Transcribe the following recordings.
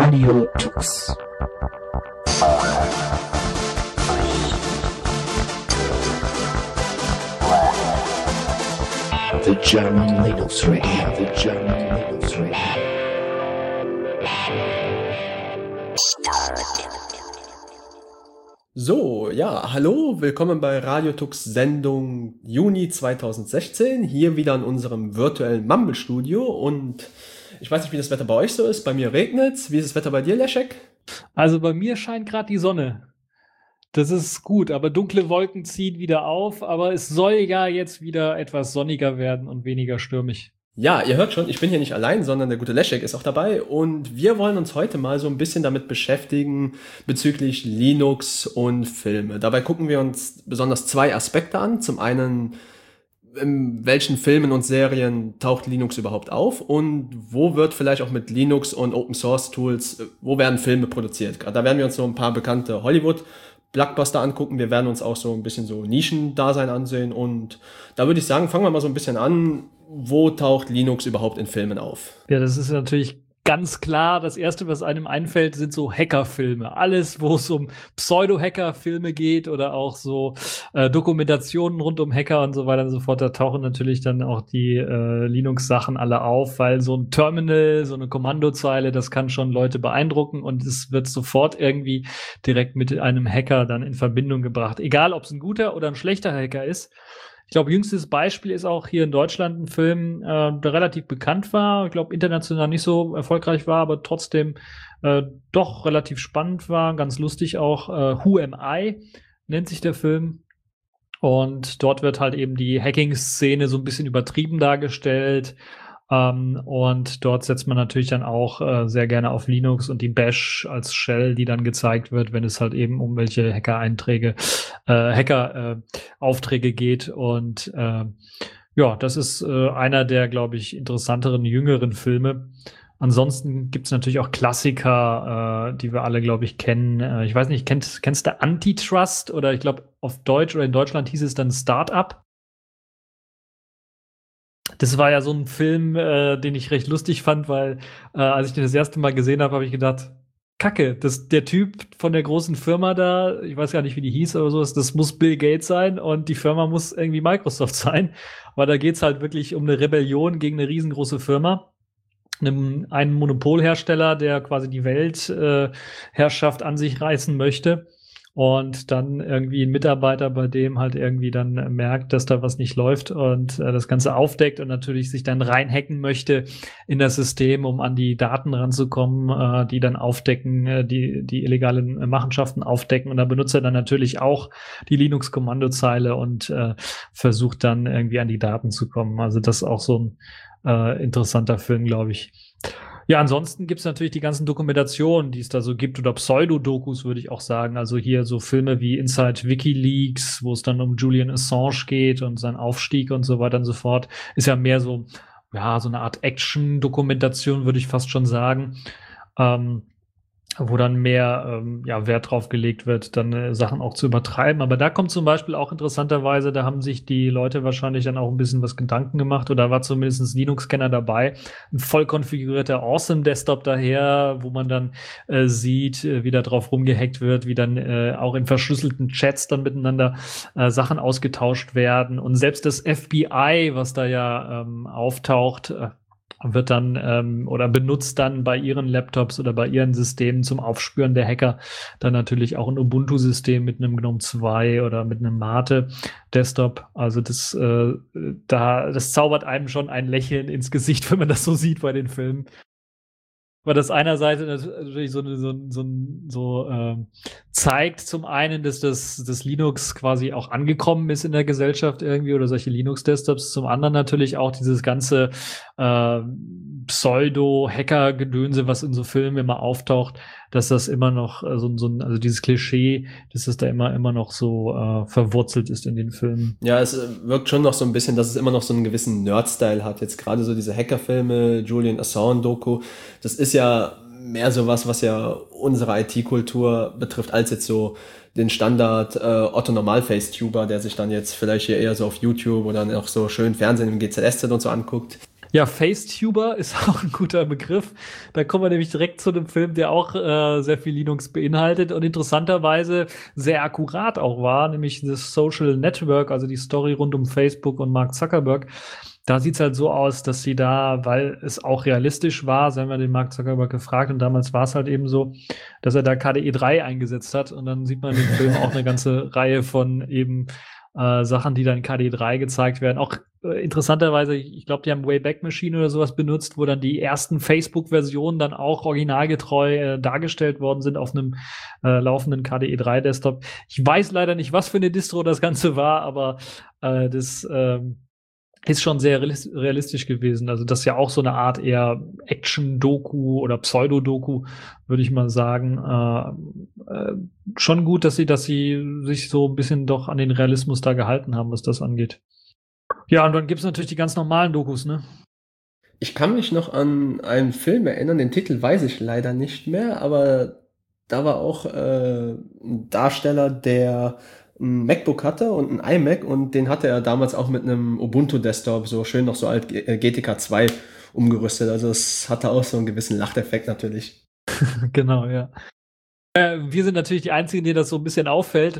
Radio Tux. The German Linux Radio. The German Linux Radio. So, ja, hallo, willkommen bei Radio Tux Sendung Juni 2016, hier wieder in unserem virtuellen Mumble-Studio und ich weiß nicht, wie das Wetter bei euch so ist, bei mir regnet's. Wie ist das Wetter bei dir, Leszek? Also bei mir scheint gerade die Sonne. Das ist gut, aber dunkle Wolken ziehen wieder auf, aber es soll ja jetzt wieder etwas sonniger werden und weniger stürmisch. Ja, ihr hört schon, ich bin hier nicht allein, sondern der gute Leszek ist auch dabei und wir wollen uns heute mal so ein bisschen damit beschäftigen bezüglich Linux und Filme. Dabei gucken wir uns besonders zwei Aspekte an. Zum einen, in welchen Filmen und Serien taucht Linux überhaupt auf und wo wird vielleicht auch mit Linux und Open Source Tools, wo werden Filme produziert? Da werden wir uns so ein paar bekannte Hollywood-Blockbuster angucken. Wir werden uns auch so ein bisschen so Nischendasein ansehen und da würde ich sagen, fangen wir mal so ein bisschen an. Wo taucht Linux überhaupt in Filmen auf? Ja, das ist natürlich ganz klar. Das Erste, was einem einfällt, sind so Hackerfilme. Alles, wo es um Pseudo-Hacker-Filme geht oder auch so Dokumentationen rund um Hacker und so weiter und so fort. Da tauchen natürlich dann auch die Linux-Sachen alle auf, weil so ein Terminal, so eine Kommandozeile, das kann schon Leute beeindrucken und es wird sofort irgendwie direkt mit einem Hacker dann in Verbindung gebracht. Egal, ob es ein guter oder ein schlechter Hacker ist. Ich glaube, jüngstes Beispiel ist auch hier in Deutschland ein Film, der relativ bekannt war. Ich glaube, international nicht so erfolgreich war, aber trotzdem doch relativ spannend war, ganz lustig auch. Who Am I nennt sich der Film. Und dort wird halt eben die Hacking-Szene so ein bisschen übertrieben dargestellt. Und dort setzt man natürlich dann auch sehr gerne auf Linux und die Bash als Shell, die dann gezeigt wird, wenn es halt eben um welche Hacker-Aufträge geht. Und ja, das ist einer der, glaube ich, interessanteren, jüngeren Filme. Ansonsten gibt es natürlich auch Klassiker, die wir alle, glaube ich, kennen. Ich weiß nicht, kennst du Antitrust? Oder ich glaube, auf Deutsch oder in Deutschland hieß es dann Startup. Das war ja so ein Film, den ich recht lustig fand, weil als ich den das erste Mal gesehen habe, habe ich gedacht, Kacke, der Typ von der großen Firma da, ich weiß gar nicht, wie die hieß oder so, das muss Bill Gates sein und die Firma muss irgendwie Microsoft sein, weil da geht's halt wirklich um eine Rebellion gegen eine riesengroße Firma. Einen Monopolhersteller, der quasi die Weltherrschaft an sich reißen möchte. Und dann irgendwie ein Mitarbeiter, bei dem halt irgendwie dann merkt, dass da was nicht läuft und das Ganze aufdeckt und natürlich sich dann reinhacken möchte in das System, um an die Daten ranzukommen, die dann aufdecken, die illegalen Machenschaften aufdecken. Und da benutzt er dann natürlich auch die Linux-Kommandozeile und versucht dann irgendwie an die Daten zu kommen. Also das ist auch so ein interessanter Film, glaube ich. Ja, ansonsten gibt's natürlich die ganzen Dokumentationen, die es da so gibt, oder Pseudodokus, würde ich auch sagen. Also hier so Filme wie Inside WikiLeaks, wo es dann um Julian Assange geht und seinen Aufstieg und so weiter und so fort. Ist ja mehr so, ja, so eine Art Action-Dokumentation, würde ich fast schon sagen. Wo dann mehr Wert drauf gelegt wird, dann Sachen auch zu übertreiben. Aber da kommt zum Beispiel auch interessanterweise, da haben sich die Leute wahrscheinlich dann auch ein bisschen was Gedanken gemacht oder war zumindest ein Linux-Scanner dabei. Ein voll konfigurierter Awesome-Desktop daher, wo man dann sieht, wie da drauf rumgehackt wird, wie dann auch in verschlüsselten Chats dann miteinander Sachen ausgetauscht werden. Und selbst das FBI, was da ja auftaucht, wird dann oder benutzt dann bei ihren Laptops oder bei ihren Systemen zum Aufspüren der Hacker dann natürlich auch ein Ubuntu-System mit einem GNOME 2 oder mit einem Mate-Desktop. Also das zaubert einem schon ein Lächeln ins Gesicht, wenn man das so sieht bei den Filmen. Weil das einerseits natürlich zeigt zum einen, dass das Linux quasi auch angekommen ist in der Gesellschaft irgendwie oder solche Linux-Desktops. Zum anderen natürlich auch dieses ganze Pseudo-Hacker-Gedönse, was in so Filmen immer auftaucht, dass das immer noch also dieses Klischee, dass es da immer noch so verwurzelt ist in den Filmen. Ja, es wirkt schon noch so ein bisschen, dass es immer noch so einen gewissen Nerd-Style hat. Jetzt gerade so diese Hackerfilme, Julian Assange-Doku, das ist ja mehr sowas, was ja unsere IT-Kultur betrifft, als jetzt so den Standard Otto-Normal-Face-Tuber, der sich dann jetzt vielleicht hier eher so auf YouTube oder auch so schön Fernsehen im GZSZ und so anguckt. Ja, Facetuber ist auch ein guter Begriff. Da kommen wir nämlich direkt zu einem Film, der auch sehr viel Linux beinhaltet und interessanterweise sehr akkurat auch war, nämlich das Social Network, also die Story rund um Facebook und Mark Zuckerberg. Da sieht's halt so aus, dass sie da, weil es auch realistisch war, so haben wir den Mark Zuckerberg gefragt und damals war es halt eben so, dass er da KDE 3 eingesetzt hat und dann sieht man in dem Film auch eine ganze Reihe von eben Sachen, die dann in KDE 3 gezeigt werden. Auch interessanterweise, ich glaube, die haben Wayback Machine oder sowas benutzt, wo dann die ersten Facebook-Versionen dann auch originalgetreu dargestellt worden sind auf einem laufenden KDE 3 Desktop. Ich weiß leider nicht, was für eine Distro das Ganze war, aber das ist schon sehr realistisch gewesen. Also das ist ja auch so eine Art eher Action-Doku oder Pseudo-Doku, würde ich mal sagen. Schon gut, dass sie sich so ein bisschen doch an den Realismus da gehalten haben, was das angeht. Ja, und dann gibt's natürlich die ganz normalen Dokus, ne? Ich kann mich noch an einen Film erinnern, den Titel weiß ich leider nicht mehr, aber da war auch ein Darsteller, der ein MacBook hatte und ein iMac und den hatte er damals auch mit einem Ubuntu-Desktop so schön noch so alt GTK 2 umgerüstet. Also es hatte auch so einen gewissen Lachteffekt natürlich. Genau, ja. Wir sind natürlich die Einzigen, denen das so ein bisschen auffällt.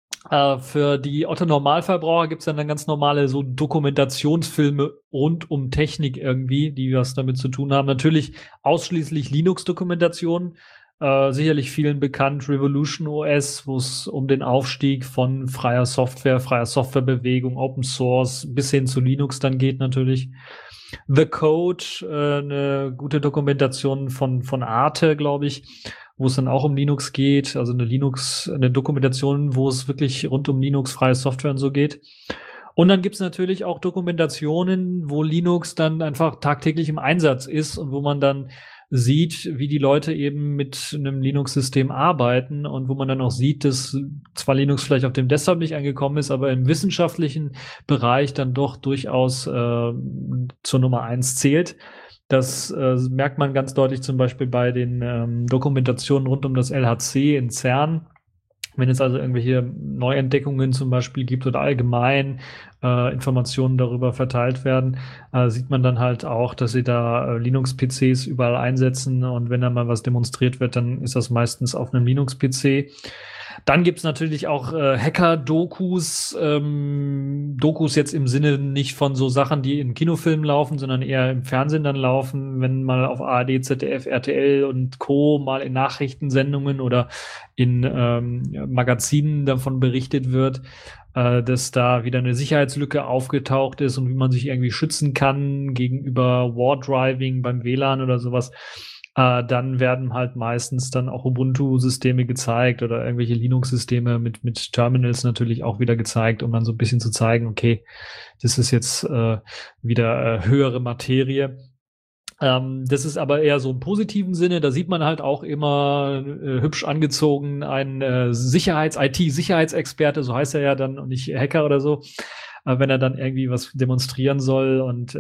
Für die Otto-Normalverbraucher gibt's dann ganz normale so Dokumentationsfilme rund um Technik irgendwie, die was damit zu tun haben. Natürlich ausschließlich Linux-Dokumentationen. Sicherlich vielen bekannt Revolution OS, wo es um den Aufstieg von freier Softwarebewegung, Open Source bis hin zu Linux dann geht natürlich. The Code, eine gute Dokumentation von Arte, glaube ich, wo es dann auch um Linux geht, also eine Dokumentation, wo es wirklich rund um Linux, freie Software und so geht. Und dann gibt's natürlich auch Dokumentationen, wo Linux dann einfach tagtäglich im Einsatz ist und wo man dann sieht, wie die Leute eben mit einem Linux-System arbeiten und wo man dann auch sieht, dass zwar Linux vielleicht auf dem Desktop nicht angekommen ist, aber im wissenschaftlichen Bereich dann doch durchaus zur Nummer 1 zählt. Das merkt man ganz deutlich zum Beispiel bei den Dokumentationen rund um das LHC in CERN. Wenn es also irgendwelche Neuentdeckungen zum Beispiel gibt oder allgemein Informationen darüber verteilt werden, sieht man dann halt auch, dass sie da Linux-PCs überall einsetzen und wenn da mal was demonstriert wird, dann ist das meistens auf einem Linux-PC. Dann gibt's natürlich auch Hacker-Dokus, Dokus jetzt im Sinne nicht von so Sachen, die in Kinofilmen laufen, sondern eher im Fernsehen dann laufen, wenn mal auf ARD, ZDF, RTL und Co. mal in Nachrichtensendungen oder in Magazinen davon berichtet wird, dass da wieder eine Sicherheitslücke aufgetaucht ist und wie man sich irgendwie schützen kann gegenüber War-Driving beim WLAN oder sowas. Dann werden halt meistens dann auch Ubuntu-Systeme gezeigt oder irgendwelche Linux-Systeme mit Terminals natürlich auch wieder gezeigt, um dann so ein bisschen zu zeigen, okay, das ist jetzt wieder höhere Materie. Das ist aber eher so im positiven Sinne. Da sieht man halt auch immer hübsch angezogen einen IT-Sicherheitsexperte, so heißt er ja dann und nicht Hacker oder so. Wenn er dann irgendwie was demonstrieren soll und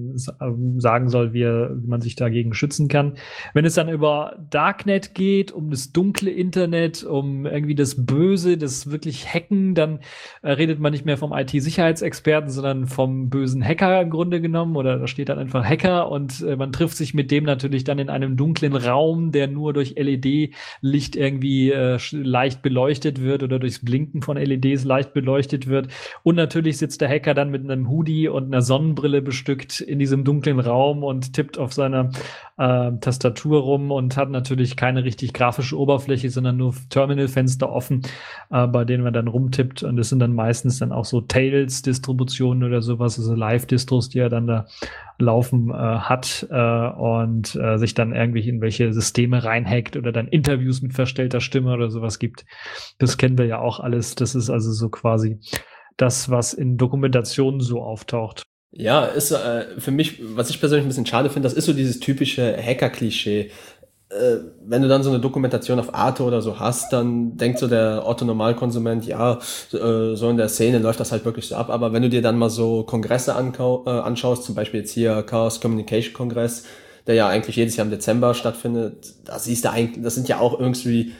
sagen soll, wie man sich dagegen schützen kann. Wenn es dann über Darknet geht, um das dunkle Internet, um irgendwie das Böse, das wirklich Hacken, dann redet man nicht mehr vom IT-Sicherheitsexperten, sondern vom bösen Hacker im Grunde genommen. Oder da steht dann einfach Hacker und man trifft sich mit dem natürlich dann in einem dunklen Raum, der nur durch LED-Licht irgendwie leicht beleuchtet wird oder durchs Blinken von LEDs leicht beleuchtet wird. Und natürlich sitzt der Hacker dann mit einem Hoodie und einer Sonnenbrille bestückt in diesem dunklen Raum und tippt auf seiner Tastatur rum und hat natürlich keine richtig grafische Oberfläche, sondern nur Terminalfenster offen, bei denen man dann rumtippt. Und das sind dann meistens dann auch so Tails-Distributionen oder sowas, also Live-Distros, die er dann da laufen hat und sich dann irgendwie in welche Systeme reinhackt oder dann Interviews mit verstellter Stimme oder sowas gibt. Das kennen wir ja auch alles. Das ist also so quasi das, was in Dokumentationen so auftaucht. Ja, ist für mich, was ich persönlich ein bisschen schade finde, das ist so dieses typische Hacker-Klischee. Wenn du dann so eine Dokumentation auf Arte oder so hast, dann denkt so der Otto-Normalkonsument, ja, so in der Szene läuft das halt wirklich so ab. Aber wenn du dir dann mal so Kongresse anschaust, zum Beispiel jetzt hier Chaos Communication Kongress, der ja eigentlich jedes Jahr im Dezember stattfindet, da siehst du eigentlich, das sind ja auch irgendwie,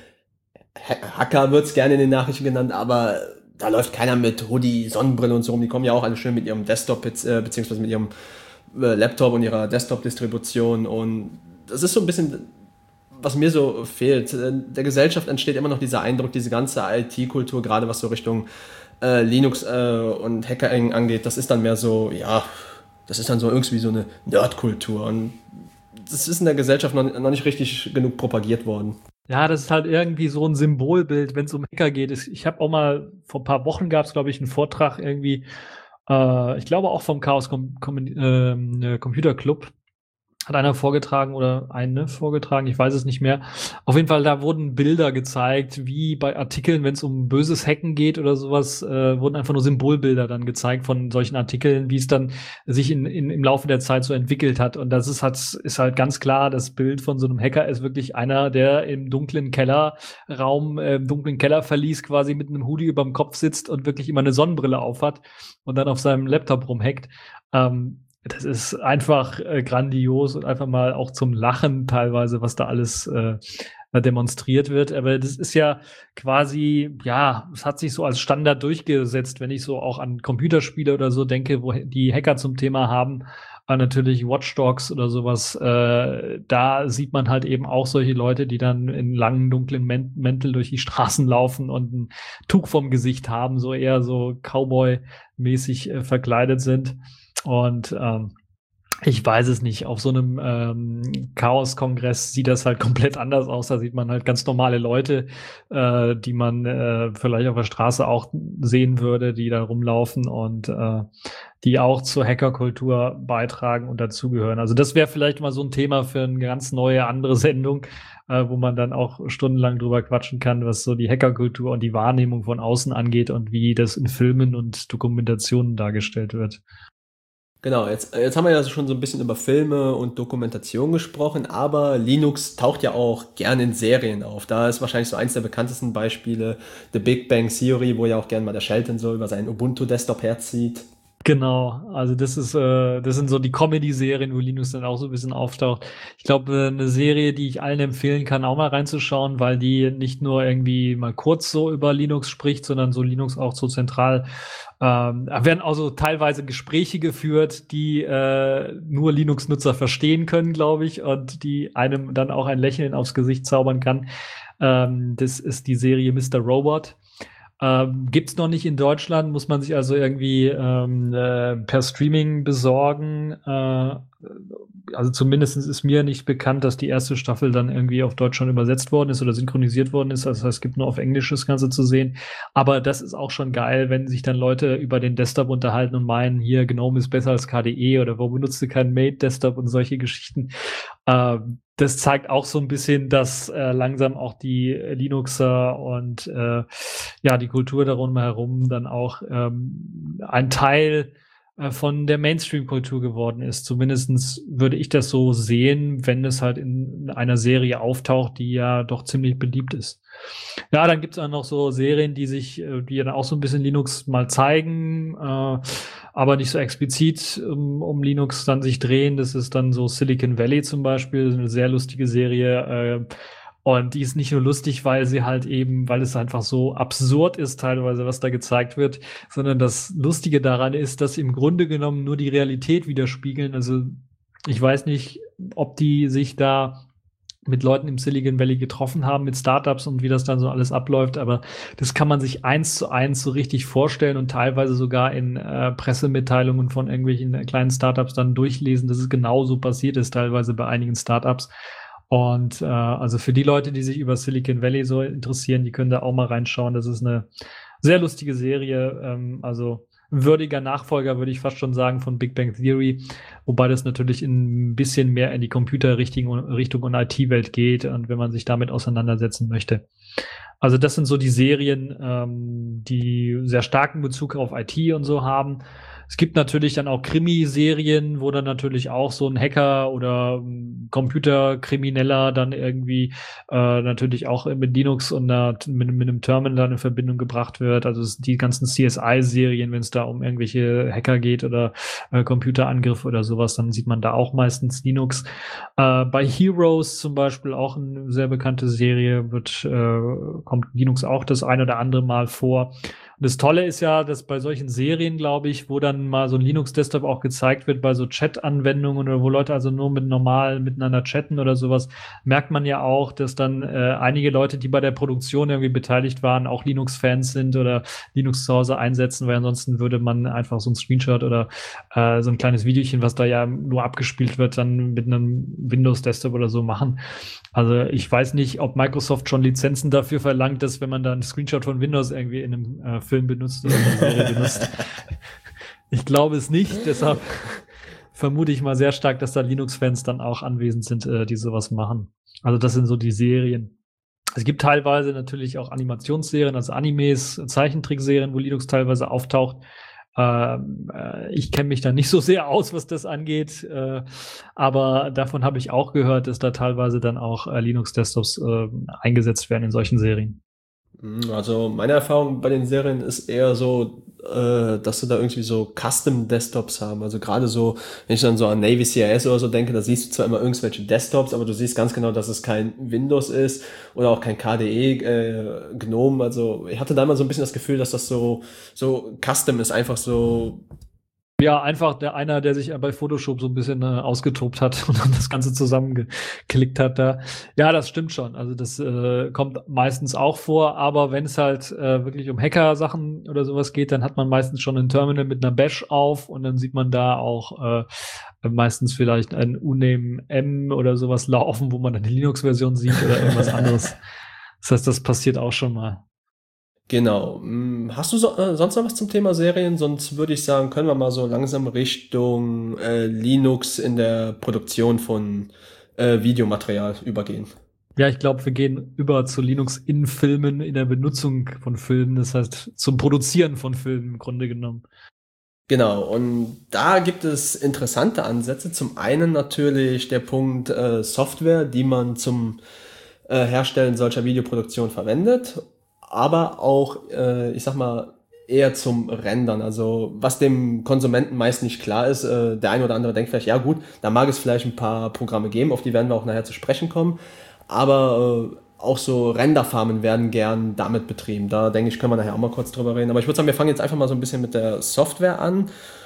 Hacker wird's gerne in den Nachrichten genannt, aber da läuft keiner mit Hoodie, Sonnenbrille und so rum. Die kommen ja auch alle schön mit ihrem Desktop beziehungsweise mit ihrem Laptop und ihrer Desktop-Distribution. Und das ist so ein bisschen, was mir so fehlt. Der Gesellschaft entsteht immer noch dieser Eindruck, diese ganze IT-Kultur, gerade was so Richtung Linux und Hacking angeht, das ist dann mehr so, ja, das ist dann so irgendwie so eine Nerd-Kultur. Und das ist in der Gesellschaft noch nicht richtig genug propagiert worden. Ja, das ist halt irgendwie so ein Symbolbild, wenn es um Hacker geht. Ich habe auch mal, vor ein paar Wochen gab es, glaube ich, einen Vortrag irgendwie, ich glaube auch vom Chaos Computer Club, hat einer vorgetragen oder eine vorgetragen, ich weiß es nicht mehr. Auf jeden Fall, da wurden Bilder gezeigt, wie bei Artikeln, wenn es um böses Hacken geht oder sowas, wurden einfach nur Symbolbilder dann gezeigt von solchen Artikeln, wie es dann sich im Laufe der Zeit so entwickelt hat. Und das ist halt ganz klar, das Bild von so einem Hacker ist wirklich einer, der im dunklen Kellerraum, im dunklen Kellerverlies quasi mit einem Hoodie überm Kopf sitzt und wirklich immer eine Sonnenbrille aufhat und dann auf seinem Laptop rumhackt. Das ist einfach grandios und einfach mal auch zum Lachen teilweise, was da alles demonstriert wird. Aber das ist ja quasi, ja, es hat sich so als Standard durchgesetzt, wenn ich so auch an Computerspiele oder so denke, wo die Hacker zum Thema haben. Natürlich Watch Dogs oder sowas. Da sieht man halt eben auch solche Leute, die dann in langen, dunklen Mäntel durch die Straßen laufen und ein Tuch vom Gesicht haben, so eher so Cowboy-mäßig verkleidet sind. Und ich weiß es nicht, auf so einem Chaos-Kongress sieht das halt komplett anders aus. Da sieht man halt ganz normale Leute, die man vielleicht auf der Straße auch sehen würde, die da rumlaufen und die auch zur Hackerkultur beitragen und dazugehören. Also das wäre vielleicht mal so ein Thema für eine ganz neue, andere Sendung, wo man dann auch stundenlang drüber quatschen kann, was so die Hackerkultur und die Wahrnehmung von außen angeht und wie das in Filmen und Dokumentationen dargestellt wird. Genau, jetzt haben wir ja schon so ein bisschen über Filme und Dokumentation gesprochen, aber Linux taucht ja auch gerne in Serien auf. Da ist wahrscheinlich so eins der bekanntesten Beispiele The Big Bang Theory, wo ja auch gerne mal der Sheldon so über seinen Ubuntu-Desktop herzieht. Genau, also das sind so die Comedy-Serien, wo Linux dann auch so ein bisschen auftaucht. Ich glaube, eine Serie, die ich allen empfehlen kann, auch mal reinzuschauen, weil die nicht nur irgendwie mal kurz so über Linux spricht, sondern so Linux auch so zentral. Da werden auch so teilweise Gespräche geführt, die nur Linux-Nutzer verstehen können, glaube ich, und die einem dann auch ein Lächeln aufs Gesicht zaubern kann. Das ist die Serie Mr. Robot. Gibt's noch nicht in Deutschland, muss man sich also irgendwie per Streaming besorgen. Also zumindest ist mir nicht bekannt, dass die erste Staffel dann irgendwie auf Deutsch schon übersetzt worden ist oder synchronisiert worden ist. Das heißt, es gibt nur auf Englisch das Ganze zu sehen. Aber das ist auch schon geil, wenn sich dann Leute über den Desktop unterhalten und meinen, hier GNOME ist besser als KDE oder wo benutzt du keinen Mate-Desktop und solche Geschichten. Das zeigt auch so ein bisschen, dass langsam auch die Linuxer und ja, die Kultur darum herum dann auch ein Teil von der Mainstream-Kultur geworden ist. Zumindestens würde ich das so sehen, wenn es halt in einer Serie auftaucht, die ja doch ziemlich beliebt ist. Ja, dann gibt es auch noch so Serien, die dann auch so ein bisschen Linux mal zeigen, aber nicht so explizit um Linux dann sich drehen. Das ist dann so Silicon Valley zum Beispiel, eine sehr lustige Serie. Und die ist nicht nur lustig, weil es einfach so absurd ist teilweise, was da gezeigt wird, sondern das Lustige daran ist, dass im Grunde genommen nur die Realität widerspiegeln. Also ich weiß nicht, ob die sich da mit Leuten im Silicon Valley getroffen haben, mit Startups und wie das dann so alles abläuft, aber das kann man sich 1:1 so richtig vorstellen und teilweise sogar in Pressemitteilungen von irgendwelchen kleinen Startups dann durchlesen, dass es genauso passiert ist, teilweise bei einigen Startups. Und also für die Leute, die sich über Silicon Valley so interessieren, die können da auch mal reinschauen. Das ist eine sehr lustige Serie, also ein würdiger Nachfolger, würde ich fast schon sagen, von Big Bang Theory, wobei das natürlich ein bisschen mehr in die Computerrichtung und IT-Welt geht und wenn man sich damit auseinandersetzen möchte. Also das sind so die Serien, die sehr starken Bezug auf IT und so haben. Es gibt natürlich dann auch Krimiserien, wo dann natürlich auch so ein Hacker oder ein Computerkrimineller dann irgendwie natürlich auch mit Linux und mit einem Terminal in Verbindung gebracht wird. Also die ganzen CSI-Serien, wenn es da um irgendwelche Hacker geht oder Computerangriffe oder sowas, dann sieht man da auch meistens Linux. Bei Heroes zum Beispiel, auch eine sehr bekannte Serie, kommt Linux auch das ein oder andere Mal vor. Und das Tolle ist ja, dass bei solchen Serien, glaube ich, wo dann mal so ein Linux-Desktop auch gezeigt wird, bei so Chat-Anwendungen oder wo Leute also nur mit normal miteinander chatten oder sowas, merkt man ja auch, dass dann einige Leute, die bei der Produktion irgendwie beteiligt waren, auch Linux-Fans sind oder Linux zu Hause einsetzen, weil ansonsten würde man einfach so ein Screenshot oder so ein kleines Videochen, was da ja nur abgespielt wird, dann mit einem Windows-Desktop oder so machen. Also ich weiß nicht, ob Microsoft schon Lizenzen dafür verlangt, dass wenn man da einen Screenshot von Windows irgendwie in einem Film benutzt oder einer Serie benutzt. Ich glaube es nicht, deshalb vermute ich mal sehr stark, dass da Linux-Fans dann auch anwesend sind, die sowas machen. Also das sind so die Serien. Es gibt teilweise natürlich auch Animationsserien, also Animes, Zeichentrickserien, wo Linux teilweise auftaucht. Ich kenne mich da nicht so sehr aus, was das angeht, aber davon habe ich auch gehört, dass da teilweise dann auch Linux-Desktops eingesetzt werden in solchen Serien. Also meine Erfahrung bei den Serien ist eher so, dass sie da irgendwie so Custom-Desktops haben. Also gerade so, wenn ich dann so an Navy CIS oder so denke, da siehst du zwar immer irgendwelche Desktops, aber du siehst ganz genau, dass es kein Windows ist oder auch kein KDE, GNOME. Also ich hatte da mal so ein bisschen das Gefühl, dass das so Custom ist, einfach so. Ja, einfach einer, der sich bei Photoshop so ein bisschen ausgetobt hat und dann das Ganze zusammengeklickt hat da. Ja, das stimmt schon. Also das kommt meistens auch vor, aber wenn es halt wirklich um Hacker-Sachen oder sowas geht, dann hat man meistens schon ein Terminal mit einer Bash auf und dann sieht man da auch meistens vielleicht ein Uname M oder sowas laufen, wo man dann die Linux-Version sieht oder irgendwas anderes. Das heißt, das passiert auch schon mal. Genau. Hast du sonst noch was zum Thema Serien? Sonst würde ich sagen, können wir mal so langsam Richtung Linux in der Produktion von Videomaterial übergehen. Ja, ich glaube, wir gehen über zu Linux in Filmen, in der Benutzung von Filmen, das heißt zum Produzieren von Filmen im Grunde genommen. Genau, und da gibt es interessante Ansätze. Zum einen natürlich der Punkt Software, die man zum Herstellen solcher Videoproduktion verwendet, aber auch, ich sag mal, eher zum Rendern. Also was dem Konsumenten meist nicht klar ist, der ein oder andere denkt vielleicht, ja gut, da mag es vielleicht ein paar Programme geben, auf die werden wir auch nachher zu sprechen kommen, aber auch so Renderfarmen werden gern damit betrieben. Da denke ich, können wir nachher auch mal kurz drüber reden. Aber ich würde sagen, wir fangen jetzt einfach mal so ein bisschen mit der Software an.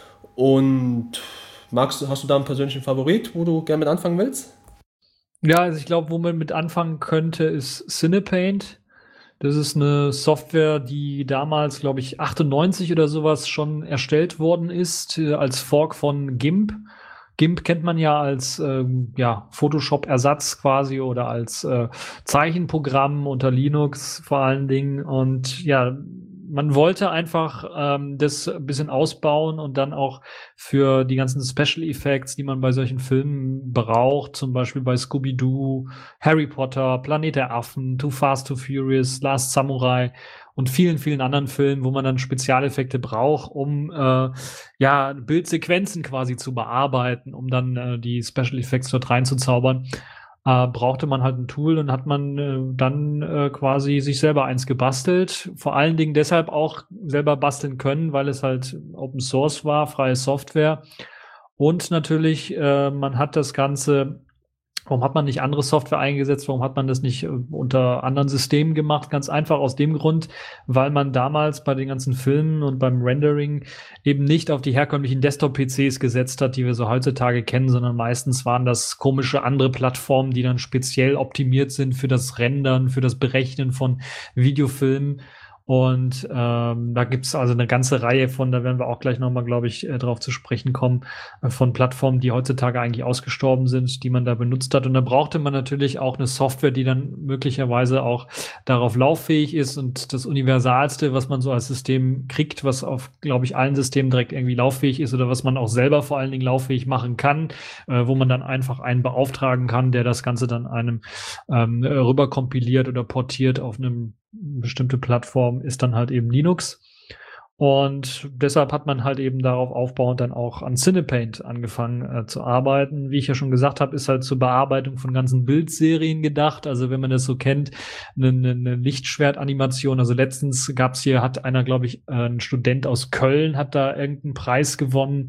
Und hast du da einen persönlichen Favorit, wo du gerne mit anfangen willst? Ja, also ich glaube, wo man mit anfangen könnte, ist Cinepaint. Das ist eine Software, die damals, glaube ich, 98 oder sowas schon erstellt worden ist, als Fork von GIMP. GIMP kennt man ja als Photoshop-Ersatz quasi oder als Zeichenprogramm unter Linux vor allen Dingen. Und ja, man wollte einfach das ein bisschen ausbauen und dann auch für die ganzen Special Effects, die man bei solchen Filmen braucht, zum Beispiel bei Scooby-Doo, Harry Potter, Planet der Affen, Too Fast, Too Furious, Last Samurai und vielen, vielen anderen Filmen, wo man dann Spezialeffekte braucht, um Bildsequenzen quasi zu bearbeiten, um dann die Special Effects dort reinzuzaubern. Brauchte man halt ein Tool und hat man dann quasi sich selber eins gebastelt. Vor allen Dingen deshalb auch selber basteln können, weil es halt Open Source war, freie Software. Und natürlich, man hat das Ganze. Warum hat man nicht andere Software eingesetzt? Warum hat man das nicht unter anderen Systemen gemacht? Ganz einfach aus dem Grund, weil man damals bei den ganzen Filmen und beim Rendering eben nicht auf die herkömmlichen Desktop-PCs gesetzt hat, die wir so heutzutage kennen, sondern meistens waren das komische andere Plattformen, die dann speziell optimiert sind für das Rendern, für das Berechnen von Videofilmen. Und da gibt's also eine ganze Reihe von, da werden wir auch gleich nochmal, glaube ich, drauf zu sprechen kommen, von Plattformen, die heutzutage eigentlich ausgestorben sind, die man da benutzt hat. Und da brauchte man natürlich auch eine Software, die dann möglicherweise auch darauf lauffähig ist. Und das Universalste, was man so als System kriegt, was auf, glaube ich, allen Systemen direkt irgendwie lauffähig ist oder was man auch selber vor allen Dingen lauffähig machen kann, wo man dann einfach einen beauftragen kann, der das Ganze dann einem rüber kompiliert oder portiert auf einem bestimmte Plattform, ist dann halt eben Linux. Und deshalb hat man halt eben darauf aufbauend dann auch an Cinepaint angefangen zu arbeiten. Wie ich ja schon gesagt habe, ist halt zur Bearbeitung von ganzen Bildserien gedacht. Also wenn man das so kennt, eine Lichtschwertanimation. Also letztens gab's hier, hat einer, glaube ich, ein Student aus Köln, hat da irgendeinen Preis gewonnen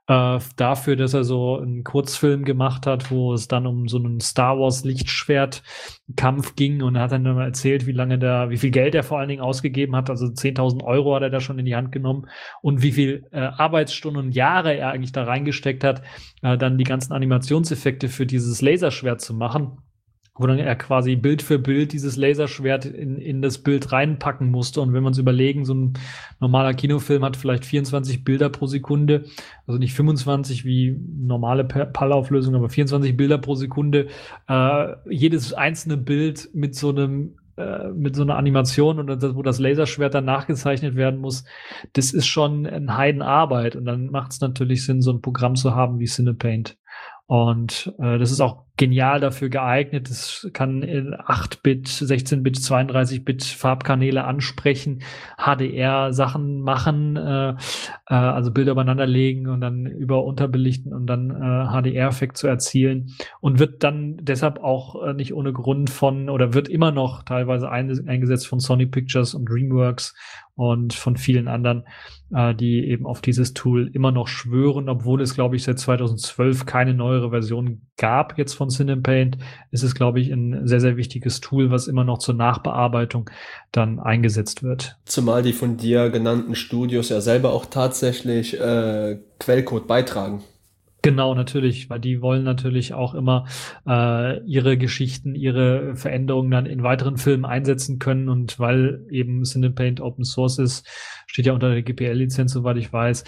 dafür, dass er so einen Kurzfilm gemacht hat, wo es dann um so einen Star Wars Lichtschwertkampf ging, und er hat dann immer erzählt, wie viel Geld er vor allen Dingen ausgegeben hat. Also 10.000 Euro hat er da schon in die Hand genommen, und wie viel Arbeitsstunden und Jahre er eigentlich da reingesteckt hat, dann die ganzen Animationseffekte für dieses Laserschwert zu machen, wo dann er quasi Bild für Bild dieses Laserschwert in das Bild reinpacken musste. Und wenn wir uns überlegen, so ein normaler Kinofilm hat vielleicht 24 Bilder pro Sekunde, also nicht 25 wie normale PAL-Auflösung, aber 24 Bilder pro Sekunde. Jedes einzelne Bild mit so einer Animation, und wo das Laserschwert dann nachgezeichnet werden muss, das ist schon eine Heidenarbeit. Und dann macht es natürlich Sinn, so ein Programm zu haben wie Cinepaint. Und das ist auch genial dafür geeignet. Es kann in 8-Bit, 16-Bit, 32-Bit Farbkanäle ansprechen, HDR-Sachen machen, also Bilder übereinander legen und dann unterbelichten und dann HDR-Effekt zu erzielen, und wird dann deshalb auch nicht ohne Grund wird immer noch teilweise eingesetzt von Sony Pictures und DreamWorks und von vielen anderen, die eben auf dieses Tool immer noch schwören, obwohl es, glaube ich, seit 2012 keine neuere Version gab jetzt von Cinepaint. Ist es, glaube ich, ein sehr, sehr wichtiges Tool, was immer noch zur Nachbearbeitung dann eingesetzt wird. Zumal die von dir genannten Studios ja selber auch tatsächlich Quellcode beitragen. Genau, natürlich, weil die wollen natürlich auch immer ihre Geschichten, ihre Veränderungen dann in weiteren Filmen einsetzen können, und weil eben Cinepaint Open Source ist, steht ja unter der GPL-Lizenz, soweit ich weiß,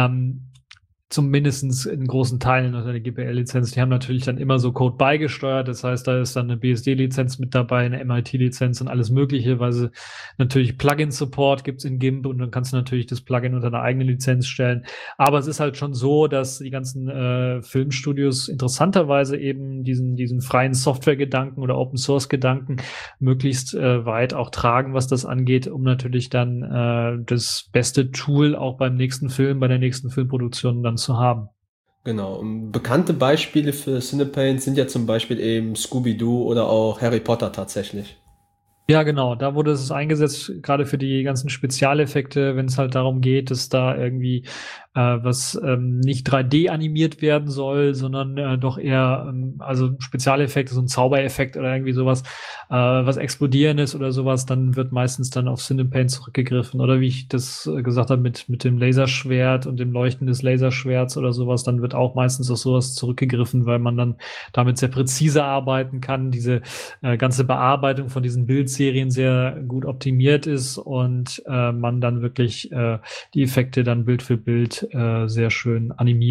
zumindest in großen Teilen unter der GPL-Lizenz. Die haben natürlich dann immer so Code beigesteuert. Das heißt, da ist dann eine BSD-Lizenz mit dabei, eine MIT-Lizenz und alles Mögliche, weil sie natürlich Plugin-Support gibt's in GIMP, und dann kannst du natürlich das Plugin unter eine eigene Lizenz stellen. Aber es ist halt schon so, dass die ganzen Filmstudios interessanterweise eben diesen freien Software-Gedanken oder Open-Source-Gedanken möglichst weit auch tragen, was das angeht, um natürlich dann das beste Tool auch beim nächsten Film, bei der nächsten Filmproduktion dann zu haben. Genau. Und bekannte Beispiele für Cinepaint sind ja zum Beispiel eben Scooby-Doo oder auch Harry Potter tatsächlich. Ja, genau. Da wurde es eingesetzt, gerade für die ganzen Spezialeffekte, wenn es halt darum geht, dass da irgendwie was nicht 3D animiert werden soll, sondern doch eher, also Spezialeffekte, so ein Zaubereffekt oder irgendwie sowas, was Explodierendes oder sowas, dann wird meistens dann auf Cinepaint zurückgegriffen. Oder wie ich das gesagt habe, mit dem Laserschwert und dem Leuchten des Laserschwerts oder sowas, dann wird auch meistens auf sowas zurückgegriffen, weil man dann damit sehr präzise arbeiten kann, diese ganze Bearbeitung von diesen Bildserien sehr gut optimiert ist, und man dann wirklich die Effekte dann Bild für Bild sehr schön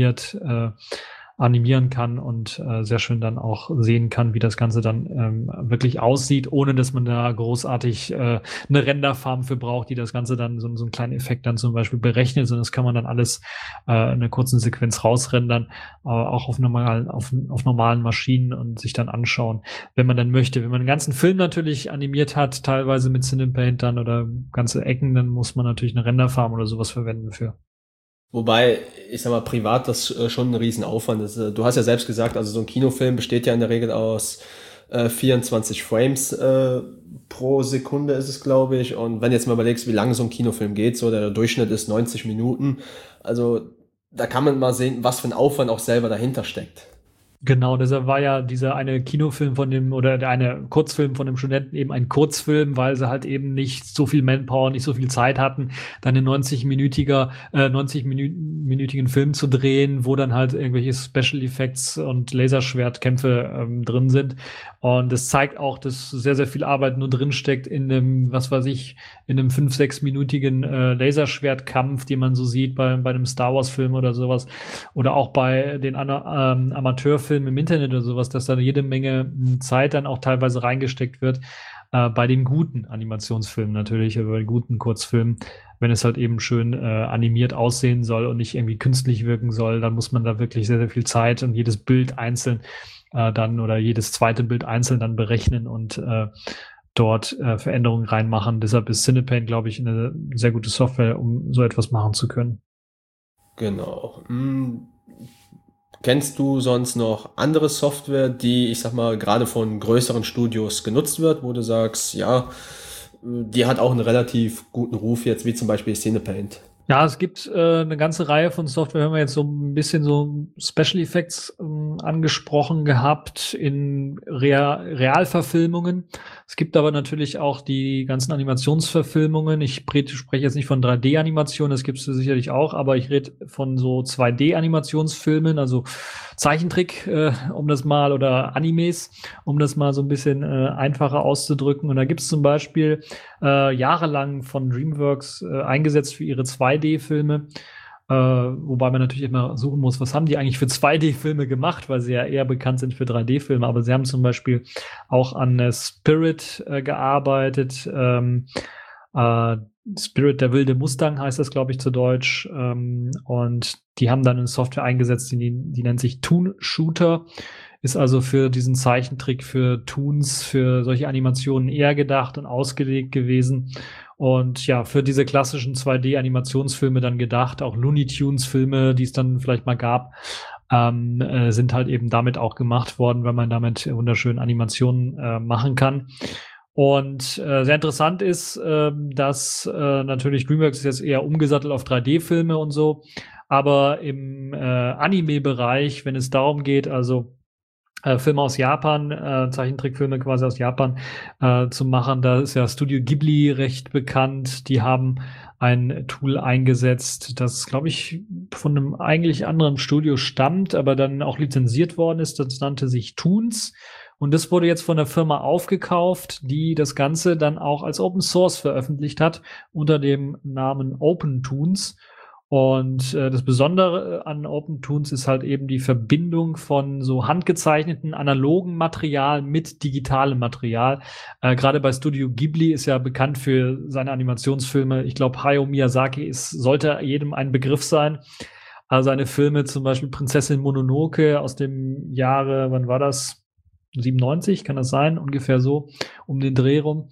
animieren kann und sehr schön dann auch sehen kann, wie das Ganze dann wirklich aussieht, ohne dass man da großartig eine Renderfarm für braucht, die das Ganze dann so einen kleinen Effekt dann zum Beispiel berechnet, sondern das kann man dann alles in einer kurzen Sequenz rausrendern, auch auf normalen Maschinen, und sich dann anschauen, wenn man dann möchte. Wenn man einen ganzen Film natürlich animiert hat, teilweise mit Cinepaint dann oder ganze Ecken, dann muss man natürlich eine Renderfarm oder sowas verwenden für. Wobei, ich sag mal, privat das schon ein Riesenaufwand ist. Du hast ja selbst gesagt, also so ein Kinofilm besteht ja in der Regel aus 24 Frames pro Sekunde ist es, glaube ich. Und wenn jetzt mal überlegst, wie lange so ein Kinofilm geht, so der Durchschnitt ist 90 Minuten. Also da kann man mal sehen, was für ein Aufwand auch selber dahinter steckt. Genau, deshalb war ja dieser eine Kinofilm oder der eine Kurzfilm von dem Studenten eben ein Kurzfilm, weil sie halt eben nicht so viel Manpower, nicht so viel Zeit hatten, dann einen 90-minütigen Film zu drehen, wo dann halt irgendwelche Special Effects und Laserschwertkämpfe drin sind. Und das zeigt auch, dass sehr, sehr viel Arbeit nur drin steckt in einem, was weiß ich, in einem 5-6-minütigen Laserschwertkampf, den man so sieht bei einem Star Wars Film oder sowas. Oder auch bei den Amateurfilmen im Internet oder sowas, dass da jede Menge Zeit dann auch teilweise reingesteckt wird, bei den guten Animationsfilmen natürlich, aber bei den guten Kurzfilmen, wenn es halt eben schön animiert aussehen soll und nicht irgendwie künstlich wirken soll, dann muss man da wirklich sehr, sehr viel Zeit und jedes Bild einzeln dann oder jedes zweite Bild einzeln dann berechnen und dort Veränderungen reinmachen. Deshalb ist Cinepaint, glaube ich, eine sehr gute Software, um so etwas machen zu können. Genau. Kennst du sonst noch andere Software, die, ich sag mal, gerade von größeren Studios genutzt wird, wo du sagst, ja, die hat auch einen relativ guten Ruf jetzt, wie zum Beispiel Cinepaint? Ja, es gibt eine ganze Reihe von Software, haben wir jetzt so ein bisschen so Special Effects angesprochen gehabt in Realverfilmungen. Es gibt aber natürlich auch die ganzen Animationsverfilmungen. Ich spreche jetzt nicht von 3D-Animationen, das gibt es sicherlich auch, aber ich rede von so 2D-Animationsfilmen, also Zeichentrick, um das mal, oder Animes, um das mal so ein bisschen einfacher auszudrücken. Und da gibt es zum Beispiel jahrelang von DreamWorks eingesetzt für ihre 2D-Filme. Wobei man natürlich immer suchen muss, was haben die eigentlich für 2D-Filme gemacht, weil sie ja eher bekannt sind für 3D-Filme. Aber sie haben zum Beispiel auch an Spirit gearbeitet. Spirit, der wilde Mustang heißt das, glaube ich, zu Deutsch. Und die haben dann eine Software eingesetzt, die nennt sich Toon Shooter. Ist also für diesen Zeichentrick, für Toons, für solche Animationen eher gedacht und ausgelegt gewesen. Und ja, für diese klassischen 2D-Animationsfilme dann gedacht, auch Looney Tunes-Filme, die es dann vielleicht mal gab, sind halt eben damit auch gemacht worden, weil man damit wunderschöne Animationen machen kann. Und sehr interessant ist, dass natürlich DreamWorks ist jetzt eher umgesattelt auf 3D-Filme und so, aber im Anime-Bereich, wenn es darum geht, also Filme aus Japan, Zeichentrickfilme quasi aus Japan zu machen. Da ist ja Studio Ghibli recht bekannt. Die haben ein Tool eingesetzt, das, glaube ich, von einem eigentlich anderen Studio stammt, aber dann auch lizenziert worden ist. Das nannte sich Toons. Und das wurde jetzt von der Firma aufgekauft, die das Ganze dann auch als Open Source veröffentlicht hat, unter dem Namen OpenToons. Und das Besondere an OpenToons ist halt eben die Verbindung von so handgezeichneten analogen Material mit digitalem Material. Gerade bei Studio Ghibli ist ja bekannt für seine Animationsfilme. Ich glaube, Hayao Miyazaki sollte jedem ein Begriff sein. Also seine Filme, zum Beispiel Prinzessin Mononoke aus dem Jahre, wann war das? 97, kann das sein? Ungefähr so, um den Dreh rum.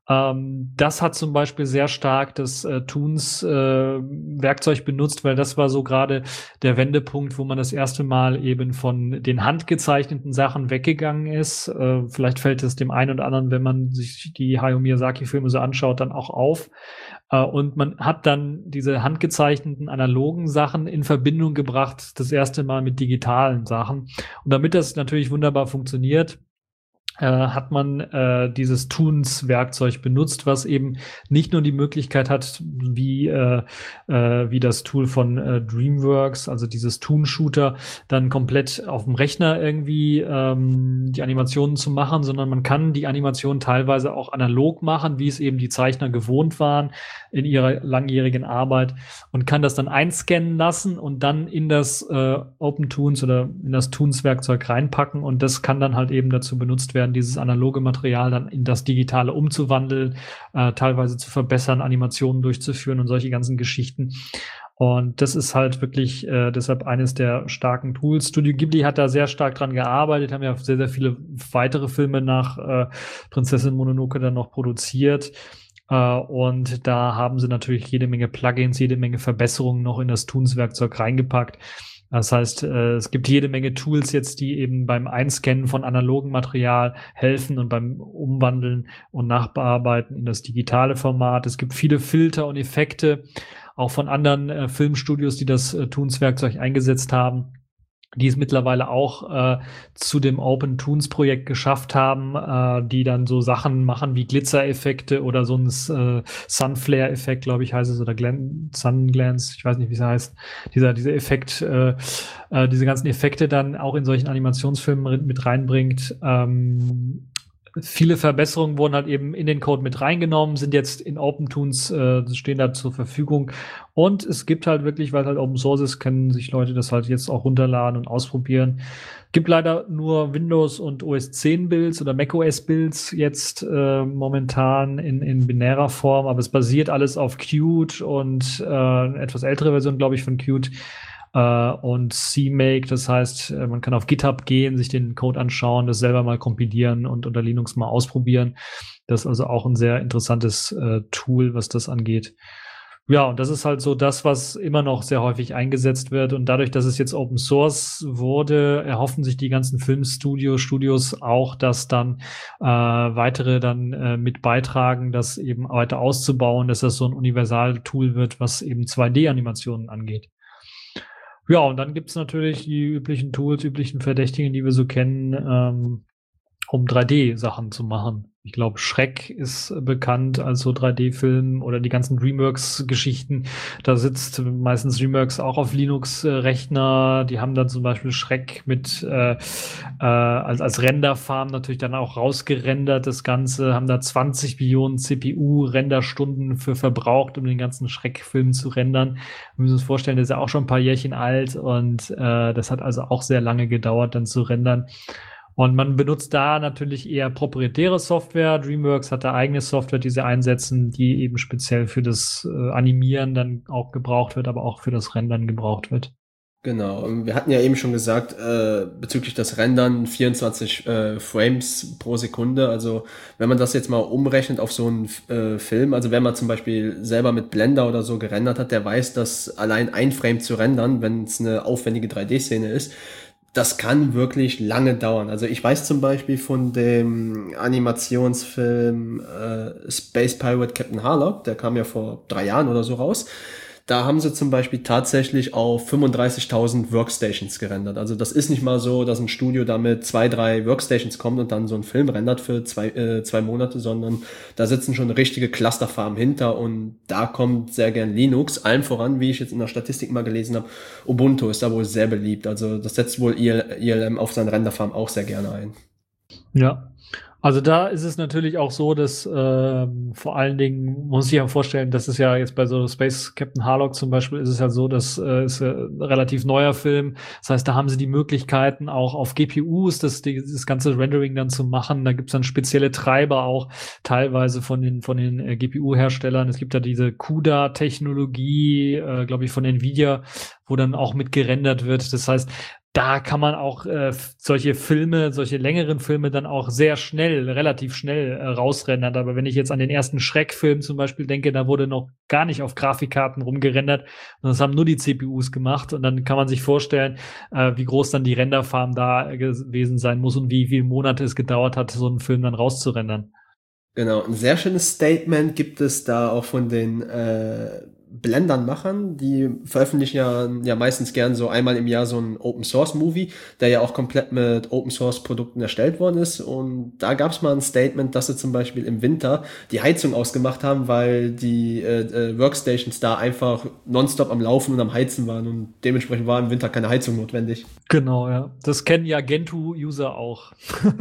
Das hat zum Beispiel sehr stark das Toons Werkzeug benutzt, weil das war so gerade der Wendepunkt, wo man das erste Mal eben von den handgezeichneten Sachen weggegangen ist. Vielleicht fällt es dem einen oder anderen, wenn man sich die Hayao Miyazaki-Filme so anschaut, dann auch auf. Und man hat dann diese handgezeichneten analogen Sachen in Verbindung gebracht, das erste Mal mit digitalen Sachen. Und damit das natürlich wunderbar funktioniert, hat man dieses Toons-Werkzeug benutzt, was eben nicht nur die Möglichkeit hat, wie das Tool von DreamWorks, also dieses Toon-Shooter, dann komplett auf dem Rechner irgendwie die Animationen zu machen, sondern man kann die Animationen teilweise auch analog machen, wie es eben die Zeichner gewohnt waren in ihrer langjährigen Arbeit, und kann das dann einscannen lassen und dann in das OpenToons oder in das Toons-Werkzeug reinpacken, und das kann dann halt eben dazu benutzt werden, dieses analoge Material dann in das Digitale umzuwandeln, teilweise zu verbessern, Animationen durchzuführen und solche ganzen Geschichten. Und das ist halt wirklich deshalb eines der starken Tools. Studio Ghibli hat da sehr stark dran gearbeitet, haben ja sehr, sehr viele weitere Filme nach Prinzessin Mononoke dann noch produziert. Und da haben sie natürlich jede Menge Plugins, jede Menge Verbesserungen noch in das Toons-Werkzeug reingepackt. Das heißt, es gibt jede Menge Tools jetzt, die eben beim Einscannen von analogen Material helfen und beim Umwandeln und Nachbearbeiten in das digitale Format. Es gibt viele Filter und Effekte, auch von anderen Filmstudios, die das Toons-Werkzeug eingesetzt haben, die es mittlerweile auch zu dem OpenToons-Projekt geschafft haben, die dann so Sachen machen wie Glitzereffekte oder so ein Sunflare-Effekt, glaube ich, heißt es, oder Sunglance, ich weiß nicht, wie es heißt. Dieser Effekt, diese ganzen Effekte dann auch in solchen Animationsfilmen mit reinbringt. Viele Verbesserungen wurden halt eben in den Code mit reingenommen, sind jetzt in OpenToons, stehen da zur Verfügung. Und es gibt halt wirklich, weil halt Open Source ist, können sich Leute das halt jetzt auch runterladen und ausprobieren. Gibt leider nur Windows und OS 10 Builds oder macOS Builds jetzt momentan in binärer Form, aber es basiert alles auf Qt und etwas ältere Version, glaube ich, von Qt. Und CMake, das heißt, man kann auf GitHub gehen, sich den Code anschauen, das selber mal kompilieren und unter Linux mal ausprobieren. Das ist also auch ein sehr interessantes Tool, was das angeht. Ja, und das ist halt so das, was immer noch sehr häufig eingesetzt wird. Und dadurch, dass es jetzt Open Source wurde, erhoffen sich die ganzen Studios auch, dass dann weitere dann mit beitragen, das eben weiter auszubauen, dass das so ein Universal-Tool wird, was eben 2D-Animationen angeht. Ja, und dann gibt's natürlich die üblichen Tools, üblichen Verdächtigen, die wir so kennen, um 3D-Sachen zu machen. Ich glaube, Shrek ist bekannt als so 3D-Film oder die ganzen DreamWorks-Geschichten. Da sitzt meistens DreamWorks auch auf Linux-Rechner. Die haben dann zum Beispiel Shrek mit als Renderfarm natürlich dann auch rausgerendert. Das Ganze haben da 20 Millionen CPU-Renderstunden für verbraucht, um den ganzen Shrek-Film zu rendern. Wir müssen uns vorstellen, der ist ja auch schon ein paar Jährchen alt und das hat also auch sehr lange gedauert, dann zu rendern. Und man benutzt da natürlich eher proprietäre Software. DreamWorks hat da eigene Software, die sie einsetzen, die eben speziell für das Animieren dann auch gebraucht wird, aber auch für das Rendern gebraucht wird. Genau, wir hatten ja eben schon gesagt, bezüglich des Rendern 24 Frames pro Sekunde. Also wenn man das jetzt mal umrechnet auf so einen Film, also wenn man zum Beispiel selber mit Blender oder so gerendert hat, der weiß, dass allein ein Frame zu rendern, wenn es eine aufwendige 3D-Szene ist, das kann wirklich lange dauern. Also ich weiß zum Beispiel von dem Animationsfilm Space Pirate Captain Harlock, der kam ja vor 3 Jahren oder so raus. Da haben sie zum Beispiel tatsächlich auf 35.000 Workstations gerendert. Also das ist nicht mal so, dass ein Studio damit 2, 3 Workstations kommt und dann so einen Film rendert für 2 Monate, sondern da sitzen schon richtige Clusterfarmen hinter und da kommt sehr gern Linux. Allen voran, wie ich jetzt in der Statistik mal gelesen habe, Ubuntu ist da wohl sehr beliebt. Also das setzt wohl ILM auf seine Renderfarm auch sehr gerne ein. Ja. Also da ist es natürlich auch so, dass vor allen Dingen, man muss sich ja vorstellen, das ist ja jetzt bei so Space Captain Harlock zum Beispiel, ist es ja so, dass ist ein relativ neuer Film. Das heißt, da haben sie die Möglichkeiten auch auf GPUs das ganze Rendering dann zu machen. Da gibt's dann spezielle Treiber auch teilweise von den GPU-Herstellern. Es gibt da diese CUDA-Technologie, glaube ich, von Nvidia, wo dann auch mit gerendert wird. Das heißt, da kann man auch solche längeren Filme dann auch sehr schnell, relativ schnell rausrendern. Aber wenn ich jetzt an den ersten Schreckfilm zum Beispiel denke, da wurde noch gar nicht auf Grafikkarten rumgerendert. Und das haben nur die CPUs gemacht. Und dann kann man sich vorstellen, wie groß dann die Renderfarm da gewesen sein muss und wie viele Monate es gedauert hat, so einen Film dann rauszurendern. Genau, ein sehr schönes Statement gibt es da auch von den Blendern-Machern, die veröffentlichen ja meistens gern so einmal im Jahr so einen Open-Source-Movie, der ja auch komplett mit Open-Source-Produkten erstellt worden ist. Und da gab es mal ein Statement, dass sie zum Beispiel im Winter die Heizung ausgemacht haben, weil die Workstations da einfach nonstop am Laufen und am Heizen waren und dementsprechend war im Winter keine Heizung notwendig. Genau, ja. Das kennen ja Gentoo-User auch.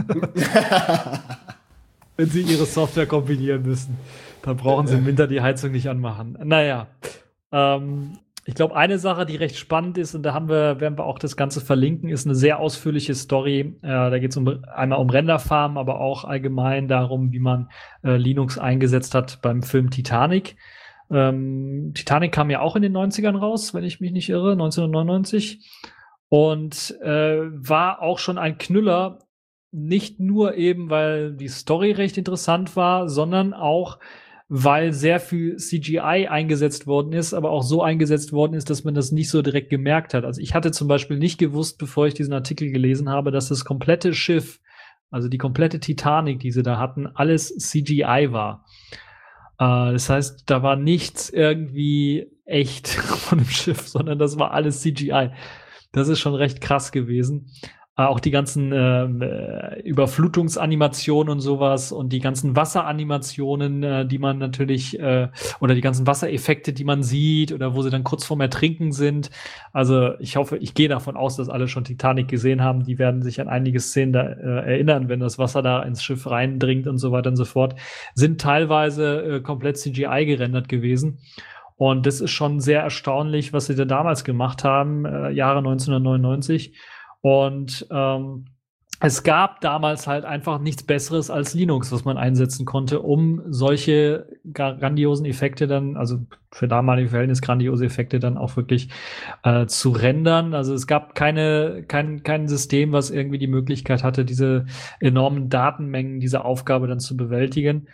Wenn sie ihre Software kompilieren müssen. Dann brauchen sie im Winter die Heizung nicht anmachen. Naja, ich glaube, eine Sache, die recht spannend ist, und da werden wir auch das Ganze verlinken, ist eine sehr ausführliche Story. Da geht es einmal um Renderfarmen, aber auch allgemein darum, wie man Linux eingesetzt hat beim Film Titanic. Titanic kam ja auch in den 90ern raus, wenn ich mich nicht irre, 1999. Und war auch schon ein Knüller, nicht nur eben, weil die Story recht interessant war, sondern auch, weil sehr viel CGI eingesetzt worden ist, aber auch so eingesetzt worden ist, dass man das nicht so direkt gemerkt hat. Also ich hatte zum Beispiel nicht gewusst, bevor ich diesen Artikel gelesen habe, dass das komplette Schiff, also die komplette Titanic, die sie da hatten, alles CGI war. Das heißt, da war nichts irgendwie echt von dem Schiff, sondern das war alles CGI. Das ist schon recht krass gewesen. Auch die ganzen Überflutungsanimationen und sowas und die ganzen Wasseranimationen, die man natürlich, oder die ganzen Wassereffekte, die man sieht oder wo sie dann kurz vorm Ertrinken sind. Also ich gehe davon aus, dass alle schon Titanic gesehen haben. Die werden sich an einige Szenen da erinnern, wenn das Wasser da ins Schiff reindringt und so weiter und so fort. Sind teilweise komplett CGI gerendert gewesen. Und das ist schon sehr erstaunlich, was sie da damals gemacht haben, Jahre 1999. Und es gab damals halt einfach nichts Besseres als Linux, was man einsetzen konnte, um solche grandiosen Effekte dann, also für damalige Verhältnisse grandiose Effekte dann auch wirklich zu rendern. Also es gab kein System, was irgendwie die Möglichkeit hatte, diese enormen Datenmengen, diese Aufgabe dann zu bewältigen.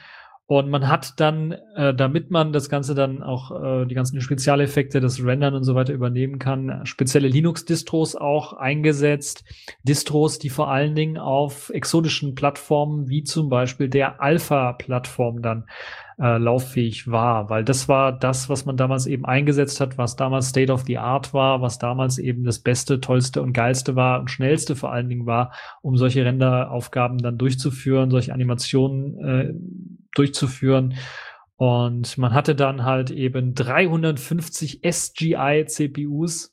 Und man hat dann, damit man das Ganze dann auch, die ganzen Spezialeffekte, das Rendern und so weiter übernehmen kann, spezielle Linux-Distros auch eingesetzt. Distros, die vor allen Dingen auf exotischen Plattformen wie zum Beispiel der Alpha-Plattform dann lauffähig war, weil das war das, was man damals eben eingesetzt hat, was damals State of the Art war, was damals eben das Beste, Tollste und Geilste war und Schnellste vor allen Dingen war, um solche Renderaufgaben dann durchzuführen, solche Animationen durchzuführen. Und man hatte dann halt eben 350 SGI-CPUs,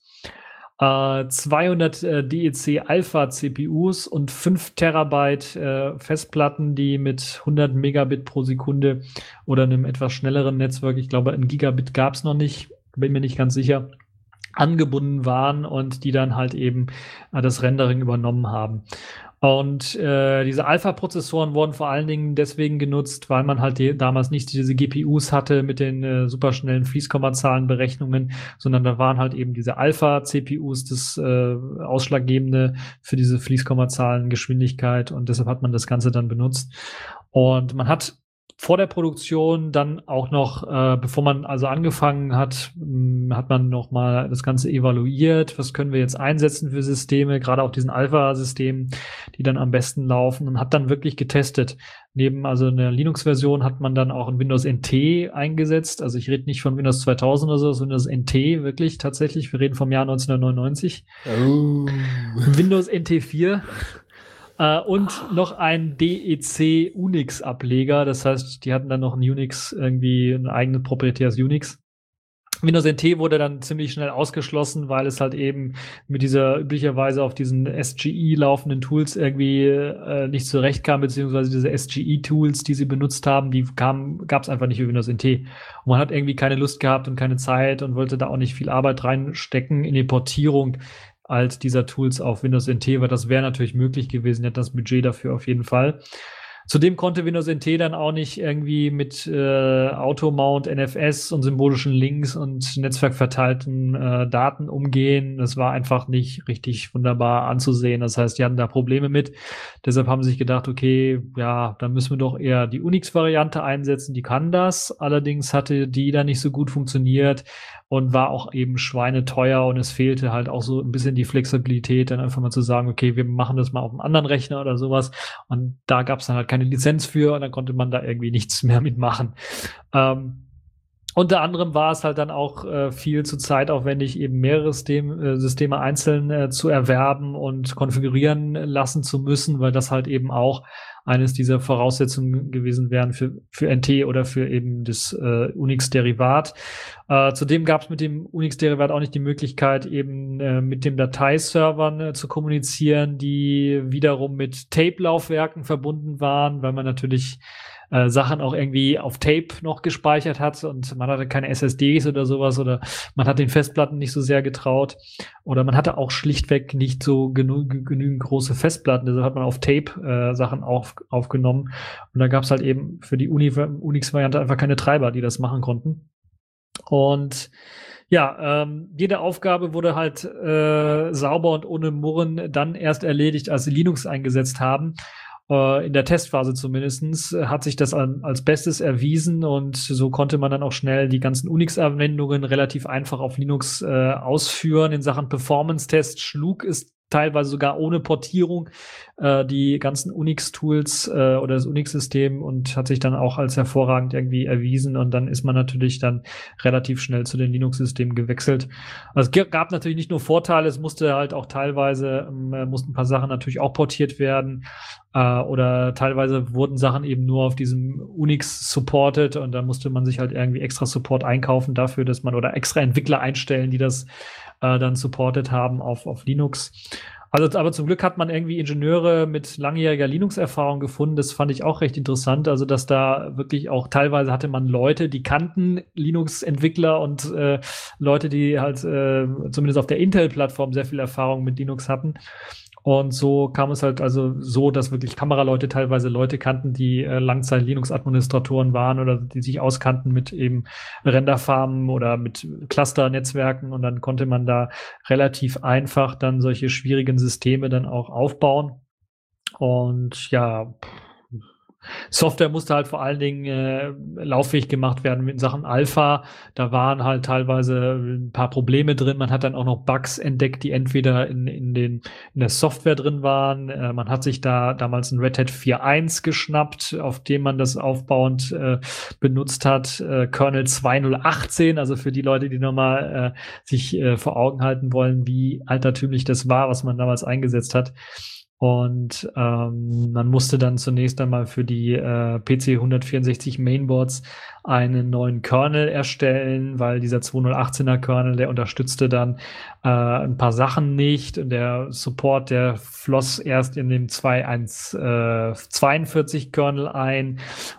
200 DEC Alpha CPUs und 5 Terabyte Festplatten, die mit 100 Megabit pro Sekunde oder einem etwas schnelleren Netzwerk, ich glaube, ein Gigabit gab es noch nicht, bin mir nicht ganz sicher, angebunden waren und die dann halt eben das Rendering übernommen haben. Und diese Alpha-Prozessoren wurden vor allen Dingen deswegen genutzt, weil man halt damals nicht diese GPUs hatte mit den superschnellen Fließkommazahlenberechnungen, sondern da waren halt eben diese Alpha-CPUs das Ausschlaggebende für diese Fließkommazahlengeschwindigkeit und deshalb hat man das Ganze dann benutzt. Und man hat vor der Produktion dann auch noch, bevor man also angefangen hat, hat man noch mal das Ganze evaluiert. Was können wir jetzt einsetzen für Systeme, gerade auch diesen Alpha-Systemen, die dann am besten laufen und hat dann wirklich getestet. Neben also einer Linux-Version hat man dann auch ein Windows NT eingesetzt. Also ich rede nicht von Windows 2000 oder so, sondern Windows NT wirklich tatsächlich. Wir reden vom Jahr 1999. Oh. Windows NT 4. Und noch ein DEC Unix-Ableger. Das heißt, die hatten dann noch ein Unix, irgendwie ein eigenes proprietäres Unix. Windows NT wurde dann ziemlich schnell ausgeschlossen, weil es halt eben mit dieser üblicherweise auf diesen SGI laufenden Tools irgendwie nicht zurechtkam, beziehungsweise diese SGI-Tools, die sie benutzt haben, die gab es einfach nicht für Windows NT. Und man hat irgendwie keine Lust gehabt und keine Zeit und wollte da auch nicht viel Arbeit reinstecken in die Portierung halt dieser Tools auf Windows NT, weil das wäre natürlich möglich gewesen, hätte das Budget dafür auf jeden Fall. Zudem konnte Windows NT dann auch nicht irgendwie mit Automount, NFS und symbolischen Links und netzwerkverteilten Daten umgehen. Das war einfach nicht richtig wunderbar anzusehen. Das heißt, die hatten da Probleme mit. Deshalb haben sie sich gedacht, okay, ja, dann müssen wir doch eher die Unix-Variante einsetzen. Die kann das. Allerdings hatte die dann nicht so gut funktioniert und war auch eben schweineteuer und es fehlte halt auch so ein bisschen die Flexibilität, dann einfach mal zu sagen, okay, wir machen das mal auf einem anderen Rechner oder sowas. Und da gab es dann halt keine Lizenz für und dann konnte man da irgendwie nichts mehr mitmachen. Unter anderem war es halt dann auch viel zu zeitaufwendig, eben mehrere Systeme einzeln zu erwerben und konfigurieren lassen zu müssen, weil das halt eben auch eines dieser Voraussetzungen gewesen wären für NT oder für eben das Unix-Derivat. Zudem gab es mit dem Unix-Derivat auch nicht die Möglichkeit, eben mit den Dateiservern zu kommunizieren, die wiederum mit Tape-Laufwerken verbunden waren, weil man natürlich Sachen auch irgendwie auf Tape noch gespeichert hat und man hatte keine SSDs oder sowas oder man hat den Festplatten nicht so sehr getraut oder man hatte auch schlichtweg nicht so genügend große Festplatten, deshalb hat man auf Tape Sachen aufgenommen und da gab es halt eben für die Unix-Variante einfach keine Treiber, die das machen konnten. Und ja, jede Aufgabe wurde halt sauber und ohne Murren dann erst erledigt, als sie Linux eingesetzt haben. In der Testphase zumindestens hat sich das als Bestes erwiesen und so konnte man dann auch schnell die ganzen Unix-Anwendungen relativ einfach auf Linux ausführen. In Sachen Performance-Test schlug es teilweise sogar ohne Portierung die ganzen Unix-Tools oder das Unix-System und hat sich dann auch als hervorragend irgendwie erwiesen und dann ist man natürlich dann relativ schnell zu den Linux-Systemen gewechselt. Also es gab natürlich nicht nur Vorteile, es musste halt auch teilweise, mussten ein paar Sachen natürlich auch portiert werden oder teilweise wurden Sachen eben nur auf diesem Unix supported und da musste man sich halt irgendwie extra Support einkaufen dafür, dass man oder extra Entwickler einstellen, die das dann supported haben auf Linux. Also, aber zum Glück hat man irgendwie Ingenieure mit langjähriger Linux-Erfahrung gefunden. Das fand ich auch recht interessant. Also, dass da wirklich auch teilweise hatte man Leute, die kannten Linux-Entwickler und Leute, die halt zumindest auf der Intel-Plattform sehr viel Erfahrung mit Linux hatten. Und so kam es halt also so, dass wirklich Kameraleute teilweise Leute kannten, die Langzeit-Linux-Administratoren waren oder die sich auskannten mit eben Renderfarmen oder mit Cluster-Netzwerken und dann konnte man da relativ einfach dann solche schwierigen Systeme dann auch aufbauen. Und ja, Software musste halt vor allen Dingen lauffähig gemacht werden in Sachen Alpha. Da waren halt teilweise ein paar Probleme drin. Man hat dann auch noch Bugs entdeckt, die entweder in der Software drin waren. Man hat sich da damals ein Red Hat 4.1 geschnappt, auf dem man das aufbauend benutzt hat. Kernel 2.0.18, also für die Leute, die nochmal sich vor Augen halten wollen, wie altertümlich das war, was man damals eingesetzt hat. Und man musste dann zunächst einmal für die PC 164 Mainboards einen neuen Kernel erstellen, weil dieser 2.0.18er Kernel, der unterstützte dann ein paar Sachen nicht. Und der Support, der floss erst in dem 2.1.42 Kernel ein.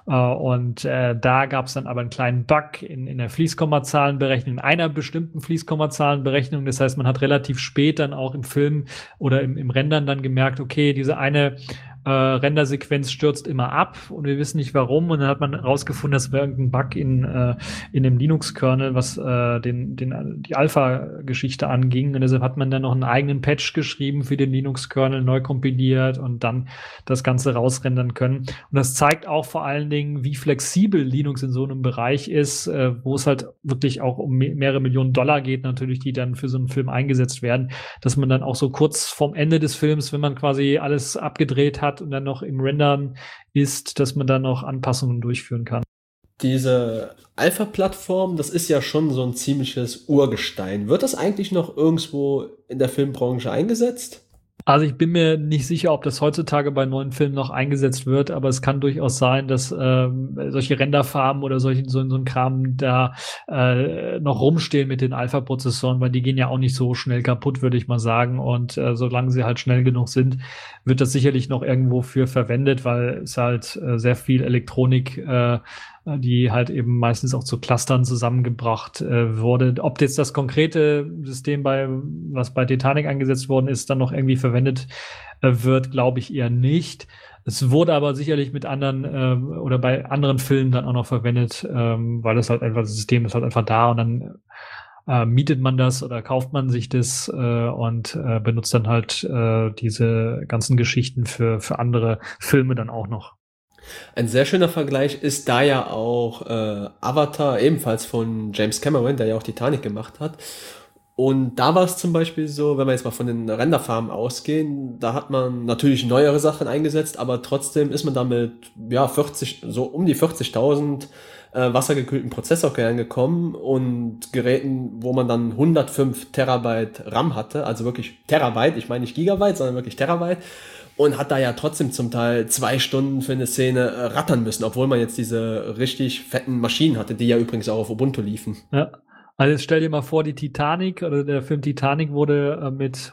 Da gab es dann aber einen kleinen Bug in der Fließkommazahlenberechnung, in einer bestimmten Fließkommazahlenberechnung. Das heißt, man hat relativ spät dann auch im Film oder im Rendern dann gemerkt, okay, diese eine Rendersequenz stürzt immer ab und wir wissen nicht warum. Und dann hat man herausgefunden, das wäre irgendein Bug in dem Linux-Kernel, was die Alpha-Geschichte anging. Und deshalb hat man dann noch einen eigenen Patch geschrieben für den Linux-Kernel, neu kompiliert und dann das Ganze rausrendern können. Und das zeigt auch vor allen Dingen, wie flexibel Linux in so einem Bereich ist, wo es halt wirklich auch um mehrere Millionen Dollar geht, natürlich, die dann für so einen Film eingesetzt werden, dass man dann auch so kurz vorm Ende des Films, wenn man quasi alles abgedreht hat, und dann noch im Rendern ist, dass man dann noch Anpassungen durchführen kann. Diese Alpha-Plattform, das ist ja schon so ein ziemliches Urgestein. Wird das eigentlich noch irgendwo in der Filmbranche eingesetzt? Also ich bin mir nicht sicher, ob das heutzutage bei neuen Filmen noch eingesetzt wird, aber es kann durchaus sein, dass solche Renderfarmen oder so ein Kram da noch rumstehen mit den Alpha-Prozessoren, weil die gehen ja auch nicht so schnell kaputt, würde ich mal sagen. Und solange sie halt schnell genug sind, wird das sicherlich noch irgendwo für verwendet, weil es halt sehr viel Elektronik die halt eben meistens auch zu Clustern zusammengebracht wurde. Ob jetzt das konkrete System was bei Titanic eingesetzt worden ist, dann noch irgendwie verwendet wird, glaube ich eher nicht. Es wurde aber sicherlich mit anderen oder bei anderen Filmen dann auch noch verwendet, weil das halt einfach, das System ist halt einfach da und dann mietet man das oder kauft man sich das und benutzt dann halt diese ganzen Geschichten für andere Filme dann auch noch. Ein sehr schöner Vergleich ist da ja auch Avatar, ebenfalls von James Cameron, der ja auch Titanic gemacht hat. Und da war es zum Beispiel so, wenn wir jetzt mal von den Renderfarmen ausgehen, da hat man natürlich neuere Sachen eingesetzt, aber trotzdem ist man damit ja 40, so um die 40.000 wassergekühlten Prozessorkernen gekommen und Geräten, wo man dann 105 Terabyte RAM hatte, also wirklich Terabyte, ich meine nicht Gigabyte, sondern wirklich Terabyte. Und hat da ja trotzdem zum Teil 2 Stunden für eine Szene rattern müssen, obwohl man jetzt diese richtig fetten Maschinen hatte, die ja übrigens auch auf Ubuntu liefen. Ja, also jetzt stell dir mal vor, die Titanic oder der Film Titanic wurde mit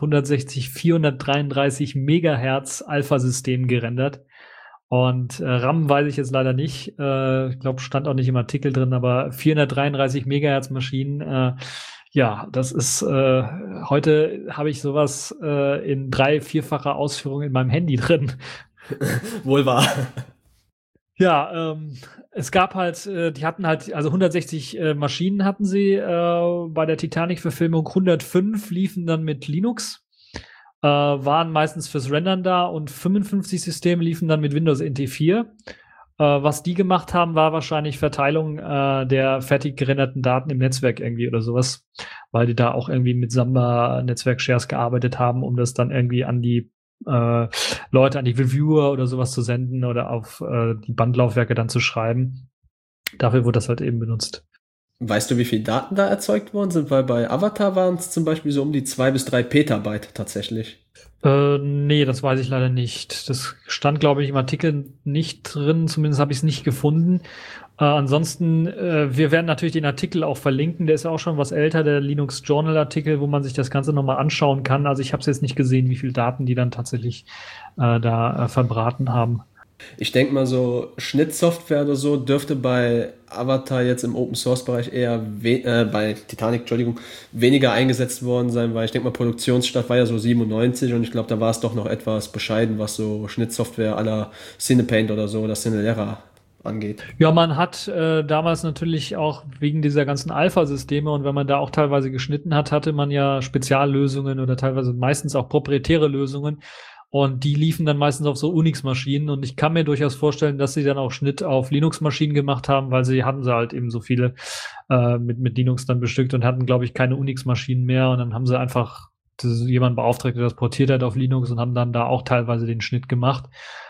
433 Megahertz Alpha-System gerendert. Und RAM weiß ich jetzt leider nicht. Ich glaube, stand auch nicht im Artikel drin, aber 433 Megahertz Maschinen, ja, das ist, heute habe ich sowas in 3-, 4-facher Ausführung in meinem Handy drin. Wohl wahr. Ja, es gab halt, die hatten halt, also 160 Maschinen hatten sie bei der Titanic-Verfilmung, 105 liefen dann mit Linux, waren meistens fürs Rendern da und 55 Systeme liefen dann mit Windows NT 4. Was die gemacht haben, war wahrscheinlich Verteilung der fertig gerenderten Daten im Netzwerk irgendwie oder sowas, weil die da auch irgendwie mit Samba-Netzwerk-Shares gearbeitet haben, um das dann irgendwie an die Leute, an die Reviewer oder sowas zu senden oder auf die Bandlaufwerke dann zu schreiben. Dafür wurde das halt eben benutzt. Weißt du, wie viele Daten da erzeugt worden sind? Weil bei Avatar waren es zum Beispiel so um die 2 bis 3 Petabyte tatsächlich. Nee, das weiß ich leider nicht. Das stand, glaube ich, im Artikel nicht drin. Zumindest habe ich es nicht gefunden. Ansonsten, wir werden natürlich den Artikel auch verlinken. Der ist ja auch schon was älter, der Linux Journal Artikel, wo man sich das Ganze nochmal anschauen kann. Also ich habe es jetzt nicht gesehen, wie viele Daten die dann tatsächlich da verbraten haben. Ich denke mal so, Schnittsoftware oder so dürfte bei Avatar jetzt im Open-Source-Bereich eher, bei Titanic, Entschuldigung, weniger eingesetzt worden sein, weil ich denke mal, Produktionsstart war ja so 97 und ich glaube, da war es doch noch etwas bescheiden, was so Schnittsoftware à la Cinepaint oder so, oder Cinelera angeht. Ja, man hat damals natürlich auch wegen dieser ganzen Alpha-Systeme und wenn man da auch teilweise geschnitten hat, hatte man ja Speziallösungen oder teilweise meistens auch proprietäre Lösungen. Und die liefen dann meistens auf so Unix-Maschinen. Und ich kann mir durchaus vorstellen, dass sie dann auch Schnitt auf Linux-Maschinen gemacht haben, weil sie halt eben so viele mit Linux dann bestückt und hatten, glaube ich, keine Unix-Maschinen mehr. Und dann haben sie einfach jemanden beauftragt, der das portiert hat auf Linux und haben dann da auch teilweise den Schnitt gemacht.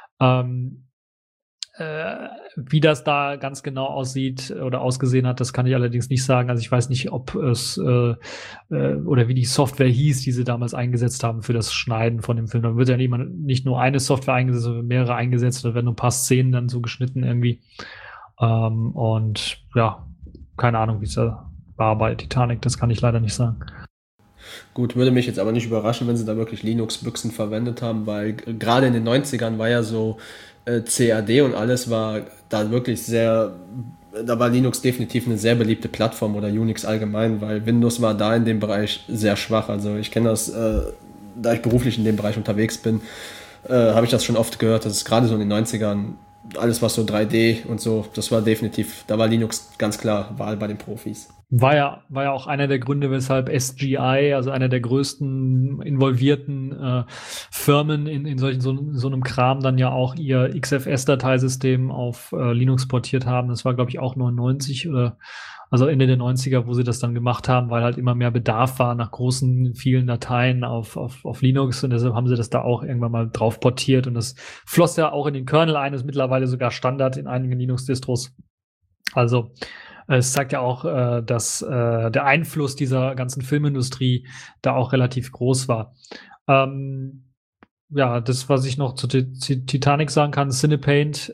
Wie das da ganz genau aussieht oder ausgesehen hat, das kann ich allerdings nicht sagen. Also ich weiß nicht, ob es oder wie die Software hieß, die sie damals eingesetzt haben für das Schneiden von dem Film. Da wird ja nicht nur eine Software eingesetzt, sondern mehrere eingesetzt. Da werden nur ein paar Szenen dann so geschnitten irgendwie. Und ja, keine Ahnung, wie es da war bei Titanic. Das kann ich leider nicht sagen. Gut, würde mich jetzt aber nicht überraschen, wenn sie da wirklich Linux-Büchsen verwendet haben, weil gerade in den 90ern war ja so CAD und alles war da wirklich da war Linux definitiv eine sehr beliebte Plattform oder Unix allgemein, weil Windows war da in dem Bereich sehr schwach. Also ich kenne das, da ich beruflich in dem Bereich unterwegs bin, habe ich das schon oft gehört, dass es gerade so in den 90ern alles was so 3D und so, das war definitiv, da war Linux ganz klar Wahl bei den Profis. War ja auch einer der Gründe, weshalb SGI, also einer der größten involvierten Firmen in so einem Kram, dann ja auch ihr XFS-Dateisystem auf Linux portiert haben. Das war, glaube ich, auch 99 oder also Ende der 90er, wo sie das dann gemacht haben, weil halt immer mehr Bedarf war nach großen, vielen Dateien auf Linux und deshalb haben sie das da auch irgendwann mal drauf portiert und das floss ja auch in den Kernel ein, ist mittlerweile sogar Standard in einigen Linux-Distros. Also es zeigt ja auch, dass der Einfluss dieser ganzen Filmindustrie da auch relativ groß war. Ja, das, was ich noch zu Titanic sagen kann, Cinepaint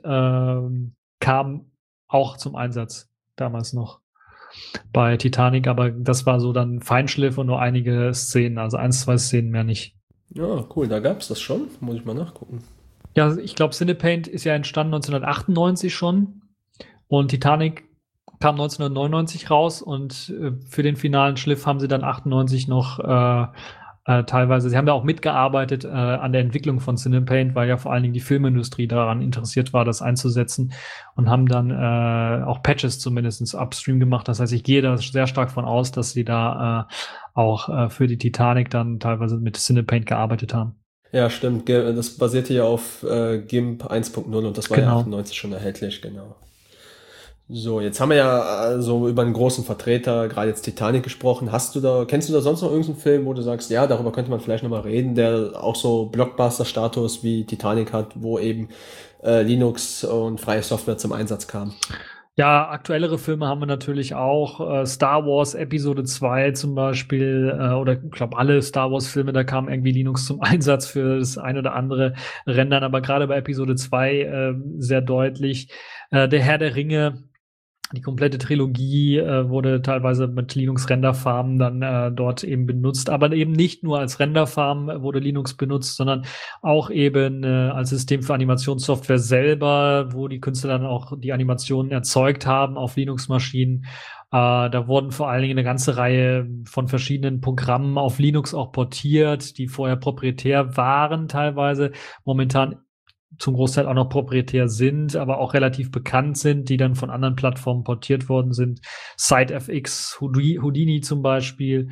kam auch zum Einsatz damals noch bei Titanic, aber das war so dann Feinschliff und nur einige Szenen, also 1, 2 Szenen mehr nicht. Ja, cool, da gab es das schon, muss ich mal nachgucken. Ja, ich glaube, Cinepaint ist ja entstanden 1998 schon und Titanic kam 1999 raus und für den finalen Schliff haben sie dann 98 noch teilweise, sie haben ja auch mitgearbeitet an der Entwicklung von Cinepaint, weil ja vor allen Dingen die Filmindustrie daran interessiert war, das einzusetzen und haben dann auch Patches zumindest upstream gemacht. Das heißt, ich gehe da sehr stark von aus, dass sie da auch für die Titanic dann teilweise mit Cinepaint gearbeitet haben. Ja, stimmt. Das basierte ja auf GIMP 1.0 und das war ja 98 schon erhältlich, genau. So, jetzt haben wir ja so über einen großen Vertreter, gerade jetzt Titanic, gesprochen. Kennst du da sonst noch irgendeinen Film, wo du sagst, ja, darüber könnte man vielleicht nochmal reden, der auch so Blockbuster-Status wie Titanic hat, wo eben Linux und freie Software zum Einsatz kam? Ja, aktuellere Filme haben wir natürlich auch. Star Wars Episode 2 zum Beispiel, oder ich glaube alle Star Wars Filme, da kam irgendwie Linux zum Einsatz für das ein oder andere Rendern, aber gerade bei Episode 2 sehr deutlich. Der Herr der Ringe, die komplette Trilogie wurde teilweise mit Linux-Renderfarmen dann dort eben benutzt, aber eben nicht nur als Renderfarm wurde Linux benutzt, sondern auch eben als System für Animationssoftware selber, wo die Künstler dann auch die Animationen erzeugt haben auf Linux-Maschinen. Da wurden vor allen Dingen eine ganze Reihe von verschiedenen Programmen auf Linux auch portiert, die vorher proprietär waren teilweise, momentan zum Großteil auch noch proprietär sind, aber auch relativ bekannt sind, die dann von anderen Plattformen portiert worden sind. SiteFX, Houdini zum Beispiel,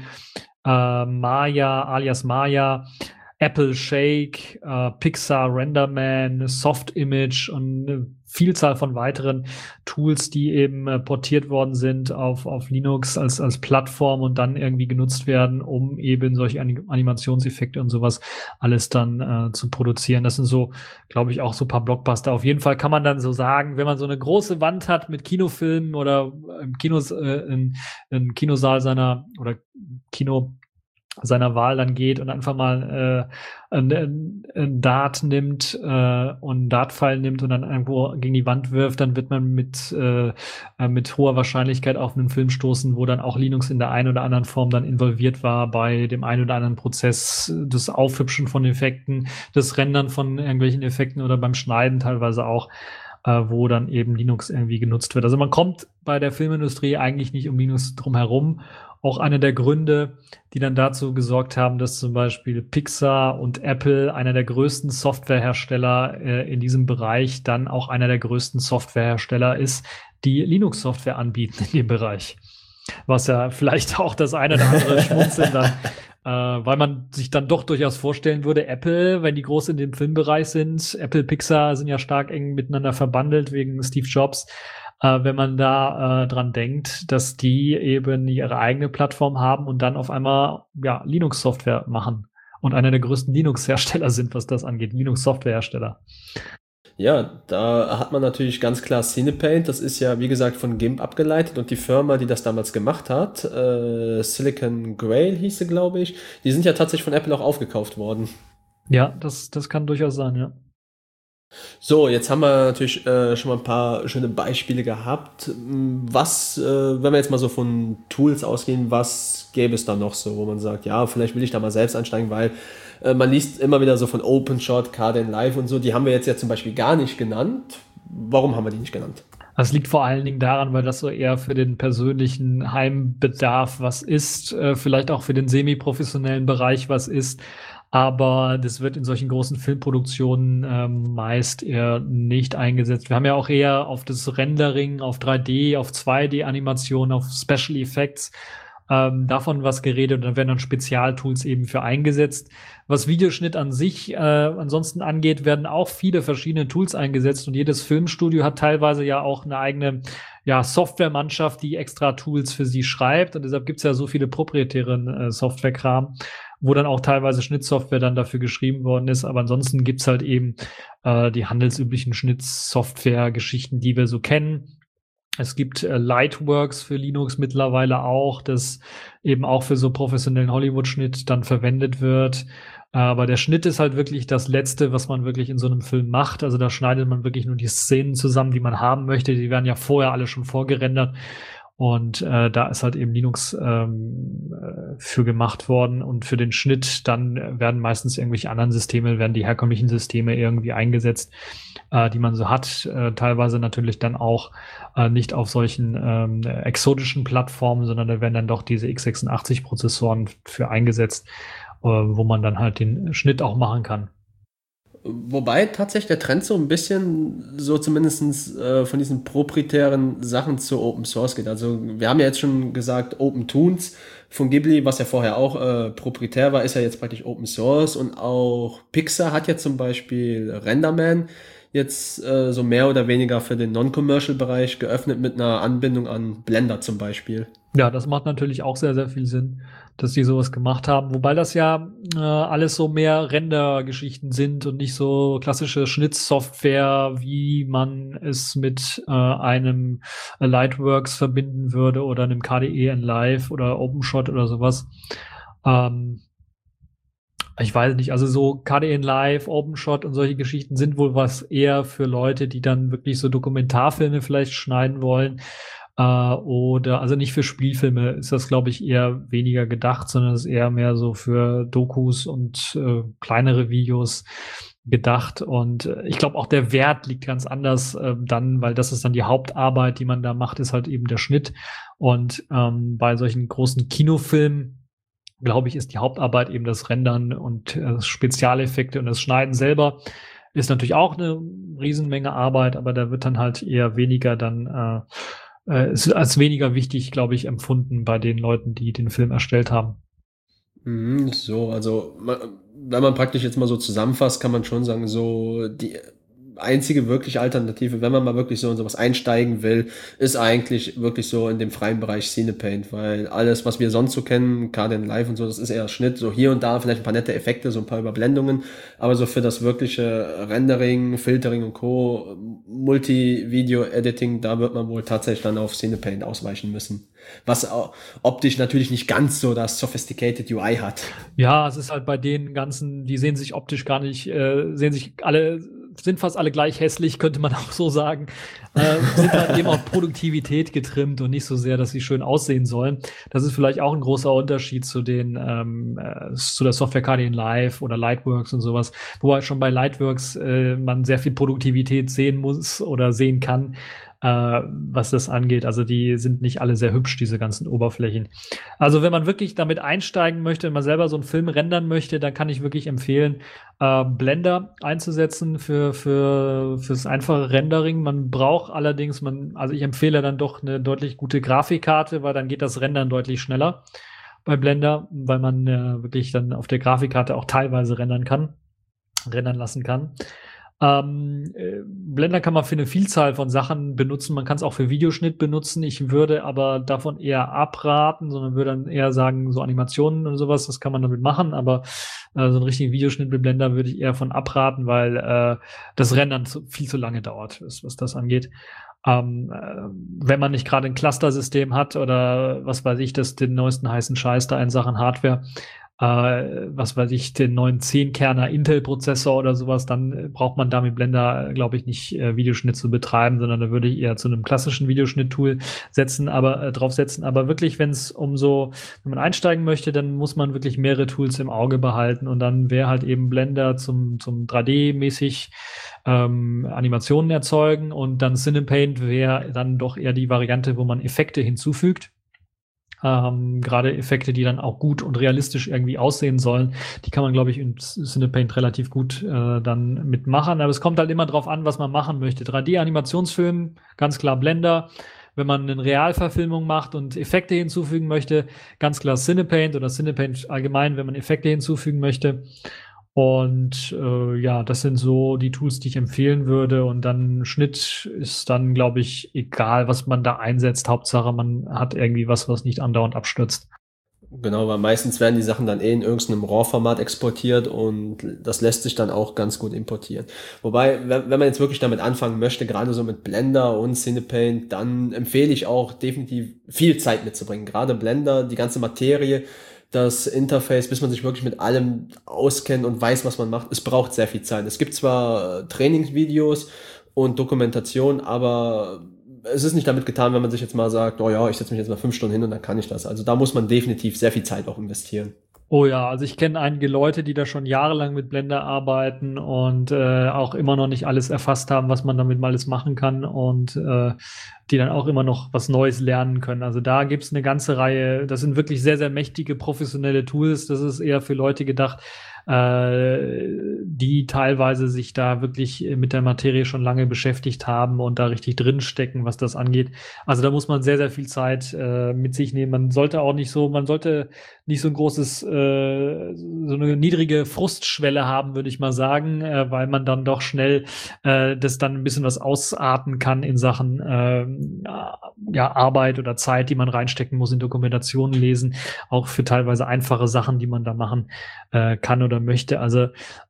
Maya, alias Maya, Apple Shake, Pixar Renderman, Softimage und eine Vielzahl von weiteren Tools, die eben portiert worden sind auf Linux als Plattform und dann irgendwie genutzt werden, um eben solche Animationseffekte und sowas alles dann zu produzieren. Das sind so, glaube ich, auch so ein paar Blockbuster. Auf jeden Fall kann man dann so sagen, wenn man so eine große Wand hat mit Kinofilmen oder im Kinosaal seiner Wahl dann geht und einfach mal ein Dart nimmt und einen Dartpfeil nimmt und dann irgendwo gegen die Wand wirft, dann wird man mit hoher Wahrscheinlichkeit auf einen Film stoßen, wo dann auch Linux in der einen oder anderen Form dann involviert war bei dem einen oder anderen Prozess des Aufhübschen von Effekten, des Rendern von irgendwelchen Effekten oder beim Schneiden teilweise auch, wo dann eben Linux irgendwie genutzt wird. Also man kommt bei der Filmindustrie eigentlich nicht um Linux drum herum. Auch einer der Gründe, die dann dazu gesorgt haben, dass zum Beispiel Pixar und Apple, einer der größten Softwarehersteller in diesem Bereich, dann auch einer der größten Softwarehersteller ist, die Linux-Software anbieten in dem Bereich. Was ja vielleicht auch das eine oder andere Schmunzeln dann weil man sich dann doch durchaus vorstellen würde, Apple, wenn die groß in dem Filmbereich sind, Apple, Pixar sind ja stark eng miteinander verbandelt wegen Steve Jobs, wenn man da dran denkt, dass die eben ihre eigene Plattform haben und dann auf einmal ja Linux-Software machen und einer der größten Linux-Hersteller sind, was das angeht, Linux-Software-Hersteller. Ja, da hat man natürlich ganz klar Cinepaint, das ist ja wie gesagt von GIMP abgeleitet und die Firma, die das damals gemacht hat, Silicon Grail hieß sie, glaube ich, die sind ja tatsächlich von Apple auch aufgekauft worden. Ja, das kann durchaus sein, ja. So, jetzt haben wir natürlich schon mal ein paar schöne Beispiele gehabt. Was, wenn wir jetzt mal so von Tools ausgehen, was gäbe es da noch so, wo man sagt, ja, vielleicht will ich da mal selbst einsteigen, weil man liest immer wieder so von OpenShot, Kdenlive und so, die haben wir jetzt ja zum Beispiel gar nicht genannt. Warum haben wir die nicht genannt? Das liegt vor allen Dingen daran, weil das so eher für den persönlichen Heimbedarf was ist, vielleicht auch für den semi-professionellen Bereich was ist. Aber das wird in solchen großen Filmproduktionen meist eher nicht eingesetzt. Wir haben ja auch eher auf das Rendering, auf 3D, auf 2D-Animation, auf Special Effects davon was geredet und dann werden dann Spezialtools eben für eingesetzt. Was Videoschnitt an sich ansonsten angeht, werden auch viele verschiedene Tools eingesetzt und jedes Filmstudio hat teilweise ja auch eine eigene Softwaremannschaft, die extra Tools für sie schreibt und deshalb gibt es ja so viele proprietären Softwarekram, wo dann auch teilweise Schnittsoftware dann dafür geschrieben worden ist, aber ansonsten gibt's halt eben die handelsüblichen Schnittsoftware-Geschichten, die wir so kennen. Es gibt Lightworks für Linux mittlerweile auch, das eben auch für so professionellen Hollywood-Schnitt dann verwendet wird. Aber der Schnitt ist halt wirklich das Letzte, was man wirklich in so einem Film macht. Also da schneidet man wirklich nur die Szenen zusammen, die man haben möchte. Die werden ja vorher alle schon vorgerendert. Und da ist halt eben Linux für gemacht worden. Und für den Schnitt dann werden meistens irgendwelche anderen Systeme, werden die herkömmlichen Systeme irgendwie eingesetzt, die man so hat. Teilweise natürlich dann auch nicht auf solchen exotischen Plattformen, sondern da werden dann doch diese x86-Prozessoren für eingesetzt, wo man dann halt den Schnitt auch machen kann. Wobei tatsächlich der Trend so ein bisschen so zumindest von diesen proprietären Sachen zu Open Source geht. Also wir haben ja jetzt schon gesagt, Open Toons von Ghibli, was ja vorher auch proprietär war, ist ja jetzt praktisch Open Source und auch Pixar hat ja zum Beispiel RenderMan jetzt so mehr oder weniger für den Non-Commercial-Bereich geöffnet mit einer Anbindung an Blender zum Beispiel. Ja, das macht natürlich auch sehr, sehr viel Sinn, dass die sowas gemacht haben. Wobei das ja alles so mehr Render-Geschichten sind und nicht so klassische Schnittsoftware, wie man es mit einem Lightworks verbinden würde oder einem KDE-Live oder OpenShot oder sowas. Ich weiß nicht, also so KDE-Live, OpenShot und solche Geschichten sind wohl was eher für Leute, die dann wirklich so Dokumentarfilme vielleicht schneiden wollen. Oder, also nicht für Spielfilme ist das, glaube ich, eher weniger gedacht, sondern ist eher mehr so für Dokus und kleinere Videos gedacht. Und ich glaube, auch der Wert liegt ganz anders dann, weil das ist dann die Hauptarbeit, die man da macht, ist halt eben der Schnitt. Und bei solchen großen Kinofilmen, glaube ich, ist die Hauptarbeit eben das Rendern und Spezialeffekte und das Schneiden selber. Ist natürlich auch eine Riesenmenge Arbeit, aber da wird dann halt eher weniger dann ist als weniger wichtig, glaube ich, empfunden bei den Leuten, die den Film erstellt haben. So, also wenn man praktisch jetzt mal so zusammenfasst, kann man schon sagen, so die einzige wirkliche Alternative, wenn man mal wirklich so in sowas einsteigen will, ist eigentlich wirklich so in dem freien Bereich Cinepaint, weil alles, was wir sonst so kennen, Kdenlive und so, das ist eher Schnitt, so hier und da vielleicht ein paar nette Effekte, so ein paar Überblendungen, aber so für das wirkliche Rendering, Filtering und Co., Multi-Video-Editing, da wird man wohl tatsächlich dann auf Cinepaint ausweichen müssen. Was optisch natürlich nicht ganz so das Sophisticated UI hat. Ja, es ist halt bei den ganzen, die sehen sich optisch gar nicht, sind fast alle gleich hässlich, könnte man auch so sagen. Sind halt eben auf Produktivität getrimmt und nicht so sehr, dass sie schön aussehen sollen. Das ist vielleicht auch ein großer Unterschied zu den zu der Software Kdenlive oder Lightworks und sowas, wobei schon bei Lightworks man sehr viel Produktivität sehen muss oder sehen kann, was das angeht. Also die sind nicht alle sehr hübsch, diese ganzen Oberflächen. Also wenn man wirklich damit einsteigen möchte, wenn man selber so einen Film rendern möchte, dann kann ich wirklich empfehlen, Blender einzusetzen fürs einfache Rendering. Man braucht allerdings, also ich empfehle dann doch eine deutlich gute Grafikkarte, weil dann geht das Rendern deutlich schneller. bei Blender, weil man wirklich dann auf der Grafikkarte auch teilweise rendern lassen kann. Blender kann man für eine Vielzahl von Sachen benutzen. Man kann es auch für Videoschnitt benutzen. Ich würde aber davon eher abraten, sondern würde dann eher sagen, so Animationen und sowas, das kann man damit machen. Aber so einen richtigen Videoschnitt mit Blender würde ich eher von abraten, weil das Rendern viel zu lange dauert, was das angeht. Wenn man nicht gerade ein Cluster-System hat oder was weiß ich, den neuesten heißen Scheiß da in Sachen Hardware, was weiß ich, den neuen 10-Kerner Intel-Prozessor oder sowas, dann braucht man da mit Blender, glaube ich, nicht Videoschnitt zu betreiben, sondern da würde ich eher zu einem klassischen Videoschnitt-Tool draufsetzen. Aber wirklich, wenn man einsteigen möchte, dann muss man wirklich mehrere Tools im Auge behalten und dann wäre halt eben Blender zum 3D-mäßig Animationen erzeugen und dann Cinepaint wäre dann doch eher die Variante, wo man Effekte hinzufügt. Gerade Effekte, die dann auch gut und realistisch irgendwie aussehen sollen, die kann man, glaube ich, in Cinepaint relativ gut dann mitmachen. Aber es kommt halt immer drauf an, was man machen möchte. 3D-Animationsfilm, ganz klar Blender. Wenn man eine Realverfilmung macht und Effekte hinzufügen möchte, ganz klar Cinepaint oder Cinepaint allgemein, wenn man Effekte hinzufügen möchte. Und das sind so die Tools, die ich empfehlen würde. Und dann Schnitt ist dann, glaube ich, egal, was man da einsetzt. Hauptsache, man hat irgendwie was nicht andauernd abstürzt. Genau, weil meistens werden die Sachen dann in irgendeinem RAW-Format exportiert und das lässt sich dann auch ganz gut importieren. Wobei, wenn man jetzt wirklich damit anfangen möchte, gerade so mit Blender und Cinepaint, dann empfehle ich auch definitiv viel Zeit mitzubringen. Gerade Blender, die ganze Materie, das Interface, bis man sich wirklich mit allem auskennt und weiß, was man macht. Es braucht sehr viel Zeit. Es gibt zwar Trainingsvideos und Dokumentation, aber es ist nicht damit getan, wenn man sich jetzt mal sagt, oh ja, ich setze mich jetzt mal 5 Stunden hin und dann kann ich das. Also da muss man definitiv sehr viel Zeit auch investieren. Oh ja, also ich kenne einige Leute, die da schon jahrelang mit Blender arbeiten und auch immer noch nicht alles erfasst haben, was man damit mal alles machen kann und die dann auch immer noch was Neues lernen können. Also da gibt's eine ganze Reihe, das sind wirklich sehr, sehr mächtige professionelle Tools. Das ist eher für Leute gedacht, die teilweise sich da wirklich mit der Materie schon lange beschäftigt haben und da richtig drinstecken, was das angeht. Also da muss man sehr, sehr viel Zeit mit sich nehmen. Man sollte nicht so ein großes, so eine niedrige Frustschwelle haben, würde ich mal sagen, weil man dann doch schnell das dann ein bisschen was ausarten kann in Sachen Arbeit oder Zeit, die man reinstecken muss in Dokumentationen lesen, auch für teilweise einfache Sachen, die man da machen kann oder möchte. Also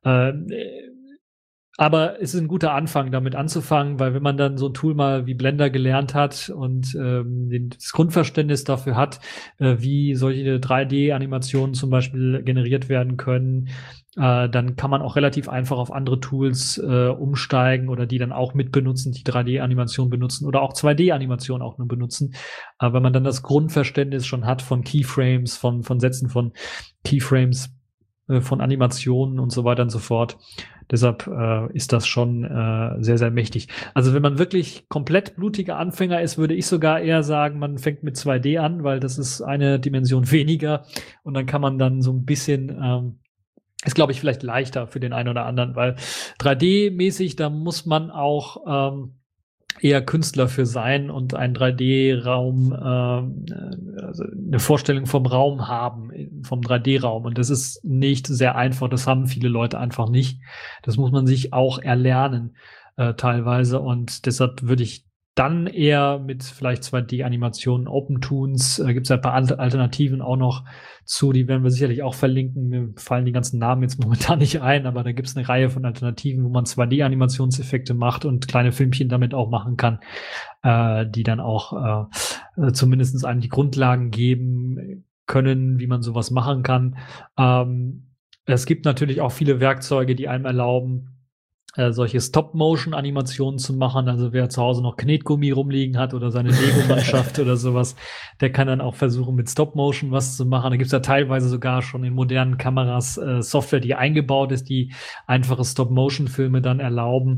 aber es ist ein guter Anfang, damit anzufangen, weil wenn man dann so ein Tool mal wie Blender gelernt hat und das Grundverständnis dafür hat, wie solche 3D-Animationen zum Beispiel generiert werden können, dann kann man auch relativ einfach auf andere Tools umsteigen oder die dann auch mitbenutzen, die 3D-Animation benutzen oder auch 2D-Animation auch nur benutzen. Weil man dann das Grundverständnis schon hat von Keyframes, von Sätzen von Keyframes, von Animationen und so weiter und so fort. Deshalb ist das schon sehr, sehr mächtig. Also wenn man wirklich komplett blutiger Anfänger ist, würde ich sogar eher sagen, man fängt mit 2D an, weil das ist eine Dimension weniger und dann kann man dann so ein bisschen ist, glaube ich, vielleicht leichter für den einen oder anderen, weil 3D-mäßig, da muss man auch eher Künstler für sein und einen 3D-Raum, also eine Vorstellung vom Raum haben, vom 3D-Raum. Und das ist nicht sehr einfach. Das haben viele Leute einfach nicht. Das muss man sich auch erlernen, teilweise. Und deshalb würde ich dann eher mit vielleicht 2D-Animationen, OpenToons, gibt es ein paar Alternativen auch noch zu, die werden wir sicherlich auch verlinken. Mir fallen die ganzen Namen jetzt momentan nicht ein, aber da gibt es eine Reihe von Alternativen, wo man 2D-Animationseffekte macht und kleine Filmchen damit auch machen kann, die dann auch zumindest einem die Grundlagen geben können, wie man sowas machen kann. Es gibt natürlich auch viele Werkzeuge, die einem erlauben, solche Stop-Motion-Animationen zu machen. Also wer zu Hause noch Knetgummi rumliegen hat oder seine Lego-Mannschaft oder sowas, der kann dann auch versuchen, mit Stop-Motion was zu machen. Da gibt's ja teilweise sogar schon in modernen Kameras Software, die eingebaut ist, die einfache Stop-Motion-Filme dann erlauben.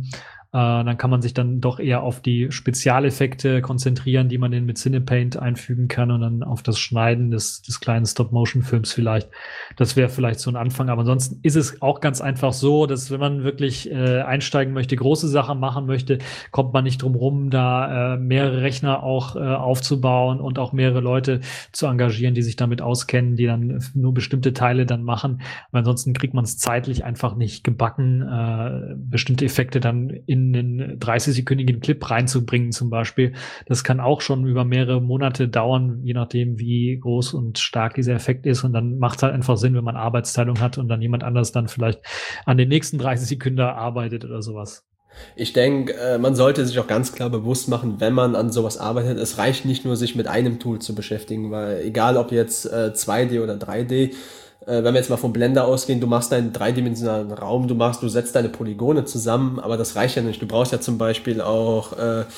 Dann kann man sich dann doch eher auf die Spezialeffekte konzentrieren, die man mit Cinepaint einfügen kann und dann auf das Schneiden des kleinen Stop-Motion-Films vielleicht. Das wäre vielleicht so ein Anfang. Aber ansonsten ist es auch ganz einfach so, dass wenn man wirklich einsteigen möchte, große Sachen machen möchte, kommt man nicht drum rum, da mehrere Rechner auch aufzubauen und auch mehrere Leute zu engagieren, die sich damit auskennen, die dann nur bestimmte Teile dann machen. Weil ansonsten kriegt man es zeitlich einfach nicht gebacken, bestimmte Effekte dann in einen 30-sekündigen Clip reinzubringen zum Beispiel. Das kann auch schon über mehrere Monate dauern, je nachdem, wie groß und stark dieser Effekt ist. Und dann macht es halt einfach Sinn, wenn man Arbeitsteilung hat und dann jemand anders dann vielleicht an den nächsten 30 Sekunden arbeitet oder sowas. Ich denke, man sollte sich auch ganz klar bewusst machen, wenn man an sowas arbeitet, es reicht nicht nur, sich mit einem Tool zu beschäftigen, weil egal ob jetzt 2D oder 3D, wenn wir jetzt mal vom Blender ausgehen, du machst deinen dreidimensionalen Raum, du setzt deine Polygone zusammen, aber das reicht ja nicht. Du brauchst ja zum Beispiel auch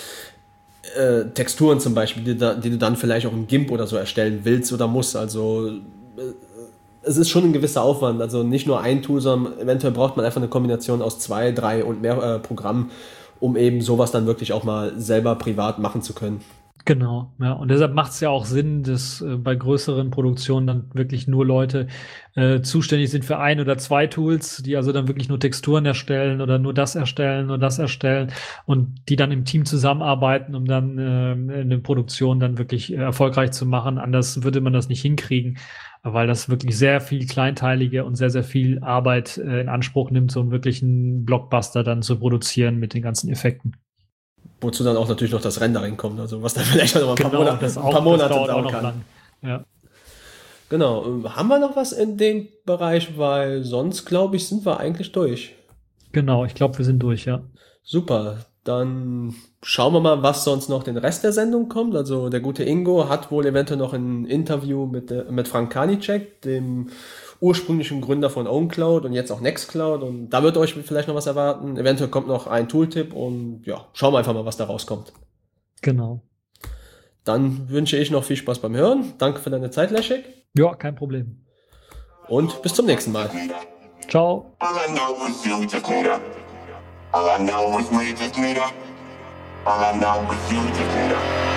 Texturen zum Beispiel, die du dann vielleicht auch im GIMP oder so erstellen willst oder musst. Also es ist schon ein gewisser Aufwand, also nicht nur ein Tool, sondern eventuell braucht man einfach eine Kombination aus 2, 3 und mehr Programmen, um eben sowas dann wirklich auch mal selber privat machen zu können. Genau, ja. Und deshalb macht es ja auch Sinn, dass bei größeren Produktionen dann wirklich nur Leute zuständig sind für ein oder zwei Tools, die also dann wirklich nur Texturen erstellen oder nur das erstellen und die dann im Team zusammenarbeiten, um dann eine Produktion dann wirklich erfolgreich zu machen. Anders würde man das nicht hinkriegen, weil das wirklich sehr viel kleinteilige und sehr, sehr viel Arbeit in Anspruch nimmt, so einen wirklichen Blockbuster dann zu produzieren mit den ganzen Effekten. Wozu dann auch natürlich noch das Rendering kommt, also was dann vielleicht noch ein paar Monate dauern kann. Lang. Ja. Genau. Haben wir noch was in dem Bereich, weil sonst, glaube ich, sind wir eigentlich durch. Genau, ich glaube, wir sind durch, ja. Super. Dann schauen wir mal, was sonst noch den Rest der Sendung kommt. Also der gute Ingo hat wohl eventuell noch ein Interview mit Frank Karliczek, dem ursprünglichen Gründer von OwnCloud und jetzt auch Nextcloud. Und da wird euch vielleicht noch was erwarten. Eventuell kommt noch ein Tooltip und ja, schauen wir einfach mal, was da rauskommt. Genau. Dann wünsche ich noch viel Spaß beim Hören. Danke für deine Zeit, Leszek. Ja, kein Problem. Und bis zum nächsten Mal. Ciao. All I know is we just need her. All I know is we just need her. All I know is you just need her.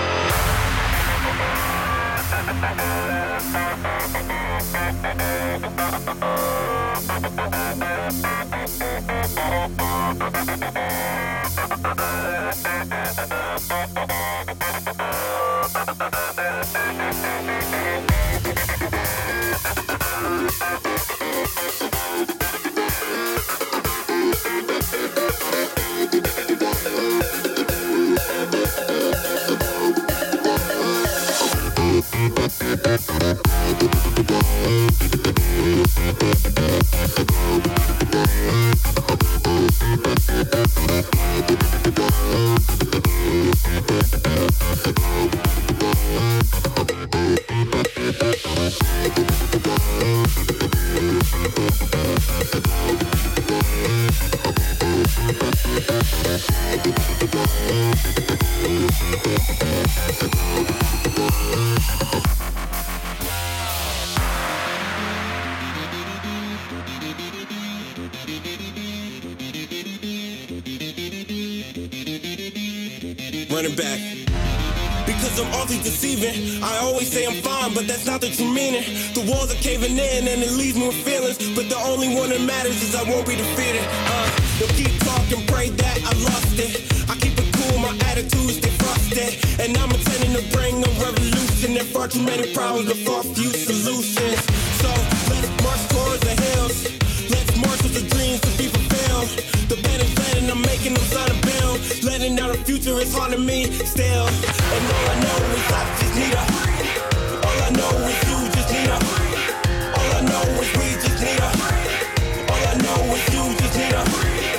Running back. Because I'm awfully deceiving. I always say I'm fine, but that's not the true meaning. The walls are caving in and it leaves me with feelings. But the only one that matters is I won't be defeated. They'll keep talking, pray that I lost it. I keep it cool, my attitude stay frosted. And I'm intending to bring a revolution. There far too many problems, but far few solutions. So let's march towards the hills. Let's march with the dreams to be fulfilled. The pen is letting, I'm making them sign a bill. Letting out the future is hard to me still. And all I know is I just need her. All I know is you just need her. All I know is we just need her. All I know is you just need her.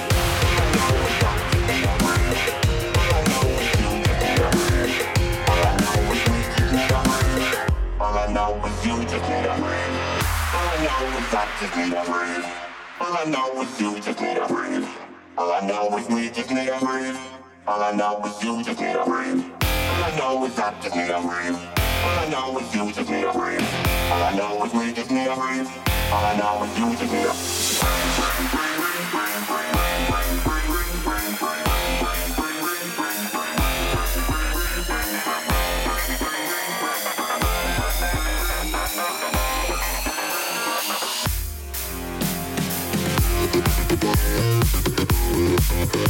All I know is you just need a breathe. All I know is I just need a breathe. All I know is you just need a breathe. All I know is we just need a breathe. All I know is you just need a breathe. All I know is I just need a breathe. All I know is you just need a breathe. All I know is we just need a breathe. All I know is you just need a breathe.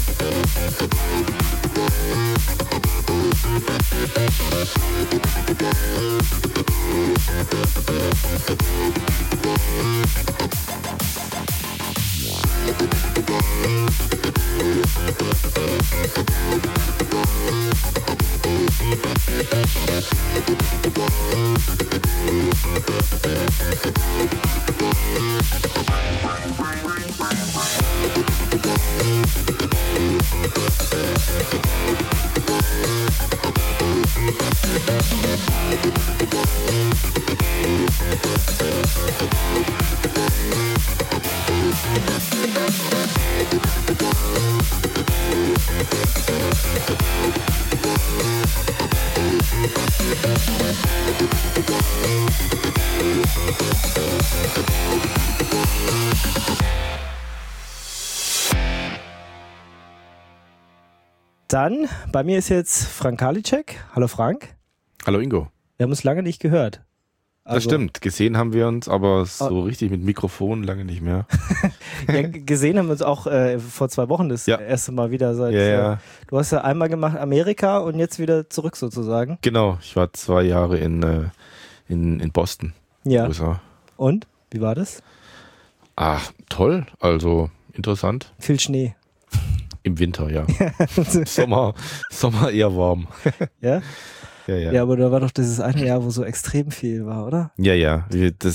Dann, bei mir ist jetzt Frank Karliczek. Hallo Frank. Hallo Ingo. Wir haben uns lange nicht gehört. Das stimmt, gesehen haben wir uns, aber so richtig mit Mikrofon lange nicht mehr. Ja, gesehen haben wir uns auch vor 2 Wochen das erste Mal wieder. Du hast ja einmal gemacht Amerika und jetzt wieder zurück sozusagen. Genau, ich war 2 Jahre in Boston, USA. Und, wie war das? Ach, toll, also interessant. Viel Schnee. Im Winter, ja. Sommer eher warm. Ja? Ja, aber da war doch dieses eine Jahr, wo so extrem viel war, oder? Ja.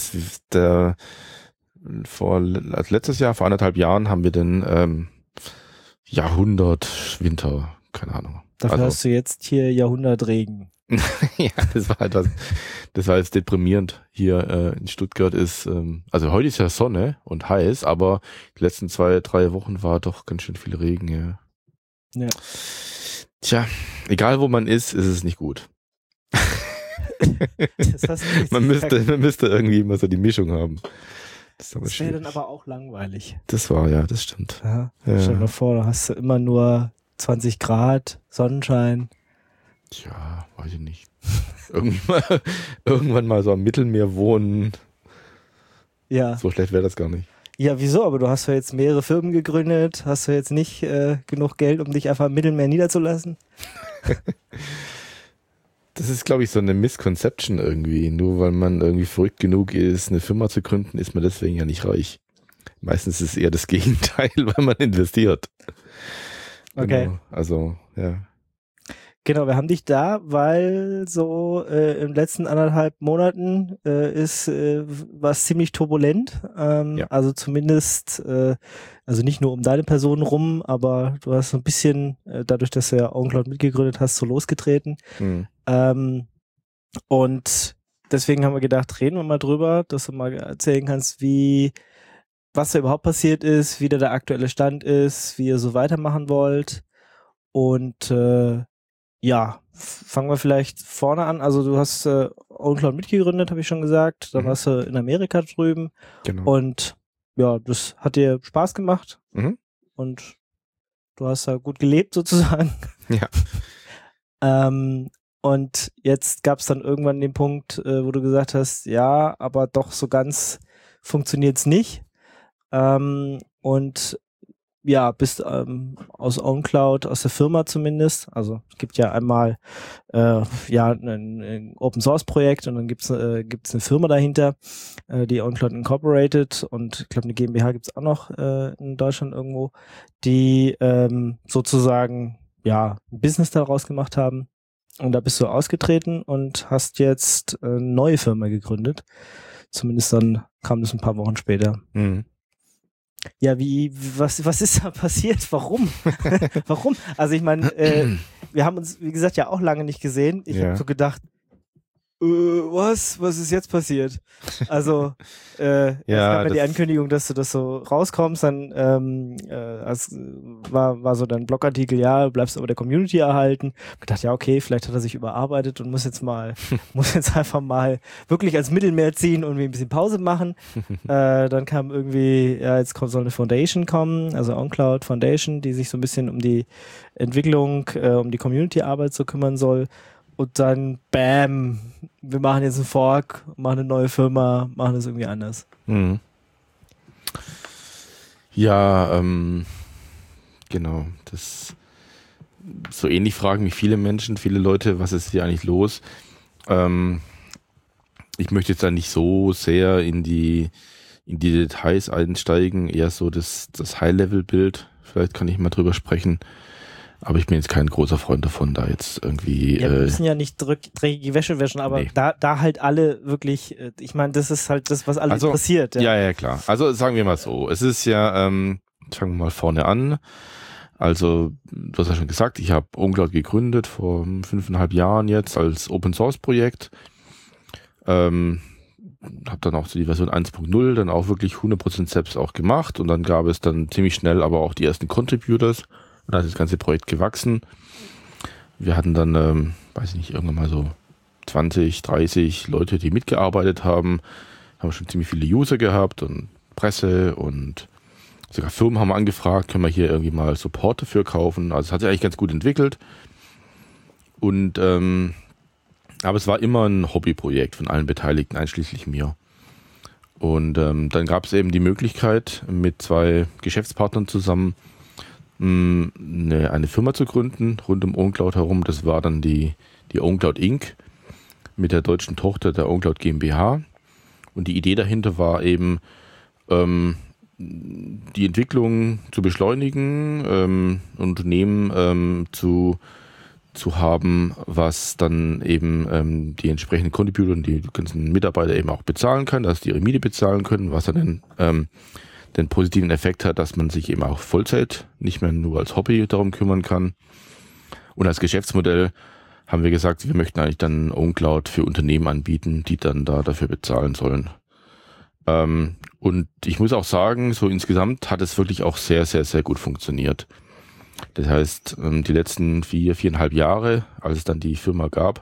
Letztes Jahr, vor 1,5 Jahren, haben wir den Jahrhundert Winter, keine Ahnung. Dafür hast du jetzt hier Jahrhundert Regen. Ja, das war jetzt deprimierend. Hier in Stuttgart ist, also heute ist ja Sonne und heiß, aber die letzten 2-3 Wochen war doch ganz schön viel Regen, ja. Tja, egal wo man ist es nicht gut. Man müsste irgendwie immer so die Mischung haben. Das wäre dann aber auch langweilig. Das stimmt. Ja. Stell dir mal vor, da hast du immer nur 20 Grad, Sonnenschein. Tja, weiß ich nicht. Irgendwann mal so am Mittelmeer wohnen. Ja. So schlecht wäre das gar nicht. Ja, wieso? Aber du hast ja jetzt mehrere Firmen gegründet. Hast du jetzt nicht genug Geld, um dich einfach im Mittelmeer niederzulassen? Das ist, glaube ich, so eine Misconception irgendwie. Nur weil man irgendwie verrückt genug ist, eine Firma zu gründen, ist man deswegen ja nicht reich. Meistens ist es eher das Gegenteil, weil man investiert. Okay. Genau. Also, ja. Genau, wir haben dich da, weil so im letzten 1,5 Monaten war es ziemlich turbulent. Also zumindest, also nicht nur um deine Person rum, aber du hast so ein bisschen, dadurch, dass du ja OwnCloud mitgegründet hast, so losgetreten. Und deswegen haben wir gedacht, reden wir mal drüber, dass du mal erzählen kannst, was da überhaupt passiert ist, wie der aktuelle Stand ist, wie ihr so weitermachen wollt. Und fangen wir vielleicht vorne an. Also du hast OwnCloud mitgegründet, habe ich schon gesagt. Da warst du in Amerika drüben. Genau. Und ja, das hat dir Spaß gemacht. Und du hast da gut gelebt sozusagen. Ja. Und jetzt gab es dann irgendwann den Punkt, wo du gesagt hast, ja, aber doch so ganz funktioniert es nicht. Und ja, bist aus OwnCloud, aus der Firma zumindest. Also es gibt ja einmal ein Open-Source-Projekt und dann gibt's eine Firma dahinter, die OwnCloud Incorporated, und ich glaube eine GmbH gibt's auch noch in Deutschland irgendwo, die sozusagen ein Business daraus gemacht haben. Und da bist du ausgetreten und hast jetzt eine neue Firma gegründet. Zumindest dann kam das ein paar Wochen später. Ja, was ist da passiert? Warum? Warum? Also ich meine, wir haben uns, wie gesagt, ja auch lange nicht gesehen. Ich habe so gedacht, was ist jetzt passiert? Also, es gab ja die Ankündigung, dass du das so rauskommst, dann war so dein Blogartikel, ja, bleibst aber der Community erhalten. Ich gedacht, ja, okay, vielleicht hat er sich überarbeitet und muss jetzt einfach mal wirklich ans Mittelmeer ziehen und ein bisschen Pause machen. Dann kam irgendwie, soll eine Foundation kommen, also OwnCloud Foundation, die sich so ein bisschen um die Entwicklung, um die Community-Arbeit so kümmern soll. Und dann, bam, wir machen jetzt einen Fork, machen eine neue Firma, machen das irgendwie anders. Ja, Genau. Das so ähnlich fragen mich viele Menschen, viele Leute, was ist hier eigentlich los? Ich möchte jetzt da nicht so sehr in die Details einsteigen, eher so das High-Level-Bild. Vielleicht kann ich mal drüber sprechen. Aber ich bin jetzt kein großer Freund davon, da jetzt irgendwie... Ja, wir müssen ja nicht dreckige Wäsche waschen, aber nee. da halt alle wirklich, ich meine, das ist halt das, was alle interessiert. Ja, klar. Also sagen wir mal so, es ist ja, fangen wir mal vorne an. Also, du hast ja schon gesagt, ich habe OwnCloud gegründet vor 5,5 Jahren jetzt als Open-Source-Projekt. Habe dann auch so die Version 1.0 dann auch wirklich 100% selbst auch gemacht und dann gab es dann ziemlich schnell aber auch die ersten Contributors. Und dann ist das ganze Projekt gewachsen. Wir hatten dann, weiß ich nicht, irgendwann mal so 20, 30 Leute, die mitgearbeitet haben. Haben schon ziemlich viele User gehabt und Presse und sogar Firmen haben angefragt, können wir hier irgendwie mal Support dafür kaufen. Also es hat sich eigentlich ganz gut entwickelt. Und aber es war immer ein Hobbyprojekt von allen Beteiligten, einschließlich mir. Und dann gab es eben die Möglichkeit, mit 2 Geschäftspartnern zusammen eine Firma zu gründen, rund um OwnCloud herum. Das war dann die OwnCloud Inc. mit der deutschen Tochter der OwnCloud GmbH. Und die Idee dahinter war eben, die Entwicklung zu beschleunigen, Unternehmen zu haben, was dann eben die entsprechenden Contributor und die ganzen Mitarbeiter eben auch bezahlen kann, dass die ihre Miete bezahlen können, was dann den positiven Effekt hat, dass man sich eben auch Vollzeit nicht mehr nur als Hobby darum kümmern kann. Und als Geschäftsmodell haben wir gesagt, wir möchten eigentlich dann OwnCloud für Unternehmen anbieten, die dann da dafür bezahlen sollen. Und ich muss auch sagen, so insgesamt hat es wirklich auch sehr, sehr, sehr gut funktioniert. Das heißt, die letzten 4,5 Jahre, als es dann die Firma gab,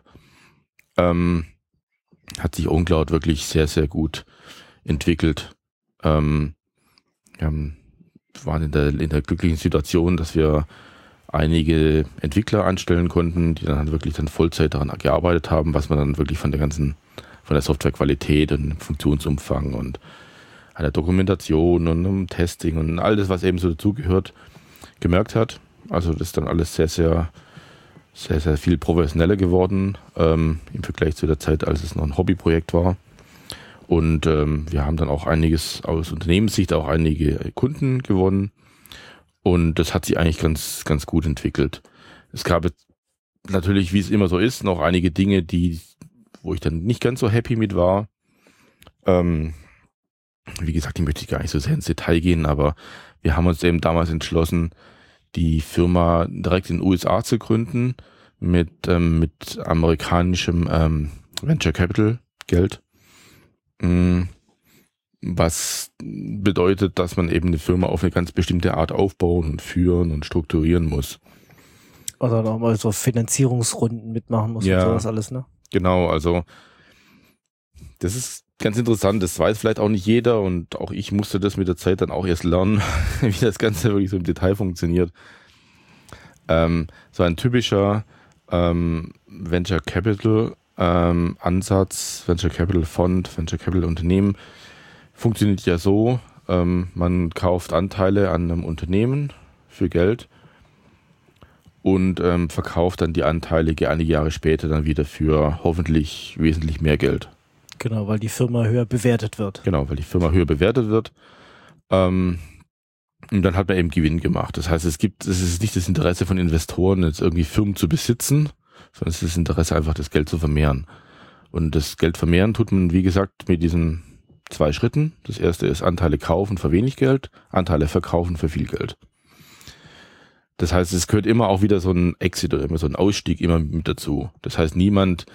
hat sich OwnCloud wirklich sehr, sehr gut entwickelt. Wir waren in der glücklichen Situation, dass wir einige Entwickler anstellen konnten, die dann wirklich dann Vollzeit daran gearbeitet haben, was man dann wirklich von der Softwarequalität und dem Funktionsumfang und an der Dokumentation und im Testing und alles, was eben so dazugehört, gemerkt hat. Also das ist dann alles sehr, sehr, sehr, sehr viel professioneller geworden im Vergleich zu der Zeit, als es noch ein Hobbyprojekt war. Und wir haben dann auch einiges aus Unternehmenssicht, auch einige Kunden gewonnen. Und das hat sich eigentlich ganz, ganz gut entwickelt. Es gab jetzt natürlich, wie es immer so ist, noch einige Dinge, wo ich dann nicht ganz so happy mit war. Wie gesagt, die möchte ich gar nicht so sehr ins Detail gehen, aber wir haben uns eben damals entschlossen, die Firma direkt in den USA zu gründen mit amerikanischem Venture Capital Geld. Was bedeutet, dass man eben eine Firma auf eine ganz bestimmte Art aufbauen und führen und strukturieren muss. Oder nochmal so Finanzierungsrunden mitmachen muss und sowas alles, ne? Genau, also das ist ganz interessant, das weiß vielleicht auch nicht jeder und auch ich musste das mit der Zeit dann auch erst lernen, wie das Ganze wirklich so im Detail funktioniert. So ein typischer Venture Capital Ansatz, Venture Capital Fund, Venture Capital Unternehmen funktioniert ja so, man kauft Anteile an einem Unternehmen für Geld und verkauft dann die Anteile einige Jahre später dann wieder für hoffentlich wesentlich mehr Geld. Genau, weil die Firma höher bewertet wird. Genau, weil die Firma höher bewertet wird. Und dann hat man eben Gewinn gemacht. Das heißt, es ist nicht das Interesse von Investoren, jetzt irgendwie Firmen zu besitzen, sondern es ist das Interesse einfach, das Geld zu vermehren. Und das Geld vermehren tut man, wie gesagt, mit diesen 2 Schritten. Das erste ist Anteile kaufen für wenig Geld, Anteile verkaufen für viel Geld. Das heißt, es gehört immer auch wieder so ein Exit oder immer so ein Ausstieg immer mit dazu. Das heißt, niemand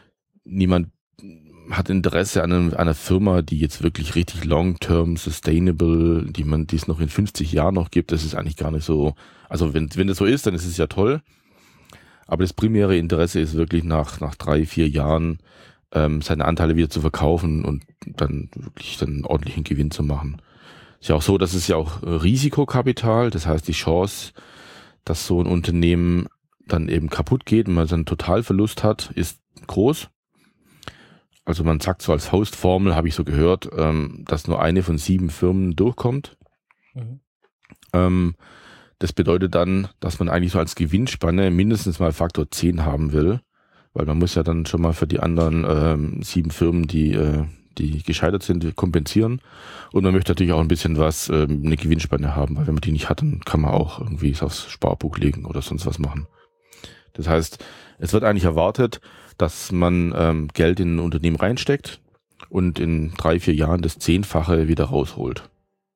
hat Interesse an einer Firma, die jetzt wirklich richtig long-term, sustainable, die es noch in 50 Jahren noch gibt. Das ist eigentlich gar nicht so. Also wenn das so ist, dann ist es ja toll. Aber das primäre Interesse ist wirklich nach 3-4 Jahren seine Anteile wieder zu verkaufen und dann wirklich dann ordentlichen Gewinn zu machen. Ist ja auch so, dass es ja auch Risikokapital, das heißt die Chance, dass so ein Unternehmen dann eben kaputt geht und man dann Totalverlust hat, ist groß. Also man sagt so als Faustformel, habe ich so gehört, dass nur eine von 7 Firmen durchkommt. Mhm. Das bedeutet dann, dass man eigentlich so als Gewinnspanne mindestens mal Faktor 10 haben will, weil man muss ja dann schon mal für die anderen 7 Firmen, die gescheitert sind, kompensieren. Und man möchte natürlich auch ein bisschen was, eine Gewinnspanne haben, weil wenn man die nicht hat, dann kann man auch irgendwie es aufs Sparbuch legen oder sonst was machen. Das heißt, es wird eigentlich erwartet, dass man Geld in ein Unternehmen reinsteckt und in 3-4 Jahren das 10-fache wieder rausholt.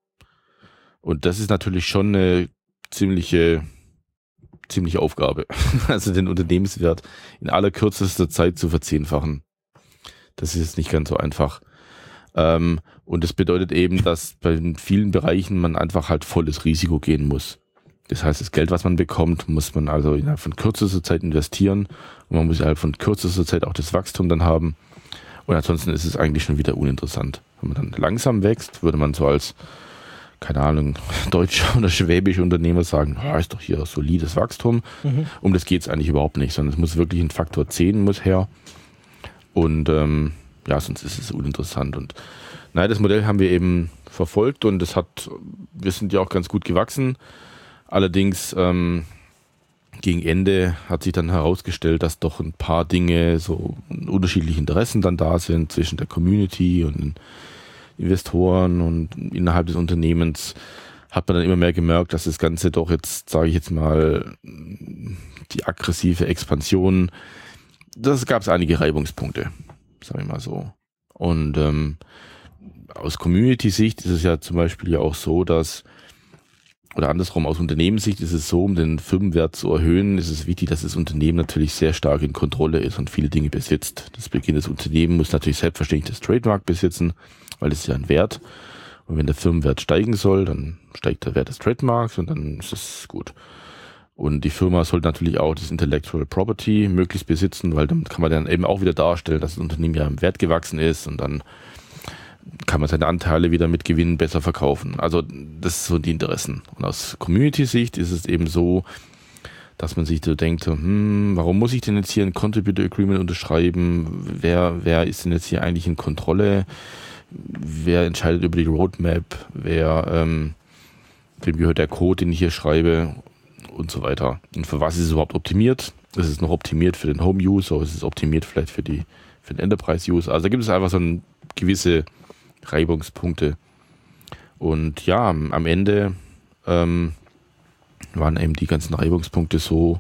Und das ist natürlich schon eine ziemliche Aufgabe, also den Unternehmenswert in allerkürzester Zeit zu verzehnfachen. Das ist jetzt nicht ganz so einfach. Und das bedeutet eben, dass bei vielen Bereichen man einfach halt volles Risiko gehen muss. Das heißt, das Geld, was man bekommt, muss man also innerhalb von kürzester Zeit investieren und man muss innerhalb von kürzester Zeit auch das Wachstum dann haben. Und ansonsten ist es eigentlich schon wieder uninteressant. Wenn man dann langsam wächst, würde man so als, keine Ahnung, deutscher oder schwäbischer Unternehmer sagen, ist doch hier solides Wachstum. Um das geht es eigentlich überhaupt nicht, sondern es muss wirklich ein Faktor 10 muss her. Und sonst ist es uninteressant. Und das Modell haben wir eben verfolgt und wir sind ja auch ganz gut gewachsen. Allerdings gegen Ende hat sich dann herausgestellt, dass doch ein paar Dinge, so unterschiedliche Interessen dann da sind zwischen der Community und den Investoren und innerhalb des Unternehmens hat man dann immer mehr gemerkt, dass das Ganze doch jetzt, sage ich jetzt mal, die aggressive Expansion, das gab es einige Reibungspunkte, sage ich mal so. Und aus Community-Sicht ist es ja zum Beispiel ja auch so, dass, oder andersrum, aus Unternehmenssicht ist es so, um den Firmenwert zu erhöhen, ist es wichtig, dass das Unternehmen natürlich sehr stark in Kontrolle ist und viele Dinge besitzt. Das Beginn des Unternehmens muss natürlich selbstverständlich das Trademark besitzen, weil das ist ja ein Wert. Und wenn der Firmenwert steigen soll, dann steigt der Wert des Trademarks und dann ist das gut. Und die Firma sollte natürlich auch das Intellectual Property möglichst besitzen, weil damit kann man dann eben auch wieder darstellen, dass das Unternehmen ja im Wert gewachsen ist und dann kann man seine Anteile wieder mit Gewinn besser verkaufen. Also das sind so die Interessen. Und aus Community-Sicht ist es eben so, dass man sich so denkt, warum muss ich denn jetzt hier ein Contributor Agreement unterschreiben? Wer ist denn jetzt hier eigentlich in Kontrolle? Wer entscheidet über die Roadmap? Wem gehört der Code, den ich hier schreibe? Und so weiter. Und für was ist es überhaupt optimiert? Ist es noch optimiert für den Home-User? Ist es optimiert vielleicht für den Enterprise-User? Also da gibt es einfach so gewisse Reibungspunkte. Und ja, am Ende waren eben die ganzen Reibungspunkte so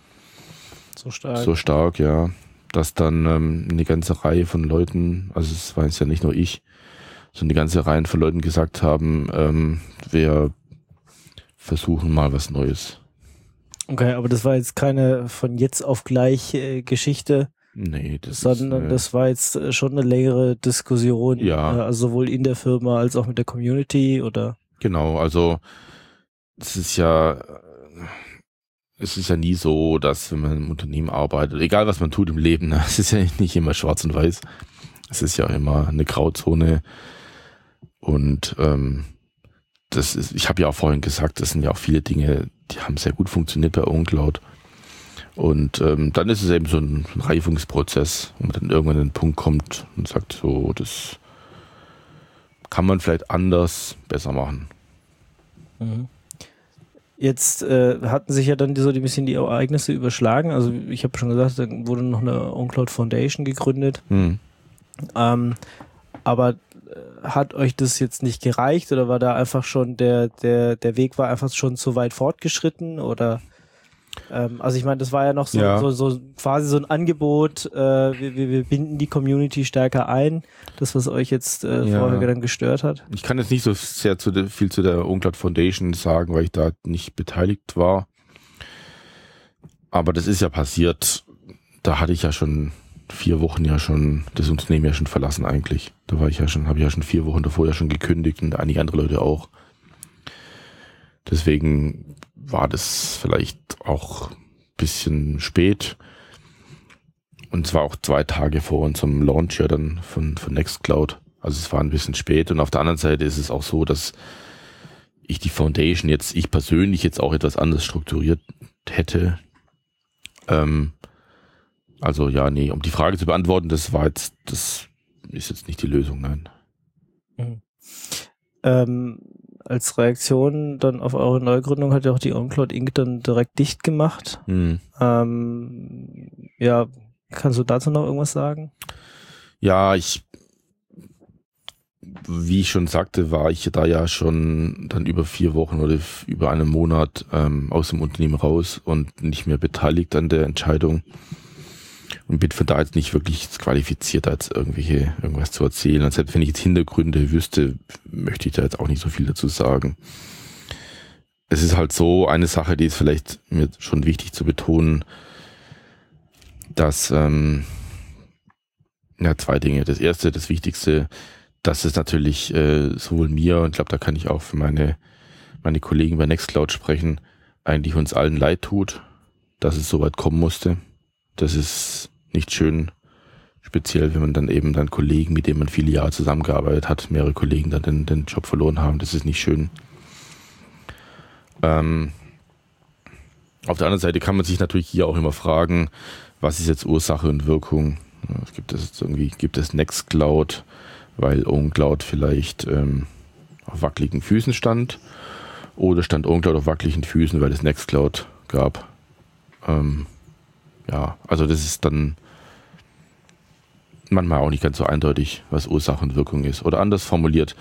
stark, ja, dass dann eine ganze Reihe von Leuten, also es war jetzt ja nicht nur ich, sondern die ganze Reihe von Leuten gesagt haben, wir versuchen mal was Neues. Okay, aber das war jetzt keine von jetzt auf gleich Geschichte. Nee, sondern das war jetzt schon eine längere Diskussion, ja. Also sowohl in der Firma als auch mit der Community, oder? Genau, also es ist ja nie so, dass wenn man im Unternehmen arbeitet, egal was man tut im Leben, es ist ja nicht immer schwarz und weiß, es ist ja immer eine Grauzone und ich habe ja auch vorhin gesagt, das sind ja auch viele Dinge, die haben sehr gut funktioniert bei OwnCloud. Und dann ist es eben so ein Reifungsprozess, wo man dann irgendwann an den Punkt kommt und sagt, so, das kann man vielleicht anders besser machen. Jetzt hatten sich ja dann die Ereignisse überschlagen. Also ich habe schon gesagt, dann wurde noch eine OwnCloud Foundation gegründet. Aber hat euch das jetzt nicht gereicht oder war da einfach schon der Weg war einfach schon zu weit fortgeschritten oder? Also ich meine, das war ja noch so quasi so ein Angebot, wir binden die Community stärker ein, das was euch jetzt vorher dann gestört hat. Ich kann jetzt nicht so sehr viel zu der OwnCloud Foundation sagen, weil ich da nicht beteiligt war. Aber das ist ja passiert, da hatte ich ja schon 4 Wochen das Unternehmen ja schon verlassen eigentlich. Da habe ich ja schon 4 Wochen davor ja schon gekündigt und einige andere Leute auch. Deswegen war das vielleicht auch ein bisschen spät. Und zwar auch 2 Tage vor unserem Launch ja dann von Nextcloud. Also es war ein bisschen spät. Und auf der anderen Seite ist es auch so, dass ich die Foundation ich persönlich jetzt auch etwas anders strukturiert hätte. Also ja, nee, um die Frage zu beantworten, das ist jetzt nicht die Lösung, nein. als Reaktion dann auf eure Neugründung hat ja auch die OwnCloud Inc. dann direkt dicht gemacht. Ja, kannst du dazu noch irgendwas sagen? Ja, wie ich schon sagte, war ich da ja schon dann über 4 Wochen oder über einen Monat aus dem Unternehmen raus und nicht mehr beteiligt an der Entscheidung und bin von da jetzt nicht wirklich qualifiziert, als irgendwas zu erzählen. Und selbst wenn ich jetzt Hintergründe wüsste, möchte ich da jetzt auch nicht so viel dazu sagen. Es ist halt so eine Sache, die ist vielleicht mir schon wichtig zu betonen, dass 2 Dinge. Das erste, das Wichtigste, dass es natürlich sowohl mir, und ich glaube, da kann ich auch für meine Kollegen bei Nextcloud sprechen, eigentlich uns allen leid tut, dass es so weit kommen musste. Das ist nicht schön, speziell wenn man dann eben dann Kollegen, mit denen man viele Jahre zusammengearbeitet hat, mehrere Kollegen dann den Job verloren haben. Das ist nicht schön. Auf der anderen Seite kann man sich natürlich hier auch immer fragen, was ist jetzt Ursache und Wirkung? Gibt es Nextcloud, weil OwnCloud vielleicht auf wackeligen Füßen stand, oder stand OwnCloud auf wackeligen Füßen, weil es Nextcloud gab? Ja, also das ist dann manchmal auch nicht ganz so eindeutig, was Ursache und Wirkung ist. Oder anders formuliert,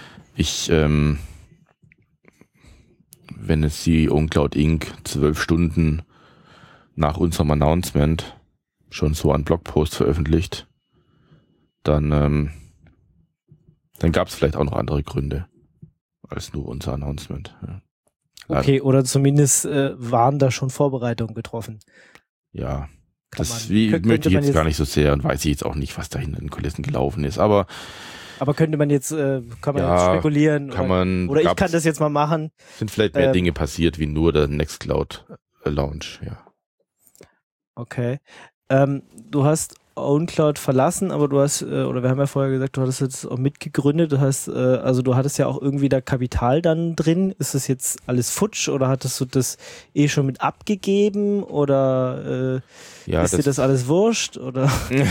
wenn es die OwnCloud Inc. 12 Stunden nach unserem Announcement schon so einen Blogpost veröffentlicht, dann gab es vielleicht auch noch andere Gründe als nur unser Announcement. Ja. Okay, oder zumindest waren da schon Vorbereitungen getroffen. Ja, möchte ich jetzt gar nicht so sehr und weiß ich jetzt auch nicht, was da hinter den Kulissen gelaufen ist. Aber könnte man jetzt, kann man jetzt spekulieren? Oder ich kann das jetzt mal machen. Sind vielleicht mehr Dinge passiert wie nur der Nextcloud Launch, ja. Okay. Du hast OwnCloud verlassen, aber du hast, oder wir haben ja vorher gesagt, du hattest jetzt auch mitgegründet, du hattest ja auch irgendwie da Kapital dann drin. Ist das jetzt alles futsch oder hattest du das schon mit abgegeben oder ist dir das alles wurscht? Oder?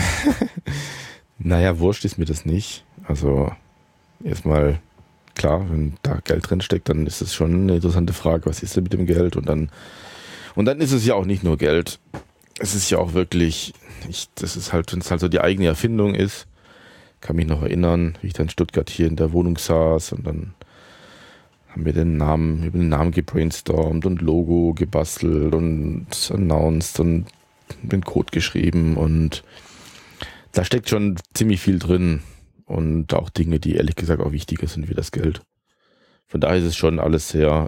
Naja, wurscht ist mir das nicht. Also erstmal, klar, wenn da Geld drin steckt, dann ist es schon eine interessante Frage, was ist denn mit dem Geld? Und dann ist es ja auch nicht nur Geld. Es ist ja auch wirklich, wenn es halt so die eigene Erfindung ist, kann mich noch erinnern, wie ich dann in Stuttgart hier in der Wohnung saß und dann haben wir über den Namen gebrainstormt und Logo gebastelt und announced und den Code geschrieben und da steckt schon ziemlich viel drin und auch Dinge, die ehrlich gesagt auch wichtiger sind wie das Geld. Von daher ist es schon alles sehr,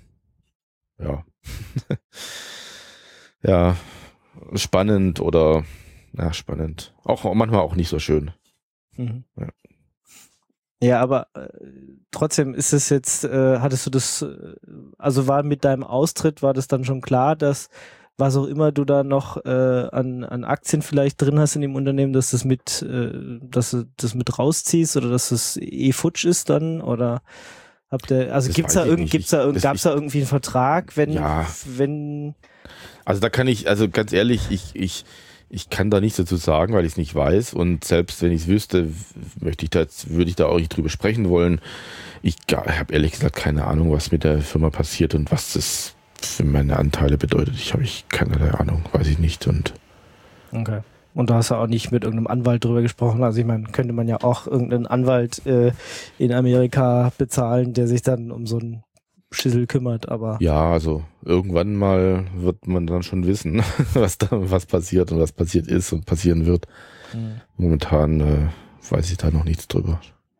ja, spannend oder spannend. Auch manchmal auch nicht so schön. Mhm. Ja, aber trotzdem ist es jetzt, hattest du das, also war mit deinem Austritt, war das dann schon klar, dass was auch immer du da noch an Aktien vielleicht drin hast in dem Unternehmen, dass du das mit rausziehst oder dass es futsch ist dann oder gab's da irgendwie einen Vertrag, wenn Also da kann ich, also ganz ehrlich, ich kann da nichts dazu sagen, weil ich es nicht weiß und selbst wenn ich es wüsste, würde ich da auch nicht drüber sprechen wollen. Ich habe ehrlich gesagt keine Ahnung, was mit der Firma passiert und was das für meine Anteile bedeutet. Ich habe keinerlei Ahnung, weiß ich nicht. Okay. Und da hast du auch nicht mit irgendeinem Anwalt drüber gesprochen. Also ich meine, könnte man ja auch irgendeinen Anwalt in Amerika bezahlen, der sich dann um so einen Schissel kümmert, aber... Ja, also irgendwann mal wird man dann schon wissen, was passiert und was passiert ist und passieren wird. Mhm. Momentan weiß ich da noch nichts drüber.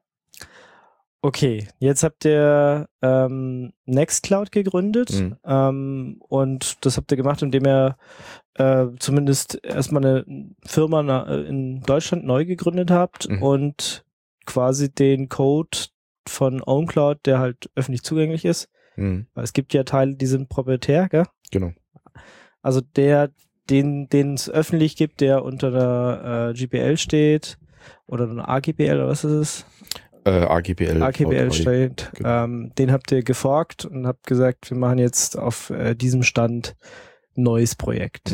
Okay, jetzt habt ihr Nextcloud gegründet und das habt ihr gemacht, indem ihr zumindest erstmal eine Firma in Deutschland neu gegründet habt und quasi den Code von OwnCloud, der halt öffentlich zugänglich ist, weil es gibt ja Teile, die sind proprietär, gell? Genau. Also den es öffentlich gibt, der unter der GPL steht oder eine AGPL oder was ist es? AGPL steht. Genau. Den habt ihr geforkt und habt gesagt, wir machen jetzt auf diesem Stand ein neues Projekt.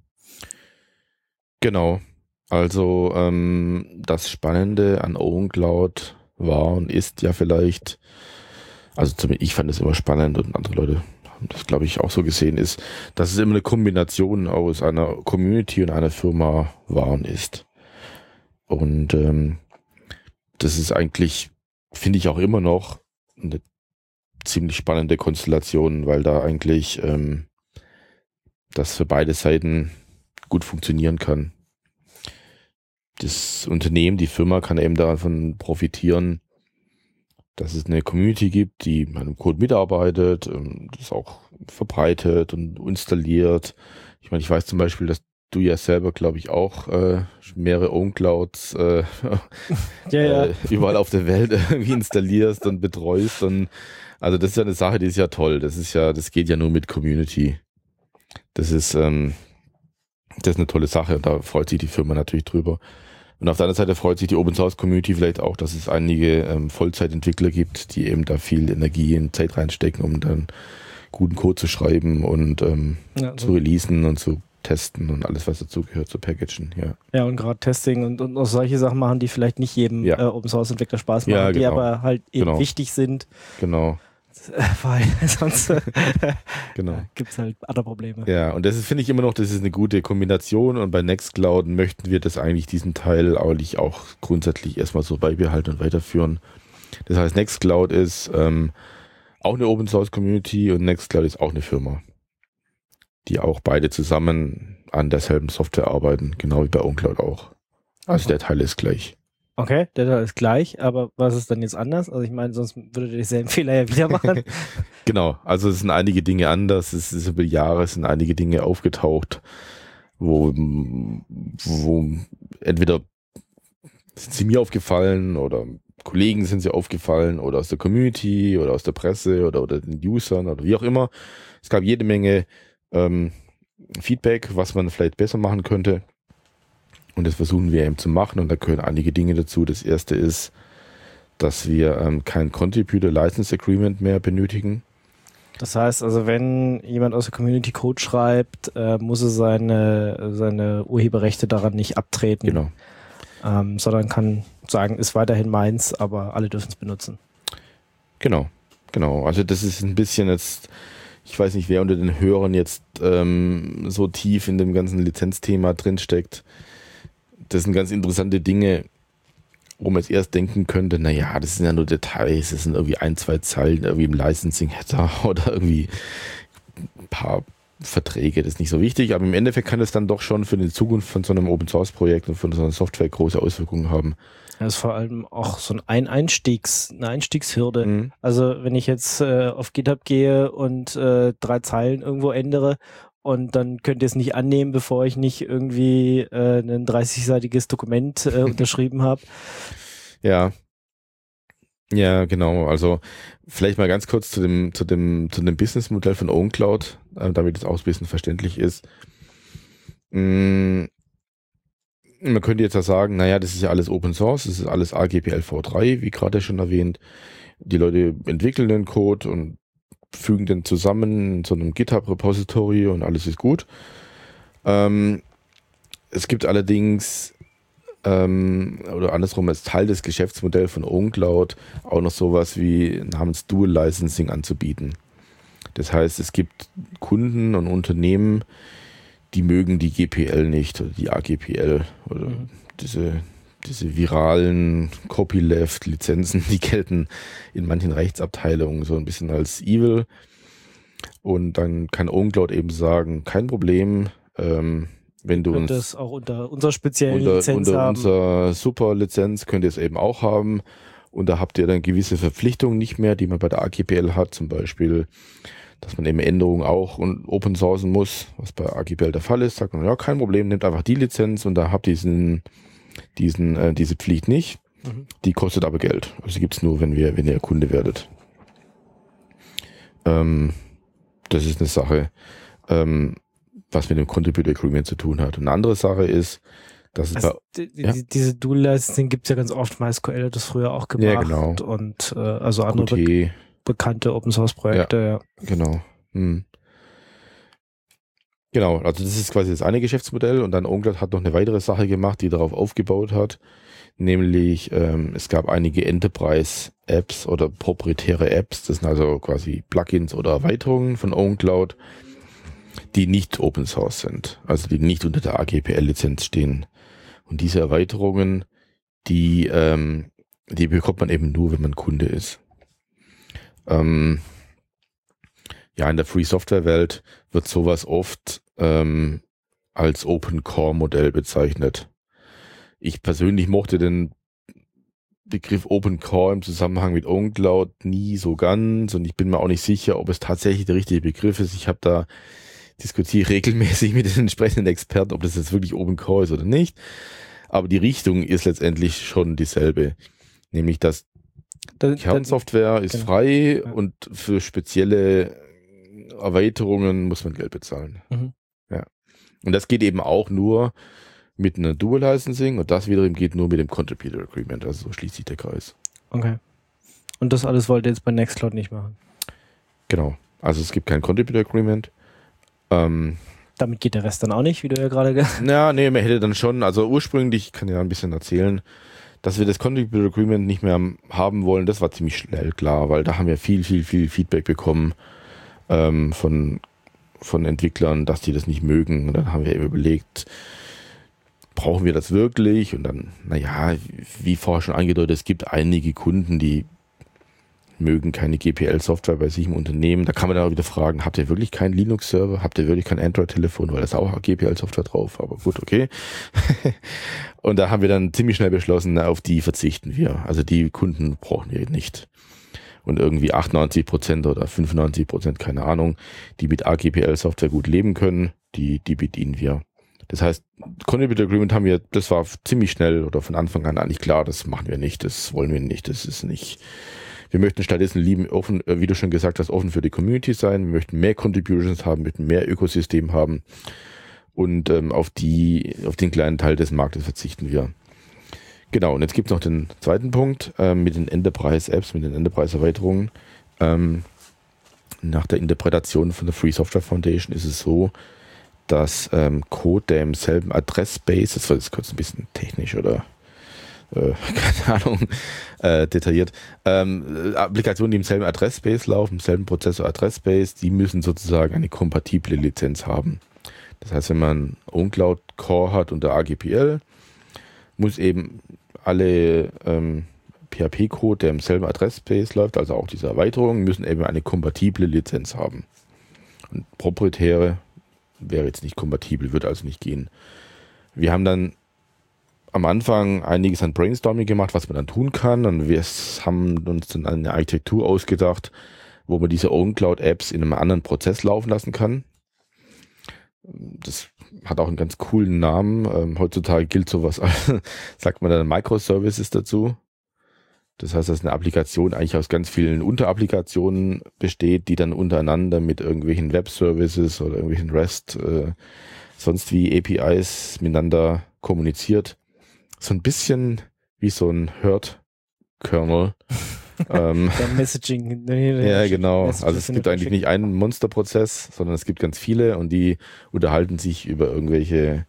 Genau. Also das Spannende an OwnCloud war und ist ja vielleicht, also zumindest ich fand das immer spannend und andere Leute haben das, glaube ich, auch so gesehen, ist, dass es immer eine Kombination aus einer Community und einer Firma war und ist. Und das ist eigentlich, finde ich auch immer noch eine ziemlich spannende Konstellation, weil da eigentlich das für beide Seiten gut funktionieren kann. Das Unternehmen, die Firma kann eben davon profitieren, dass es eine Community gibt, die an dem Code mitarbeitet, das auch verbreitet und installiert. Ich meine, ich weiß zum Beispiel, dass du ja selber, glaube ich, auch mehrere OwnClouds überall auf der Welt irgendwie installierst und betreust. Und also das ist ja eine Sache, die ist ja toll. Das geht ja nur mit Community. Das ist eine tolle Sache und da freut sich die Firma natürlich drüber. Und auf der anderen Seite freut sich die Open Source Community vielleicht auch, dass es einige Vollzeitentwickler gibt, die eben da viel Energie und Zeit reinstecken, um dann guten Code zu schreiben und zu releasen und zu testen und alles, was dazugehört, zu packagen. Ja, und gerade Testing und auch solche Sachen machen, die vielleicht nicht jedem Open Source Entwickler Spaß machen, die aber halt eben wichtig sind. Genau. Weil sonst gibt es halt andere Probleme. Ja, und das ist, finde ich immer noch, das ist eine gute Kombination und bei Nextcloud möchten wir das eigentlich, diesen Teil eigentlich auch grundsätzlich erstmal so beibehalten und weiterführen. Das heißt, Nextcloud ist auch eine Open Source Community und Nextcloud ist auch eine Firma, die auch beide zusammen an derselben Software arbeiten, genau wie bei OwnCloud auch. Also der Teil ist gleich. Okay, der Teil ist gleich, aber was ist dann jetzt anders? Also ich meine, sonst würde der dieselben Fehler ja wieder machen. Genau, also es sind einige Dinge anders, es ist über Jahre sind einige Dinge aufgetaucht, wo entweder sind sie mir aufgefallen oder Kollegen sind sie aufgefallen oder aus der Community oder aus der Presse oder den Usern oder wie auch immer. Es gab jede Menge Feedback, was man vielleicht besser machen könnte. Und das versuchen wir eben zu machen und da gehören einige Dinge dazu. Das erste ist, dass wir kein Contributor License Agreement mehr benötigen. Das heißt also, wenn jemand aus der Community Code schreibt, muss er seine Urheberrechte daran nicht abtreten. Genau. Sondern kann sagen, ist weiterhin meins, aber alle dürfen es benutzen. Genau. Also das ist ein bisschen jetzt, ich weiß nicht, wer unter den Hörern jetzt so tief in dem ganzen Lizenzthema drinsteckt. Das sind ganz interessante Dinge, wo man jetzt erst denken könnte, naja, das sind ja nur Details, das sind irgendwie 1, 2 Zeilen irgendwie im Licensing-Header oder irgendwie ein paar Verträge, das ist nicht so wichtig, aber im Endeffekt kann das dann doch schon für die Zukunft von so einem Open-Source-Projekt und von so einer Software große Auswirkungen haben. Das ist vor allem auch so eine Einstiegshürde. Mhm. Also wenn ich jetzt auf GitHub gehe und 3 Zeilen irgendwo ändere, und dann könnt ihr es nicht annehmen, bevor ich nicht irgendwie ein 30-seitiges Dokument unterschrieben habe. Ja, genau. Also vielleicht mal ganz kurz zu dem Businessmodell von OwnCloud, damit es auch ein bisschen verständlich ist. Man könnte jetzt ja sagen, naja, das ist ja alles Open Source, das ist alles AGPL v3, wie gerade schon erwähnt. Die Leute entwickeln den Code und fügen den zusammen in so einem GitHub-Repository und alles ist gut. Es gibt allerdings, oder andersrum, als Teil des Geschäftsmodells von OwnCloud auch noch sowas wie namens Dual Licensing anzubieten. Das heißt, es gibt Kunden und Unternehmen, die mögen die GPL nicht oder die AGPL oder diese viralen Copyleft-Lizenzen, die gelten in manchen Rechtsabteilungen so ein bisschen als evil. Und dann kann OwnCloud eben sagen, kein Problem, wenn du uns das auch unter unserer speziellen Lizenz haben. Unter unserer Super-Lizenz könnt ihr es eben auch haben. Und da habt ihr dann gewisse Verpflichtungen nicht mehr, die man bei der AGPL hat, zum Beispiel, dass man eben Änderungen auch open sourcen muss, was bei AGPL der Fall ist. Sagt man, ja, kein Problem, nehmt einfach die Lizenz und da habt ihr diese Pflicht nicht. Die kostet aber Geld. Also die gibt es nur, wenn ihr Kunde werdet. Das ist eine Sache, was mit dem Contributor Agreement zu tun hat. Und eine andere Sache ist, dass diese Dual Licensing gibt es ja ganz oft. MySQL hat das früher auch gemacht. Ja, genau. Und also andere bekannte Open Source Projekte. Ja. Genau. Genau, also das ist quasi das eine Geschäftsmodell und dann OwnCloud hat noch eine weitere Sache gemacht, die darauf aufgebaut hat, nämlich es gab einige Enterprise-Apps oder proprietäre Apps, das sind also quasi Plugins oder Erweiterungen von OwnCloud, die nicht Open Source sind, also die nicht unter der AGPL-Lizenz stehen. Und diese Erweiterungen, die bekommt man eben nur, wenn man Kunde ist. In der Free-Software-Welt wird sowas oft als Open-Core-Modell bezeichnet. Ich persönlich mochte den Begriff Open Core im Zusammenhang mit OwnCloud nie so ganz und ich bin mir auch nicht sicher, ob es tatsächlich der richtige Begriff ist. Ich habe da diskutiere regelmäßig mit den entsprechenden Experten, ob das jetzt wirklich Open Core ist oder nicht. Aber die Richtung ist letztendlich schon dieselbe. Nämlich, dass Kernsoftware ist frei und für spezielle Erweiterungen muss man Geld bezahlen. Mhm. Ja. Und das geht eben auch nur mit einer Dual Licensing und das wiederum geht nur mit dem Contributor Agreement. Also so schließt sich der Kreis. Okay. Und das alles wollt ihr jetzt bei Nextcloud nicht machen? Genau. Also es gibt kein Contributor Agreement. Damit geht der Rest dann auch nicht, wie du ja gerade gesagt hast. Ja, nee, man hätte dann schon, also ursprünglich, ich kann ja ein bisschen erzählen, dass wir das Contributor Agreement nicht mehr haben wollen, das war ziemlich schnell klar, weil da haben wir viel Feedback bekommen von Entwicklern, dass die das nicht mögen. Und dann haben wir eben überlegt, brauchen wir das wirklich? Und dann, wie vorher schon angedeutet, es gibt einige Kunden, die mögen keine GPL-Software bei sich im Unternehmen. Da kann man dann auch wieder fragen, habt ihr wirklich keinen Linux-Server? Habt ihr wirklich kein Android-Telefon? Weil da ist auch GPL-Software drauf. Aber gut, okay. Und da haben wir dann ziemlich schnell beschlossen, auf die verzichten wir. Also die Kunden brauchen wir nicht. Und irgendwie 98% oder 95%, keine Ahnung, die mit AGPL-Software gut leben können, die bedienen wir. Das heißt, Contributor Agreement haben wir, das war ziemlich schnell oder von Anfang an eigentlich klar, das machen wir nicht, das wollen wir nicht, das ist nicht. Wir möchten stattdessen offen, wie du schon gesagt hast, offen für die Community sein. Wir möchten mehr Contributions haben, möchten mehr Ökosystem haben. Und auf den kleinen Teil des Marktes verzichten wir. Genau, und jetzt gibt es noch den zweiten Punkt mit den Enterprise-Apps, mit den Enterprise-Erweiterungen. Nach der Interpretation von der Free Software Foundation ist es so, dass Code, der im selben Adress-Space, das war jetzt kurz ein bisschen technisch oder keine Ahnung, detailliert. Applikationen, die im selben Adress-Space laufen, im selben Prozessor-Adress-Space, die müssen sozusagen eine kompatible Lizenz haben. Das heißt, wenn man OwnCloud Core hat unter AGPL, muss eben alle PHP-Code, der im selben Adress-Space läuft, also auch diese Erweiterungen, müssen eben eine kompatible Lizenz haben. Und proprietäre wäre jetzt nicht kompatibel, würde also nicht gehen. Wir haben dann am Anfang einiges an Brainstorming gemacht, was man dann tun kann, und wir haben uns dann eine Architektur ausgedacht, wo man diese OwnCloud-Apps in einem anderen Prozess laufen lassen kann. Das hat auch einen ganz coolen Namen. Heutzutage gilt sowas, sagt man dann Microservices dazu. Das heißt, dass eine Applikation eigentlich aus ganz vielen Unterapplikationen besteht, die dann untereinander mit irgendwelchen Web-Services oder irgendwelchen REST, sonst wie APIs miteinander kommuniziert. So ein bisschen wie so ein Herd-Kernel. Der Messaging. Ja, genau. Also es gibt eigentlich nicht einen Monsterprozess, sondern es gibt ganz viele und die unterhalten sich über irgendwelche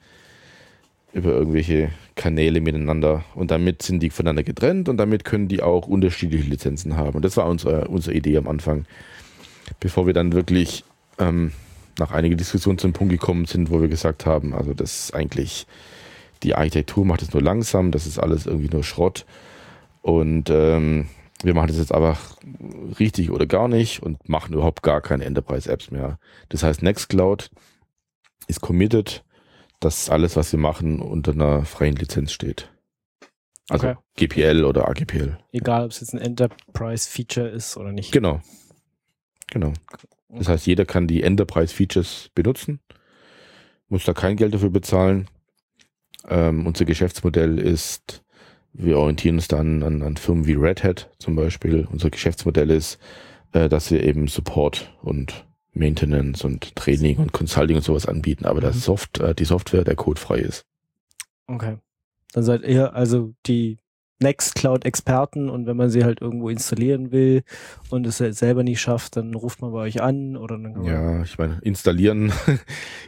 Kanäle miteinander und damit sind die voneinander getrennt und damit können die auch unterschiedliche Lizenzen haben. Und das war unsere Idee am Anfang, bevor wir dann wirklich nach einiger Diskussion zum Punkt gekommen sind, wo wir gesagt haben, also das ist eigentlich, die Architektur macht es nur langsam, das ist alles irgendwie nur Schrott und wir machen das jetzt einfach richtig oder gar nicht und machen überhaupt gar keine Enterprise-Apps mehr. Das heißt, Nextcloud ist committed, dass alles, was wir machen, unter einer freien Lizenz steht. Also okay. GPL oder AGPL. Egal, ob es jetzt ein Enterprise-Feature ist oder nicht. Genau. Das heißt, jeder kann die Enterprise-Features benutzen, muss da kein Geld dafür bezahlen. Unser Geschäftsmodell ist, wir orientieren uns dann an Firmen wie Red Hat zum Beispiel. Unser Geschäftsmodell ist, dass wir eben Support und Maintenance und Training und Consulting und sowas anbieten, aber die Software, der Code frei ist. Okay. Dann seid ihr also die Nextcloud-Experten und wenn man sie halt irgendwo installieren will und es selber nicht schafft, dann ruft man bei euch an oder dann kann man ja, ich meine, installieren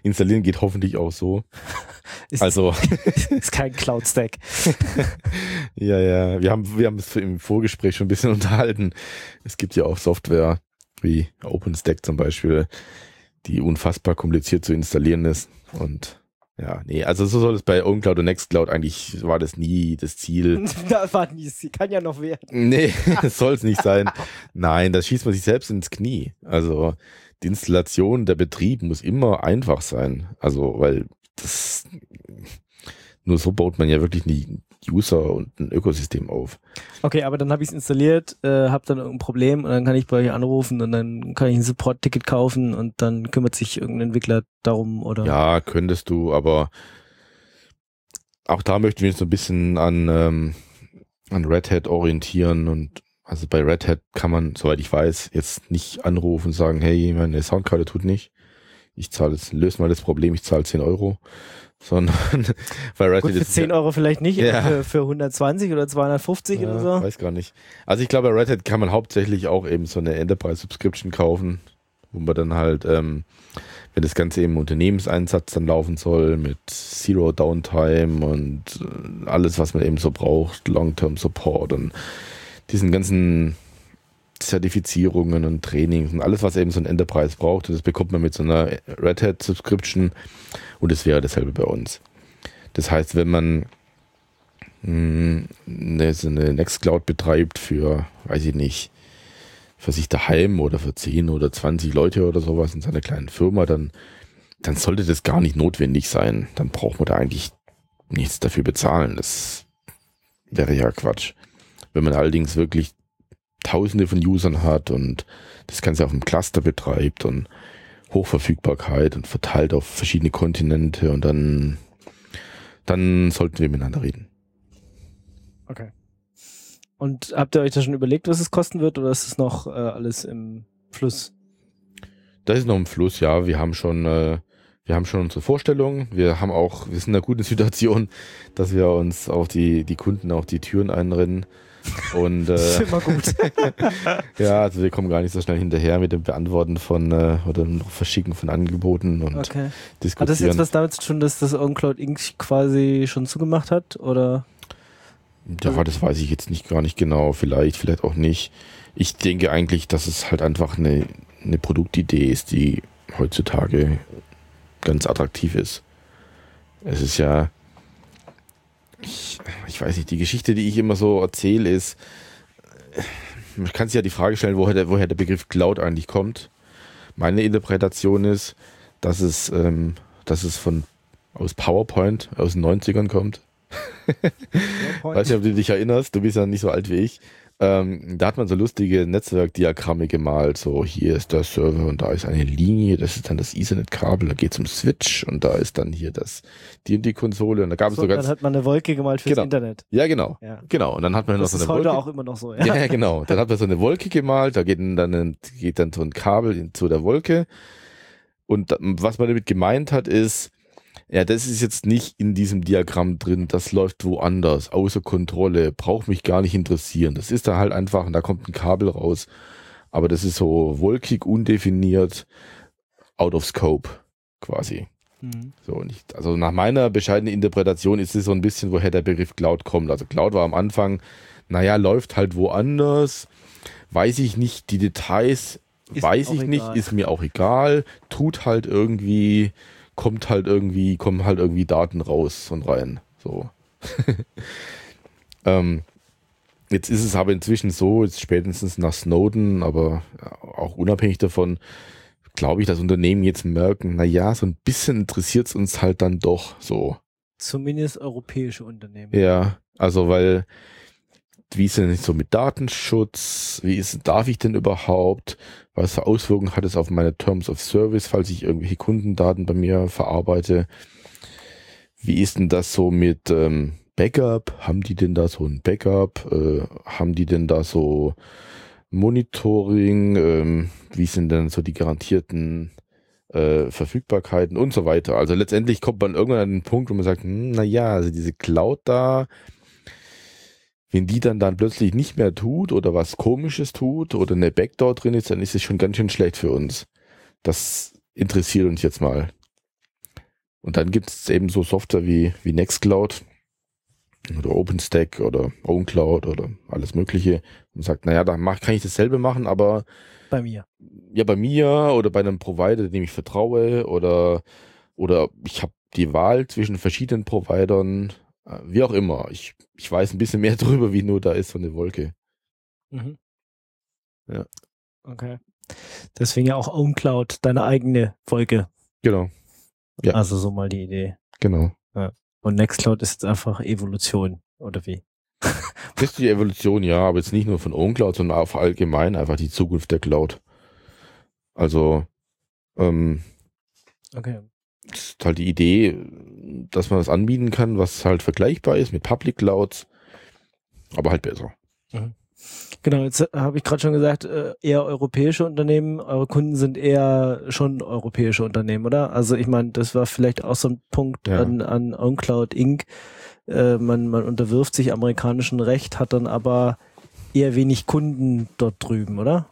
geht hoffentlich auch so. Ist kein Cloud-Stack. Ja, wir haben es im Vorgespräch schon ein bisschen unterhalten. Es gibt ja auch Software wie OpenStack zum Beispiel, die unfassbar kompliziert zu installieren ist. Und ja, nee, also so soll es bei OwnCloud und Nextcloud eigentlich, war das nie das Ziel. Das war nie, sie kann ja noch werden. Nee, das soll es nicht sein. Nein, das schießt man sich selbst ins Knie. Also die Installation, der Betrieb muss immer einfach sein. Also, weil das nur so baut man ja wirklich nie User und ein Ökosystem auf. Okay, aber dann habe ich es installiert, habe dann irgendein Problem und dann kann ich bei euch anrufen und dann kann ich ein Support-Ticket kaufen und dann kümmert sich irgendein Entwickler darum, oder? Ja, könntest du, aber auch da möchten wir uns so ein bisschen an Red Hat orientieren und also bei Red Hat kann man, soweit ich weiß, jetzt nicht anrufen und sagen, hey, meine Soundkarte tut nicht. Löse mal das Problem, ich zahle 10 €. Sondern bei Red Gut, Hat für 10 € vielleicht nicht, Ja. aber für 120 oder 250 oder so. Weiß gar nicht. Also ich glaube, bei Red Hat kann man hauptsächlich auch eben so eine Enterprise-Subscription kaufen, wo man dann halt, wenn das Ganze im Unternehmenseinsatz dann laufen soll, mit Zero Downtime und alles, was man eben so braucht, Long-Term Support und diesen ganzen Zertifizierungen und Trainings und alles, was eben so ein Enterprise braucht, das bekommt man mit so einer Red Hat Subscription und es wäre dasselbe bei uns. Das heißt, wenn man so eine Nextcloud betreibt für, weiß ich nicht, für sich daheim oder für 10 oder 20 Leute oder sowas in seiner kleinen Firma, dann sollte das gar nicht notwendig sein. Dann braucht man da eigentlich nichts dafür bezahlen. Das wäre ja Quatsch. Wenn man allerdings wirklich Tausende von Usern hat und das Ganze auf einem Cluster betreibt und Hochverfügbarkeit und verteilt auf verschiedene Kontinente und dann sollten wir miteinander reden. Okay. Und habt ihr euch da schon überlegt, was es kosten wird, oder ist es noch alles im Fluss? Das ist noch im Fluss, ja. Wir haben schon unsere Vorstellung. Wir sind in einer guten Situation, dass wir uns auf die Kunden auch die Türen einrennen. Und Das ist immer gut. ja, also wir kommen gar nicht so schnell hinterher mit dem Beantworten von oder noch Verschicken von Angeboten und Okay. diskutieren. Hat das jetzt was damit zu tun, dass das OwnCloud Inc. quasi schon zugemacht hat, oder? Ja, das weiß ich jetzt gar nicht genau. Vielleicht auch nicht. Ich denke eigentlich, dass es halt einfach eine Produktidee ist, die heutzutage ganz attraktiv ist. Es ist ja, ich weiß nicht, die Geschichte, die ich immer so erzähle, ist, man kann sich ja die Frage stellen, woher der Begriff Cloud eigentlich kommt. Meine Interpretation ist, dass es aus PowerPoint aus den 90ern kommt. Weiß nicht, ob du dich erinnerst, du bist ja nicht so alt wie ich. Da hat man so lustige Netzwerkdiagramme gemalt, so hier ist der Server und da ist eine Linie, das ist dann das Ethernet-Kabel, da geht es um Switch und da ist dann hier die Konsole und da gab es so ganz... Dann hat man eine Wolke gemalt fürs Genau. Internet. Ja, genau. Ja. Genau, und dann hat man noch Das so ist eine heute Wolke. auch immer noch so, ja. Ja, genau. Dann hat man so eine Wolke gemalt, da geht dann so ein Kabel zu der Wolke und was man damit gemeint hat ist, ja, das ist jetzt nicht in diesem Diagramm drin, das läuft woanders, außer Kontrolle, braucht mich gar nicht interessieren. Das ist da halt einfach und da kommt ein Kabel raus. Aber das ist so wolkig, undefiniert, out of scope quasi. Mhm. So, also nach meiner bescheidenen Interpretation ist es so ein bisschen, woher der Begriff Cloud kommt. Also Cloud war am Anfang, naja, läuft halt woanders, weiß ich nicht, die Details, weiß ich nicht, ist mir auch egal, tut halt irgendwie... kommen halt irgendwie Daten raus und rein. So. Jetzt ist es aber inzwischen so, jetzt spätestens nach Snowden, aber auch unabhängig davon, glaube ich, dass Unternehmen jetzt merken, naja, so ein bisschen interessiert es uns halt dann doch so. Zumindest europäische Unternehmen. Ja, also weil, wie ist denn nicht so mit Datenschutz? Darf ich denn überhaupt? Was für Auswirkungen hat es auf meine Terms of Service, falls ich irgendwelche Kundendaten bei mir verarbeite? Wie ist denn das so mit Backup? Haben die denn da so ein Backup? Haben die denn da so Monitoring? Wie sind denn so die garantierten Verfügbarkeiten und so weiter? Also letztendlich kommt man irgendwann an den Punkt, wo man sagt, naja, also diese Cloud da, wenn die dann plötzlich nicht mehr tut oder was Komisches tut oder eine Backdoor drin ist, dann ist es schon ganz schön schlecht für uns. Das interessiert uns jetzt mal. Und dann gibt es eben so Software wie Nextcloud, oder OpenStack oder OwnCloud oder alles Mögliche und sagt, naja, kann ich dasselbe machen, aber Bei mir. ja, bei mir oder bei einem Provider, dem ich vertraue oder ich habe die Wahl zwischen verschiedenen Providern, wie auch immer. Ich weiß ein bisschen mehr drüber, wie nur da ist so eine Wolke. Mhm. Ja. Okay. Deswegen ja auch OwnCloud, deine eigene Wolke. Genau, Ja. Also so mal die Idee. genau. Und Nextcloud ist jetzt einfach Evolution, oder wie? Das ist die Evolution, ja, aber jetzt nicht nur von OwnCloud, sondern auch allgemein einfach die Zukunft der Cloud. Also, Okay. das ist halt die Idee, dass man das anbieten kann, was halt vergleichbar ist mit Public Clouds, aber halt besser. Genau, jetzt habe ich gerade schon gesagt, eher europäische Unternehmen, eure Kunden sind eher schon europäische Unternehmen, oder? Also ich meine, das war vielleicht auch so ein Punkt Ja. an OwnCloud Inc. Man unterwirft sich amerikanischem Recht, hat dann aber eher wenig Kunden dort drüben, oder?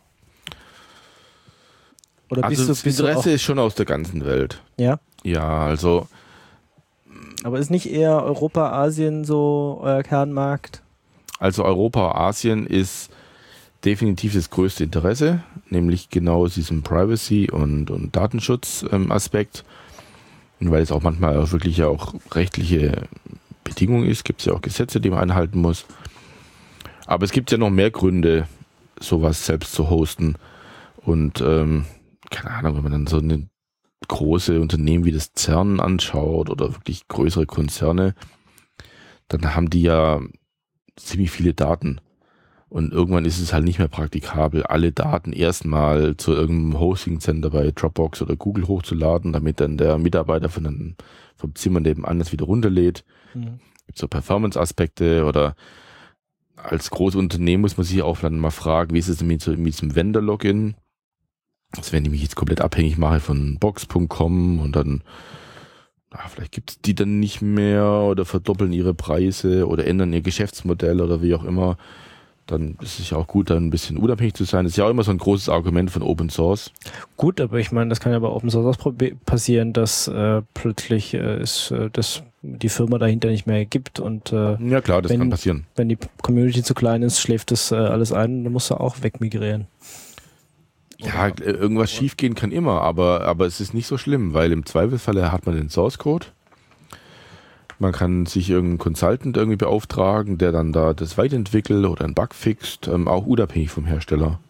Oder Also das bist du auch, Interesse ist schon aus der ganzen Welt. ja? Ja, also Aber ist nicht eher Europa, Asien so euer Kernmarkt? Europa, Asien ist definitiv das größte Interesse, nämlich genau aus diesem Privacy- und Datenschutz-Aspekt. Und weil es auch manchmal auch wirklich auch rechtliche Bedingungen ist, gibt es ja auch Gesetze, die man einhalten muss. Aber es gibt ja noch mehr Gründe, sowas selbst zu hosten. Und keine Ahnung, wenn man dann so eine große Unternehmen wie das CERN anschaut oder wirklich größere Konzerne, dann haben die ja ziemlich viele Daten. Und irgendwann ist es halt nicht mehr praktikabel, alle Daten erstmal zu irgendeinem Hosting-Center bei Dropbox oder Google hochzuladen, damit dann der Mitarbeiter vom Zimmer nebenan das wieder runterlädt. Gibt so Performance-Aspekte oder als großes Unternehmen muss man sich auch dann mal fragen, wie ist es denn mit diesem Vendor-Login? Das wenn ich mich jetzt komplett abhängig mache von Box.com und dann vielleicht gibt es die dann nicht mehr oder verdoppeln ihre Preise oder ändern ihr Geschäftsmodell oder wie auch immer, dann ist es ja auch gut, dann ein bisschen unabhängig zu sein. Das ist ja auch immer so ein großes Argument von Open Source. Gut, aber ich meine, das kann ja bei Open Source auch passieren, dass plötzlich dass die Firma dahinter nicht mehr gibt und Ja klar, das kann passieren. wenn die Community zu klein ist, schläft das alles ein, dann musst du auch wegmigrieren. Ja, irgendwas schiefgehen kann immer, aber es ist nicht so schlimm, weil im Zweifelsfall hat man den Source Code. Man kann sich irgendeinen Consultant irgendwie beauftragen, der dann da das weiterentwickelt oder einen Bug fixt, auch unabhängig vom Hersteller.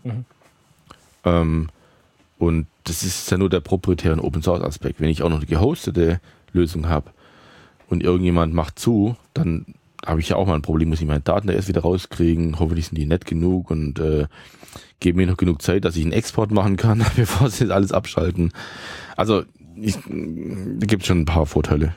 Und das ist ja nur der proprietäre Open Source Aspekt. Wenn ich auch noch eine gehostete Lösung habe und irgendjemand macht zu, dann habe ich ja auch mal ein Problem, muss ich meine Daten da erst wieder rauskriegen, hoffentlich sind die nett genug und geben mir noch genug Zeit, dass ich einen Export machen kann, bevor sie das alles abschalten. Also da gibt es schon ein paar Vorteile.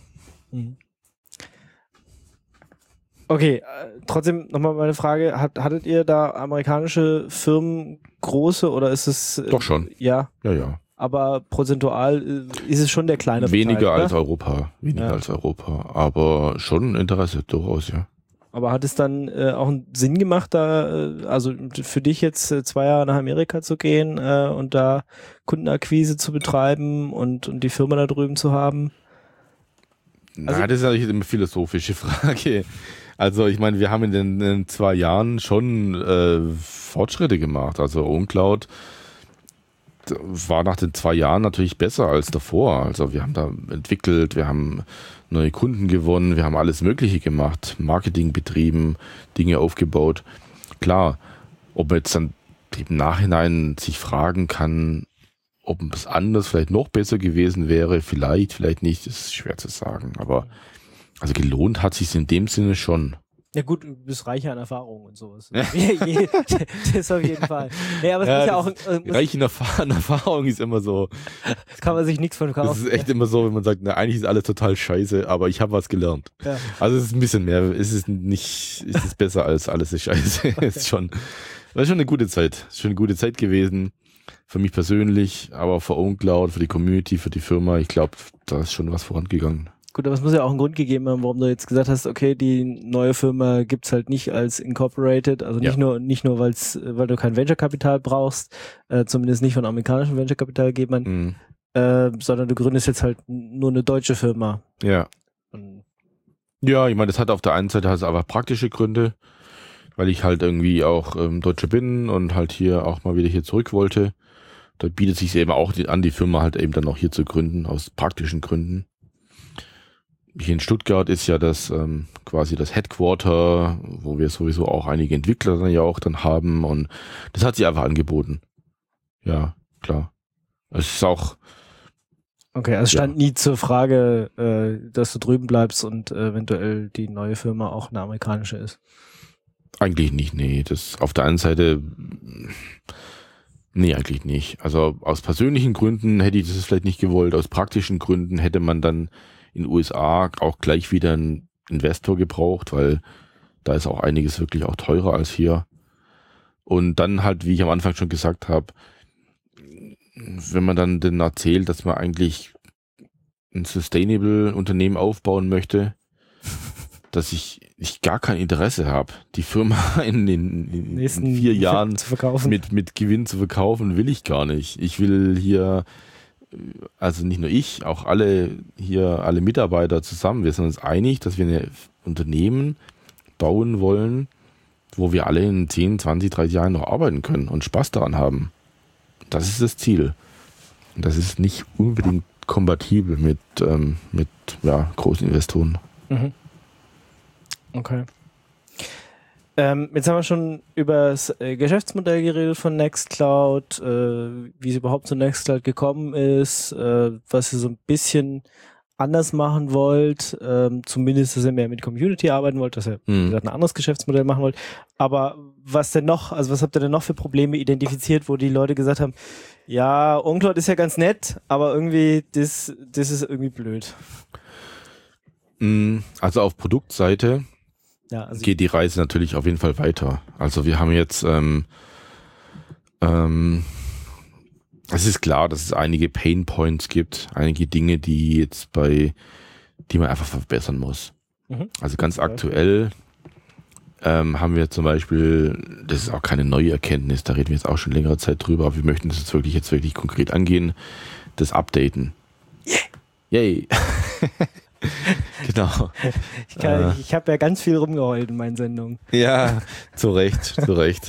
Okay, trotzdem nochmal meine Frage, hattet ihr da amerikanische Firmen große oder ist es... Doch schon. Ja, Ja. aber prozentual ist es schon der kleine Weniger Teil, als oder? Europa. Aber schon Interesse durchaus, ja. Aber hat es dann auch einen Sinn gemacht, da also für dich jetzt 2 Jahre nach Amerika zu gehen und da Kundenakquise zu betreiben und die Firma da drüben zu haben? Also- Das ist natürlich eine philosophische Frage. Also ich meine, wir haben in den 2 Jahren schon Fortschritte gemacht. Also OwnCloud war nach den 2 Jahren natürlich besser als davor. Also wir haben da entwickelt, wir haben neue Kunden gewonnen, wir haben alles Mögliche gemacht, Marketing betrieben, Dinge aufgebaut. Klar, ob man jetzt dann im Nachhinein sich fragen kann, ob es anders vielleicht noch besser gewesen wäre, vielleicht nicht, das ist schwer zu sagen. Aber also gelohnt hat sich in dem Sinne schon. Ja gut, du bist reicher an Erfahrung und sowas. Das auf jeden Fall. Ja, aber es muss ja auch... Reich in Erfahrung ist immer so. Das kann man sich nichts von kaufen. Das ist echt immer so, wenn man sagt, na, eigentlich ist alles total scheiße, aber ich habe was gelernt. Ja. Also es ist ein bisschen mehr, es ist besser als alles ist scheiße. Das ist schon eine gute Zeit. Es ist schon eine gute Zeit gewesen. Für mich persönlich, aber für OwnCloud, für die Community, für die Firma. Ich glaube, da ist schon was vorangegangen. Gut, aber es muss ja auch einen Grund gegeben haben, warum du jetzt gesagt hast, okay, die neue Firma gibt's halt nicht als Incorporated, also nicht nur weil du kein Venture-Kapital brauchst, zumindest nicht von amerikanischem Venture-Kapitalgebern, sondern du gründest jetzt halt nur eine deutsche Firma. Ja. Und Ja, ich meine, das hat auf der einen Seite halt einfach praktische Gründe, weil ich halt irgendwie auch Deutscher bin und halt hier auch mal wieder hier zurück wollte. Da bietet sich eben auch an, die Firma halt eben dann auch hier zu gründen, aus praktischen Gründen. Hier in Stuttgart ist ja das quasi das Headquarter, wo wir sowieso auch einige Entwickler dann ja auch dann haben, und das hat sich einfach angeboten. Ja, klar. Es ist auch... Okay, also stand nie zur Frage, dass du drüben bleibst und eventuell die neue Firma auch eine amerikanische ist. Eigentlich nicht, nee. Das auf der einen Seite, nee, eigentlich nicht. Also aus persönlichen Gründen hätte ich das vielleicht nicht gewollt. Aus praktischen Gründen hätte man dann in den USA auch gleich wieder einen Investor gebraucht, weil da ist auch einiges wirklich auch teurer als hier. Und dann halt, wie ich am Anfang schon gesagt habe, wenn man dann denn erzählt, dass man eigentlich ein sustainable Unternehmen aufbauen möchte, dass ich gar kein Interesse habe, die Firma in 4 Jahren zu verkaufen. Mit Gewinn zu verkaufen, will ich gar nicht. Ich will hier, also nicht nur ich, auch alle Mitarbeiter zusammen, wir sind uns einig, dass wir ein Unternehmen bauen wollen, wo wir alle in 10, 20, 30 Jahren noch arbeiten können und Spaß daran haben. Das ist das Ziel. Und das ist nicht unbedingt kompatibel mit großen Investoren. Mhm. Okay. Jetzt haben wir schon über das Geschäftsmodell geredet von Nextcloud, wie es überhaupt zu Nextcloud gekommen ist, was ihr so ein bisschen anders machen wollt, zumindest, dass ihr mehr mit Community arbeiten wollt, dass ihr wie gesagt, ein anderes Geschäftsmodell machen wollt. Aber was denn noch, also was habt ihr denn noch für Probleme identifiziert, wo die Leute gesagt haben, ja, OnCloud ist ja ganz nett, aber irgendwie, das ist irgendwie blöd. Also auf Produktseite also geht die Reise natürlich auf jeden Fall weiter. Also wir haben jetzt, es ist klar, dass es einige Pain Points gibt, einige Dinge, die man einfach verbessern muss. Mhm. Also ganz aktuell haben wir zum Beispiel, das ist auch keine neue Erkenntnis, da reden wir jetzt auch schon längere Zeit drüber, aber wir möchten das jetzt wirklich konkret angehen, das Updaten. Yay! Genau. Ich habe ja ganz viel rumgeheult in meinen Sendungen. Ja, zu Recht.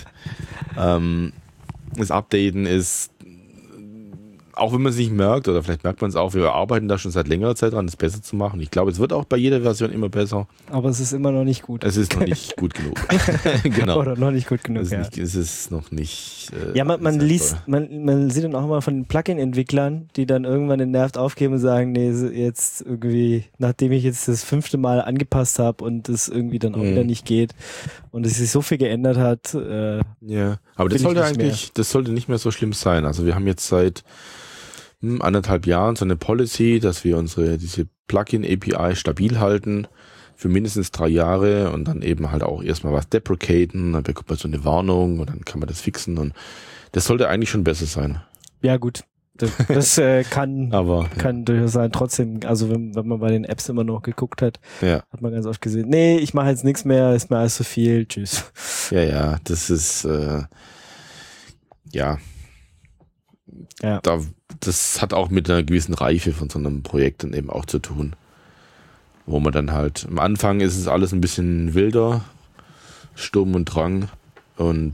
Das Updaten ist, auch wenn man es nicht merkt, oder vielleicht merkt man es auch, wir arbeiten da schon seit längerer Zeit dran, das besser zu machen. Ich glaube, es wird auch bei jeder Version immer besser. Aber es ist immer noch nicht gut. Es ist noch nicht gut genug. Genau. Oder noch nicht gut genug, Es ist noch nicht... man sieht dann auch immer von den Plugin-Entwicklern, die dann irgendwann den Nerv aufgeben und sagen, nee, jetzt irgendwie, nachdem ich jetzt das 5. Mal angepasst habe und es irgendwie dann auch wieder nicht geht und es sich so viel geändert hat. Ja, aber das sollte nicht mehr so schlimm sein. Also wir haben jetzt seit 1,5 Jahren so eine Policy, dass wir diese Plugin-API stabil halten für mindestens 3 Jahre und dann eben halt auch erstmal was deprecaten, dann bekommt man so eine Warnung und dann kann man das fixen und das sollte eigentlich schon besser sein. Ja gut, das kann durchaus sein. Trotzdem, also wenn man bei den Apps immer noch geguckt hat, hat man ganz oft gesehen, nee, ich mache jetzt nichts mehr, ist mir alles zu viel, tschüss. Ja, das ist das hat auch mit einer gewissen Reife von so einem Projekt dann eben auch zu tun. Wo man dann halt, am Anfang ist es alles ein bisschen wilder, Sturm und Drang und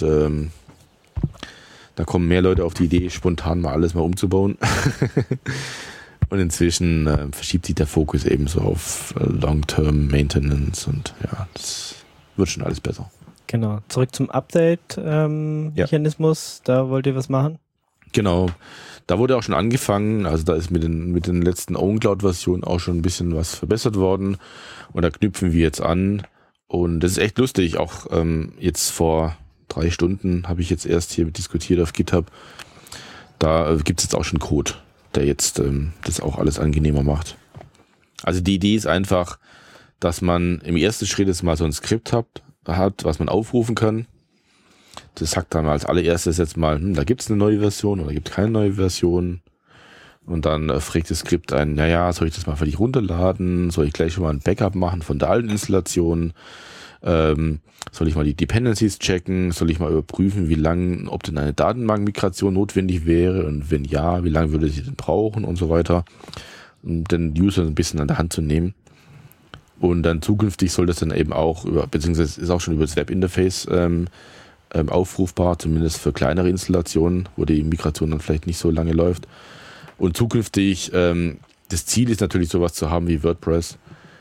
da kommen mehr Leute auf die Idee, spontan mal alles mal umzubauen. Und inzwischen verschiebt sich der Fokus eben so auf Long-Term Maintenance und ja, das wird schon alles besser. Genau, zurück zum Update-Mechanismus, da wollt ihr was machen? Genau, da wurde auch schon angefangen, also da ist mit den letzten OwnCloud-Versionen auch schon ein bisschen was verbessert worden und da knüpfen wir jetzt an und das ist echt lustig, auch jetzt vor 3 Stunden habe ich jetzt erst hier diskutiert auf GitHub, da gibt es jetzt auch schon Code, der jetzt das auch alles angenehmer macht. Also die Idee ist einfach, dass man im ersten Schritt jetzt mal so ein Skript hat, was man aufrufen kann. Das sagt dann als allererstes jetzt mal, da gibt es eine neue Version oder gibt keine neue Version. Und dann fragt das Skript ein, soll ich das mal für dich runterladen? Soll ich gleich schon mal ein Backup machen von der alten Installation? Soll ich mal die Dependencies checken? Soll ich mal überprüfen, ob denn eine Datenbankmigration notwendig wäre? Und wenn ja, wie lange würde sie denn brauchen und so weiter? Um den User ein bisschen an der Hand zu nehmen. Und dann zukünftig soll das dann eben auch beziehungsweise ist auch schon über das Webinterface aufrufbar, zumindest für kleinere Installationen, wo die Migration dann vielleicht nicht so lange läuft. Und zukünftig, das Ziel ist natürlich sowas zu haben wie WordPress,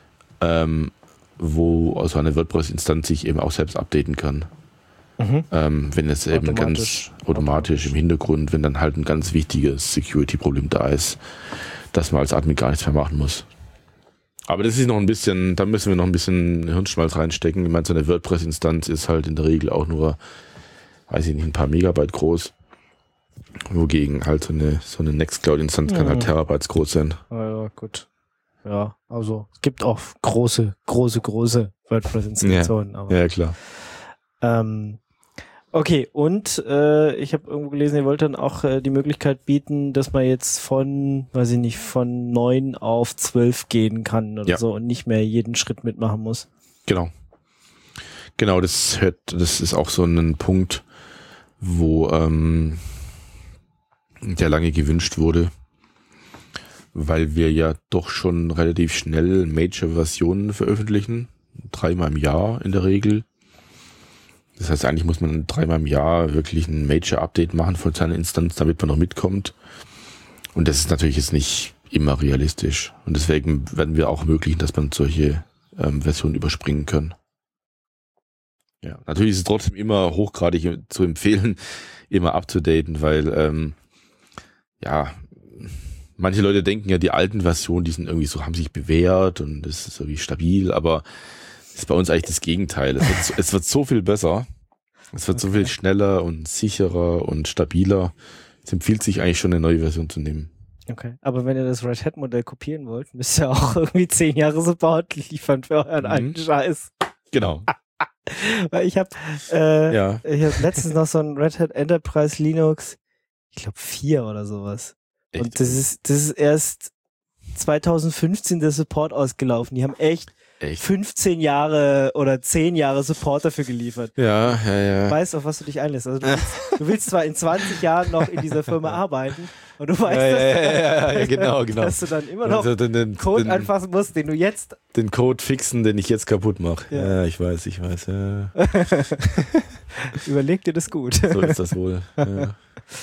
wo also eine WordPress-Instanz sich eben auch selbst updaten kann. Wenn es eben ganz automatisch im Hintergrund, wenn dann halt ein ganz wichtiges Security-Problem da ist, dass man als Admin gar nichts mehr machen muss. Aber das ist noch ein bisschen, da müssen wir noch ein bisschen Hirnschmalz reinstecken. Ich meine, so eine WordPress-Instanz ist halt in der Regel auch nur, weiß ich nicht, ein paar Megabyte groß. Wogegen halt so eine Nextcloud-Instanz kann halt Terabytes groß sein. Ja, gut. Ja, also es gibt auch große WordPress-Installationen. Ja, klar. Okay, und ich habe irgendwo gelesen, ihr wollt dann auch die Möglichkeit bieten, dass man jetzt von 9 auf 12 gehen kann oder so und nicht mehr jeden Schritt mitmachen muss. Genau, das ist auch so ein Punkt, wo der lange gewünscht wurde, weil wir ja doch schon relativ schnell Major-Versionen veröffentlichen, 3-mal im Jahr in der Regel. Das heißt, eigentlich muss man 3-mal im Jahr wirklich ein Major-Update machen von seiner Instanz, damit man noch mitkommt. Und das ist natürlich jetzt nicht immer realistisch. Und deswegen werden wir auch ermöglichen, dass man solche Versionen überspringen kann. Ja, natürlich ist es trotzdem immer hochgradig zu empfehlen, immer up-to-daten, weil manche Leute denken ja, die alten Versionen, die sind irgendwie so, haben sich bewährt und das ist irgendwie stabil, aber ist bei uns eigentlich das Gegenteil. Es wird so viel besser. Es wird so viel schneller und sicherer und stabiler. Es empfiehlt sich eigentlich schon, eine neue Version zu nehmen. Okay, aber wenn ihr das Red Hat Modell kopieren wollt, müsst ihr auch irgendwie 10 Jahre Support liefern für euren alten Scheiß. Genau. Weil ich habe letztens noch so ein Red Hat Enterprise Linux, ich glaube 4 oder sowas. Echt? Und das ist erst 2015 der Support ausgelaufen. Die haben echt 15 Jahre oder 10 Jahre Support dafür geliefert. Ja. Du weißt, auf was du dich einlässt. Also du willst zwar in 20 Jahren noch in dieser Firma arbeiten und du weißt, genau. dass du dann immer noch den Code anfassen musst, den du jetzt... Den Code fixen, den ich jetzt kaputt mache. Ja, ich weiß. Ja. Überleg dir das gut. So ist das wohl. Ja.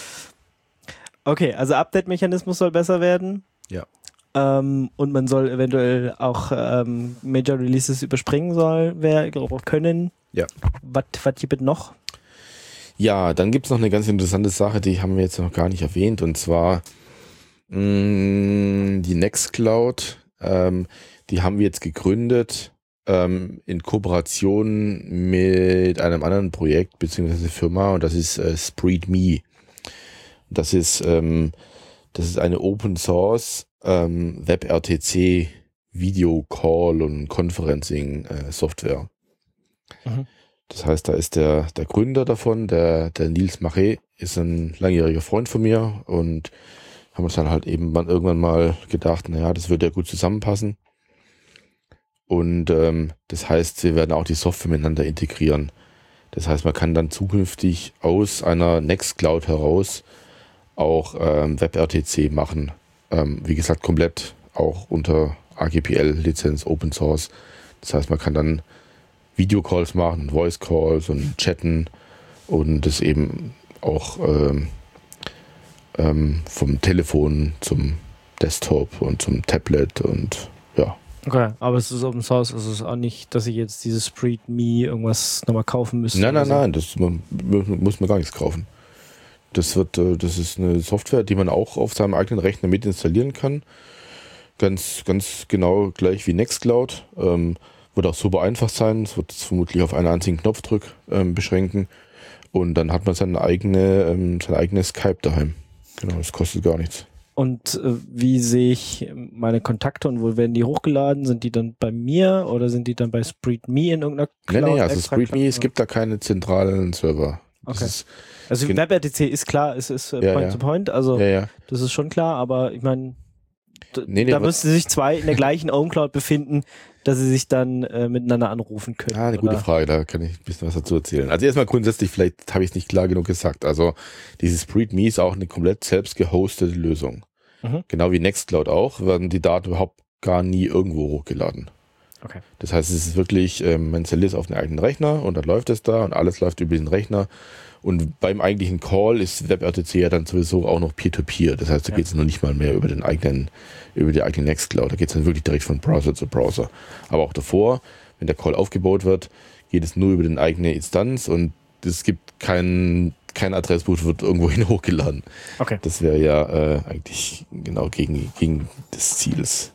Okay, also Update-Mechanismus soll besser werden. Ja. Und man soll eventuell auch Major Releases überspringen können. Ja. Was gibt es noch? Ja, dann gibt es noch eine ganz interessante Sache, die haben wir jetzt noch gar nicht erwähnt, und zwar die Nextcloud. Die haben wir jetzt gegründet in Kooperation mit einem anderen Projekt bzw. Firma, und das ist SpreedMe. Das ist eine Open Source WebRTC Video Call und Conferencing Software. Das heißt, da ist der Gründer davon, der Nils Maché, ist ein langjähriger Freund von mir, und haben uns dann halt eben irgendwann mal gedacht, naja, das würde ja gut zusammenpassen. Und das heißt, wir werden auch die Software miteinander integrieren. Das heißt, man kann dann zukünftig aus einer Nextcloud heraus auch WebRTC machen. Wie gesagt, komplett auch unter AGPL-Lizenz, Open Source. Das heißt, man kann dann Videocalls machen, Voice Calls und chatten und das eben auch vom Telefon zum Desktop und zum Tablet und ja. Okay, aber es ist Open Source, also es ist auch nicht, dass ich jetzt dieses SpreedMe irgendwas nochmal kaufen müsste. Nein, das muss man gar nichts kaufen. Das ist eine Software, die man auch auf seinem eigenen Rechner mit installieren kann. Ganz genau gleich wie Nextcloud. Wird auch super einfach sein. Es wird vermutlich auf einen einzigen Knopfdruck beschränken. Und dann hat man sein eigenes Skype daheim. Genau, das kostet gar nichts. Und wie sehe ich meine Kontakte und wo werden die hochgeladen? Sind die dann bei mir oder sind die dann bei SpreedMe in irgendeiner Cloud? Nee, also SpreedMe, es gibt da keine zentralen Server. Okay. Also WebRTC ist klar, es ist Point to Point, also das ist schon klar, aber ich meine, da müssten sich zwei in der gleichen OwnCloud befinden, dass sie sich dann miteinander anrufen können. Eine gute Frage, da kann ich ein bisschen was dazu erzählen. Also erstmal grundsätzlich, vielleicht habe ich es nicht klar genug gesagt, also dieses SpreedMe ist auch eine komplett selbst gehostete Lösung. Genau wie Nextcloud auch, werden die Daten überhaupt gar nie irgendwo hochgeladen. Okay. Das heißt, es ist wirklich, man installiert es auf den eigenen Rechner und dann läuft es da und alles läuft über den Rechner. Und beim eigentlichen Call ist WebRTC ja dann sowieso auch noch Peer-to-Peer. Das heißt, da geht es noch nicht mal mehr über die eigene Nextcloud. Da geht es dann wirklich direkt von Browser zu Browser. Aber auch davor, wenn der Call aufgebaut wird, geht es nur über den eigene Instanz und es gibt kein Adressbuch, wird irgendwo hin hochgeladen. Okay. Das wäre ja eigentlich genau gegen des Ziels.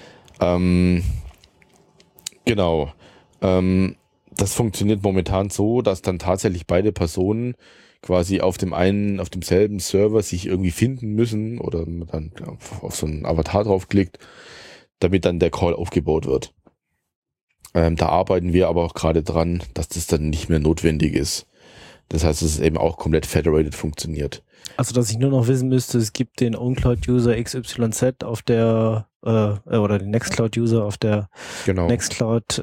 Genau. Das funktioniert momentan so, dass dann tatsächlich beide Personen quasi auf demselben Server sich irgendwie finden müssen oder man dann auf so einen Avatar draufklickt, damit dann der Call aufgebaut wird. Da arbeiten wir aber auch gerade dran, dass das dann nicht mehr notwendig ist. Das heißt, dass es eben auch komplett federated funktioniert. Also, dass ich nur noch wissen müsste, es gibt den OwnCloud-User XYZ auf der oder den Nextcloud-User auf der Nextcloud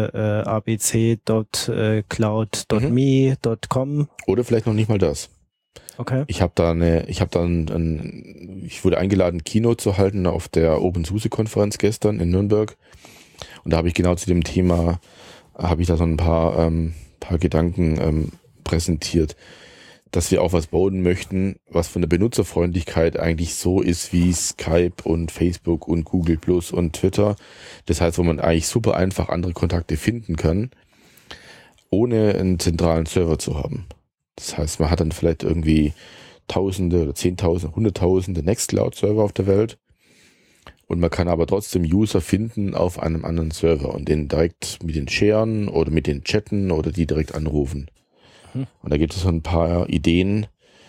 abc.cloud.me.com. Oder vielleicht noch nicht mal das. Okay. Ich wurde eingeladen, Keynote zu halten auf der OpenSUSE-Konferenz gestern in Nürnberg. Und da habe ich genau zu dem Thema, habe ich da so ein paar Gedanken präsentiert, dass wir auch was bauen möchten, was von der Benutzerfreundlichkeit eigentlich so ist wie Skype und Facebook und Google Plus und Twitter. Das heißt, wo man eigentlich super einfach andere Kontakte finden kann, ohne einen zentralen Server zu haben. Das heißt, man hat dann vielleicht irgendwie Tausende oder Zehntausende, Hunderttausende Nextcloud-Server auf der Welt und man kann aber trotzdem User finden auf einem anderen Server und den direkt mit den sharen oder mit den chatten oder die direkt anrufen. Und da gibt es so ein paar Ideen,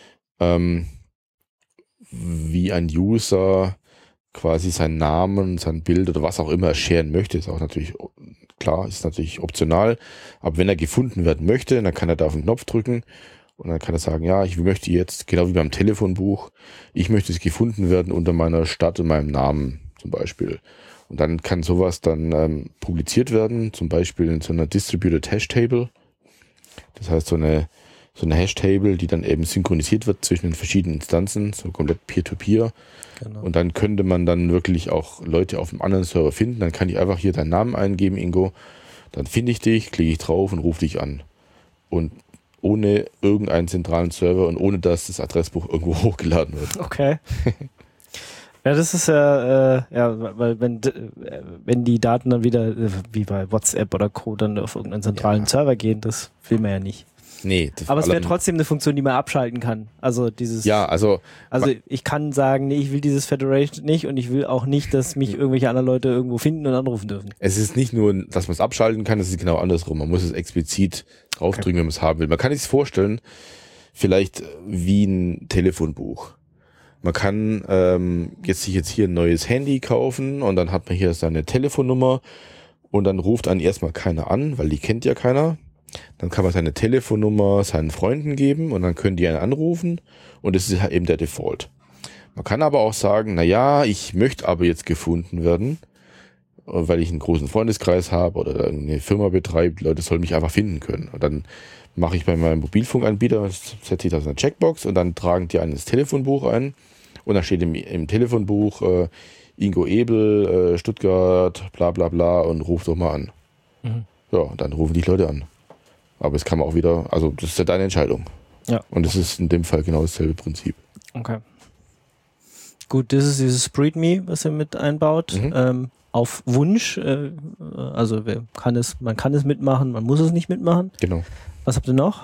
wie ein User quasi seinen Namen, sein Bild oder was auch immer sharen möchte. Ist auch natürlich, klar, ist natürlich optional. Aber wenn er gefunden werden möchte, dann kann er da auf den Knopf drücken und dann kann er sagen, ja, ich möchte jetzt, genau wie beim Telefonbuch, ich möchte es gefunden werden unter meiner Stadt und meinem Namen zum Beispiel. Und dann kann sowas dann publiziert werden, zum Beispiel in so einer Distributed Hash Table. Das heißt, so eine Hash-Table, die dann eben synchronisiert wird zwischen den verschiedenen Instanzen, so komplett Peer-to-Peer. Genau. Und dann könnte man dann wirklich auch Leute auf einem anderen Server finden. Dann kann ich einfach hier deinen Namen eingeben, Ingo. Dann finde ich dich, klicke ich drauf und rufe dich an. Und ohne irgendeinen zentralen Server und ohne, dass das Adressbuch irgendwo hochgeladen wird. Okay. Ja, das ist weil wenn die Daten dann wieder wie bei WhatsApp oder Co. dann auf irgendeinen zentralen Server gehen, das will man ja nicht. Nee. Aber es wäre trotzdem eine Funktion, die man abschalten kann. Also dieses. Ja, also ich kann sagen, nee, ich will dieses Federation nicht und ich will auch nicht, dass mich irgendwelche anderen Leute irgendwo finden und anrufen dürfen. Es ist nicht nur, dass man es abschalten kann, es ist genau andersrum. Man muss es explizit draufdrücken, wenn man es haben will. Man kann sich vorstellen, vielleicht wie ein Telefonbuch. Man kann sich hier ein neues Handy kaufen und dann hat man hier seine Telefonnummer und dann ruft einen erstmal keiner an, weil die kennt ja keiner. Dann kann man seine Telefonnummer seinen Freunden geben und dann können die einen anrufen und das ist halt eben der Default. Man kann aber auch sagen, naja, ich möchte aber jetzt gefunden werden, weil ich einen großen Freundeskreis habe oder eine Firma betreibe, die Leute sollen mich einfach finden können. Und dann mache ich bei meinem Mobilfunkanbieter, setze ich da so eine Checkbox und dann tragen die einen ins Telefonbuch ein und dann steht im Telefonbuch Ingo Ebel, Stuttgart, bla bla bla und ruft doch mal an. Mhm. Ja, und dann rufen die Leute an. Aber es kann man auch wieder, also das ist ja deine Entscheidung. Ja. Und das ist in dem Fall genau dasselbe Prinzip. Okay. Gut, das ist dieses SpreadMe, was ihr mit einbaut. Mhm. Auf Wunsch, also man kann es mitmachen, man muss es nicht mitmachen. Genau. Was habt ihr noch?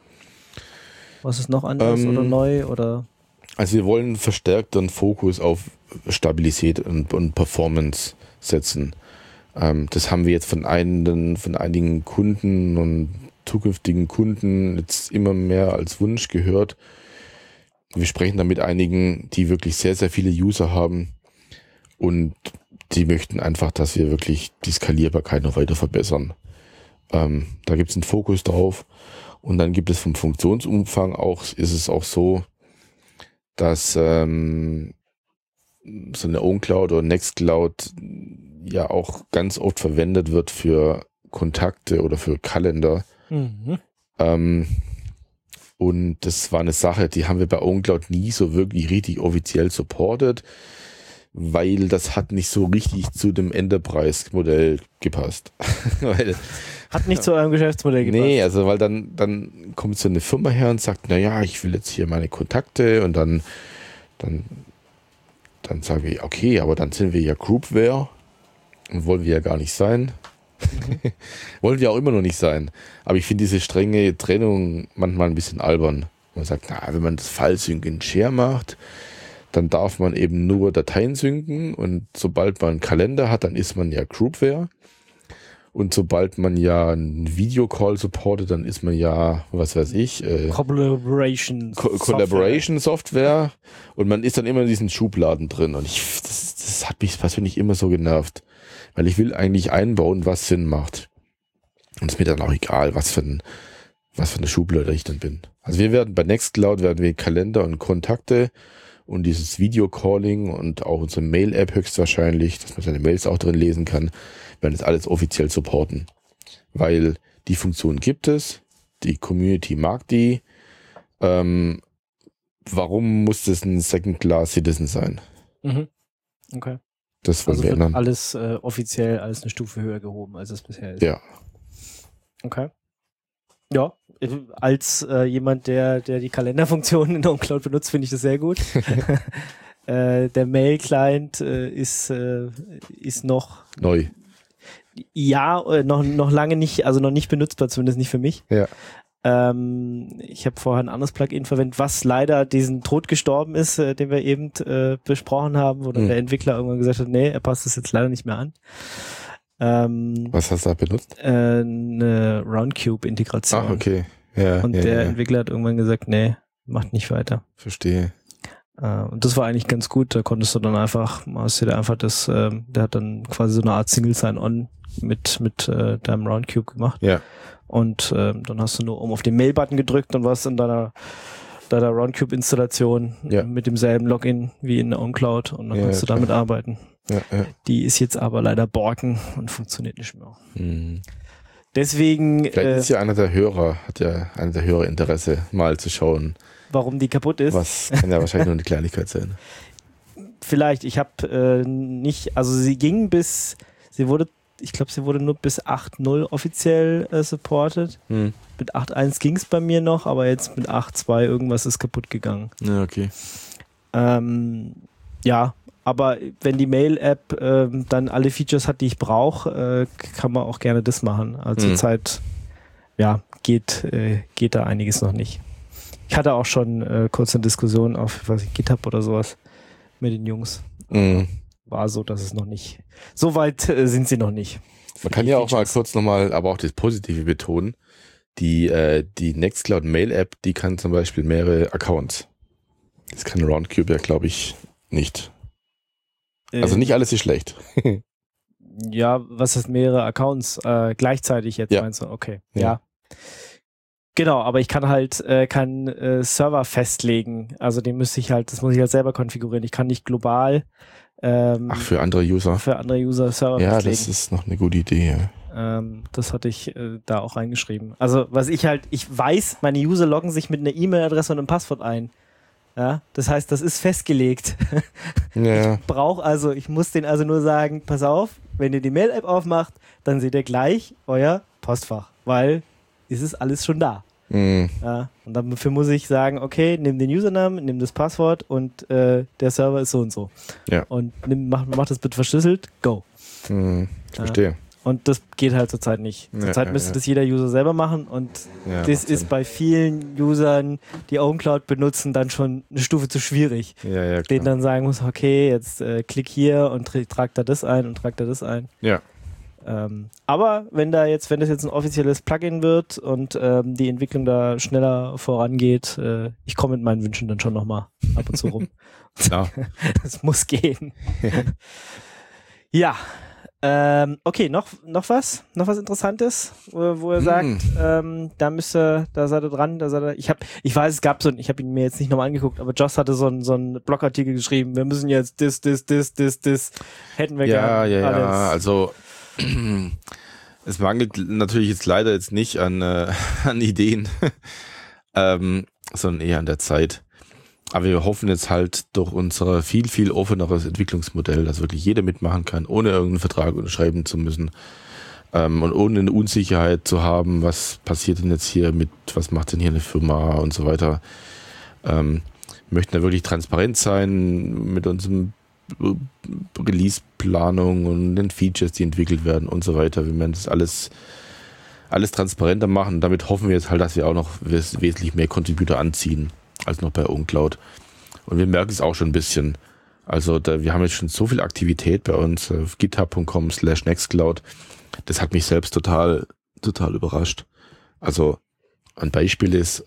Was ist noch anders oder neu? Oder? Also wir wollen verstärkt einen Fokus auf Stabilität und Performance setzen. Das haben wir jetzt von einigen Kunden und zukünftigen Kunden jetzt immer mehr als Wunsch gehört. Wir sprechen da mit einigen, die wirklich sehr, sehr viele User haben und die möchten einfach, dass wir wirklich die Skalierbarkeit noch weiter verbessern. Da gibt es einen Fokus drauf und dann gibt es vom Funktionsumfang ist es auch so, dass so eine OwnCloud oder Nextcloud ja auch ganz oft verwendet wird für Kontakte oder für Kalender. Mhm. Und das war eine Sache, die haben wir bei OwnCloud nie so wirklich richtig offiziell supported. weil das hat nicht so richtig zu dem Enterprise-Modell gepasst. Weil, Hat nicht zu eurem Geschäftsmodell gepasst. nee, also weil dann kommt so eine Firma her und sagt, naja, ich will jetzt hier meine Kontakte und dann sage ich, okay, aber dann sind wir ja Groupware und wollen wir ja gar nicht sein. Wollen wir auch immer noch nicht sein. Aber ich finde diese strenge Trennung manchmal ein bisschen albern. Man sagt, na, wenn man das File-Sync in Share macht, dann darf man eben nur Dateien synken und sobald man einen Kalender hat, dann ist man ja Groupware. Und sobald man ja einen Videocall supportet, dann ist man ja, was weiß ich, Collaboration Software und man ist dann immer in diesen Schubladen drin. Und das hat mich persönlich immer so genervt, weil ich will eigentlich einbauen, was Sinn macht. Und es ist mir dann auch egal, was für eine Schublade ich dann bin. Also wir werden bei Nextcloud Kalender und Kontakte und dieses Videocalling und auch unsere Mail-App höchstwahrscheinlich, dass man seine Mails auch drin lesen kann, werden das alles offiziell supporten. Weil die Funktion gibt es, die Community mag die. Warum muss das ein Second-Class-Citizen sein? Mhm. Okay. Das wollen Also wir wird ändern. alles offiziell alles eine Stufe höher gehoben, als es bisher ist. Ja. Okay. Ja, als jemand, der die Kalenderfunktion in der OwnCloud benutzt, finde ich das sehr gut. Der Mail-Client ist noch Neu. noch lange nicht, also noch nicht benutzbar, zumindest nicht für mich. Ja. Ich habe vorher ein anderes Plugin verwendet, was leider diesen Tod gestorben ist, den wir eben besprochen haben, wo dann der Entwickler irgendwann gesagt hat, nee, er passt das jetzt leider nicht mehr an. Was hast du da benutzt? Eine Roundcube-Integration. Ach, okay. Ja, Und der Entwickler hat irgendwann gesagt, nee, macht nicht weiter. Verstehe. Und das war eigentlich ganz gut. Da konntest du dann einfach, hast du dir einfach das, der hat dann quasi so eine Art Single Sign-On mit deinem Roundcube gemacht. Ja. Und dann hast du nur auf den Mail-Button gedrückt und warst in deiner Roundcube-Installation mit demselben Login wie in der OwnCloud und dann kannst du damit arbeiten. Ja. Die ist jetzt aber leider borken und funktioniert nicht mehr. Mhm. Deswegen, Vielleicht ist ja einer der Hörer Interesse, mal zu schauen. warum die kaputt ist. Was kann ja wahrscheinlich nur eine Kleinigkeit sein. Vielleicht, ich habe nicht, also sie wurde nur bis 8.0 offiziell supported. Mit 8.1 ging es bei mir noch, aber jetzt mit 8.2 irgendwas ist kaputt gegangen. Ja, okay. Ja, aber wenn die Mail-App dann alle Features hat, die ich brauche, kann man auch gerne das machen. Also zurzeit, ja, geht da einiges noch nicht. Ich hatte auch schon kurz eine Diskussion auf GitHub oder sowas mit den Jungs. War so, dass es noch nicht, so weit sind sie noch nicht. Man kann ja auch mal kurz nochmal, aber auch das Positive betonen. Die Nextcloud Mail App, die kann zum Beispiel mehrere Accounts. Das kann Roundcube ja, glaube ich, nicht. Also nicht alles ist schlecht. Ja, was ist mehrere Accounts gleichzeitig jetzt, meinst du? Okay, ja. Genau, aber ich kann halt keinen Server festlegen. Also das muss ich halt selber konfigurieren. Ich kann nicht global für andere User. Für andere User Server festlegen. Ja, festlegen. das ist noch eine gute Idee. Ja. Das hatte ich da auch reingeschrieben. Also ich weiß, meine User loggen sich mit einer E-Mail-Adresse und einem Passwort ein. Ja, das heißt, das ist festgelegt. Ja. Ich muss denen also nur sagen, pass auf, wenn ihr die Mail-App aufmacht, dann seht ihr gleich euer Postfach, weil es ist alles schon da. Ja, und dafür muss ich sagen, okay, nimm den Usernamen, nimm das Passwort und der Server ist so und so. Ja. Und mach das bitte verschlüsselt, go. Verstehe. Und das geht halt zurzeit nicht. Zurzeit müsste das jeder User selber machen und das ist bei vielen Usern, die OwnCloud benutzen, dann schon eine Stufe zu schwierig. Ja, denen dann sagen muss, okay, jetzt klick hier und trag da das ein und trag da das ein. Ja. Aber wenn das jetzt ein offizielles Plugin wird und die Entwicklung da schneller vorangeht, ich komme mit meinen Wünschen dann schon nochmal ab und zu rum. Klar. Das muss gehen. Ja. Okay, noch was Interessantes, wo er sagt, da seid ihr dran, ich weiß, ich habe ihn mir jetzt nicht nochmal angeguckt, aber Joss hatte so einen Blogartikel geschrieben, wir müssen jetzt das, hätten wir gerne. Ja, also es mangelt natürlich jetzt leider jetzt nicht an Ideen, sondern eher an der Zeit. Aber wir hoffen jetzt halt durch unser viel, viel offeneres Entwicklungsmodell, dass wirklich jeder mitmachen kann, ohne irgendeinen Vertrag unterschreiben zu müssen und ohne eine Unsicherheit zu haben, was passiert denn jetzt hier mit, was macht denn hier eine Firma und so weiter. Wir möchten da wirklich transparent sein mit unserem Release-Planung und den Features, die entwickelt werden und so weiter. Wir werden das alles transparenter machen. Damit hoffen wir jetzt halt, dass wir auch noch wesentlich mehr Contributor anziehen als noch bei OwnCloud. Und wir merken es auch schon ein bisschen. Also wir haben jetzt schon so viel Aktivität bei uns auf github.com/nextcloud. Das hat mich selbst total überrascht. Also ein Beispiel ist,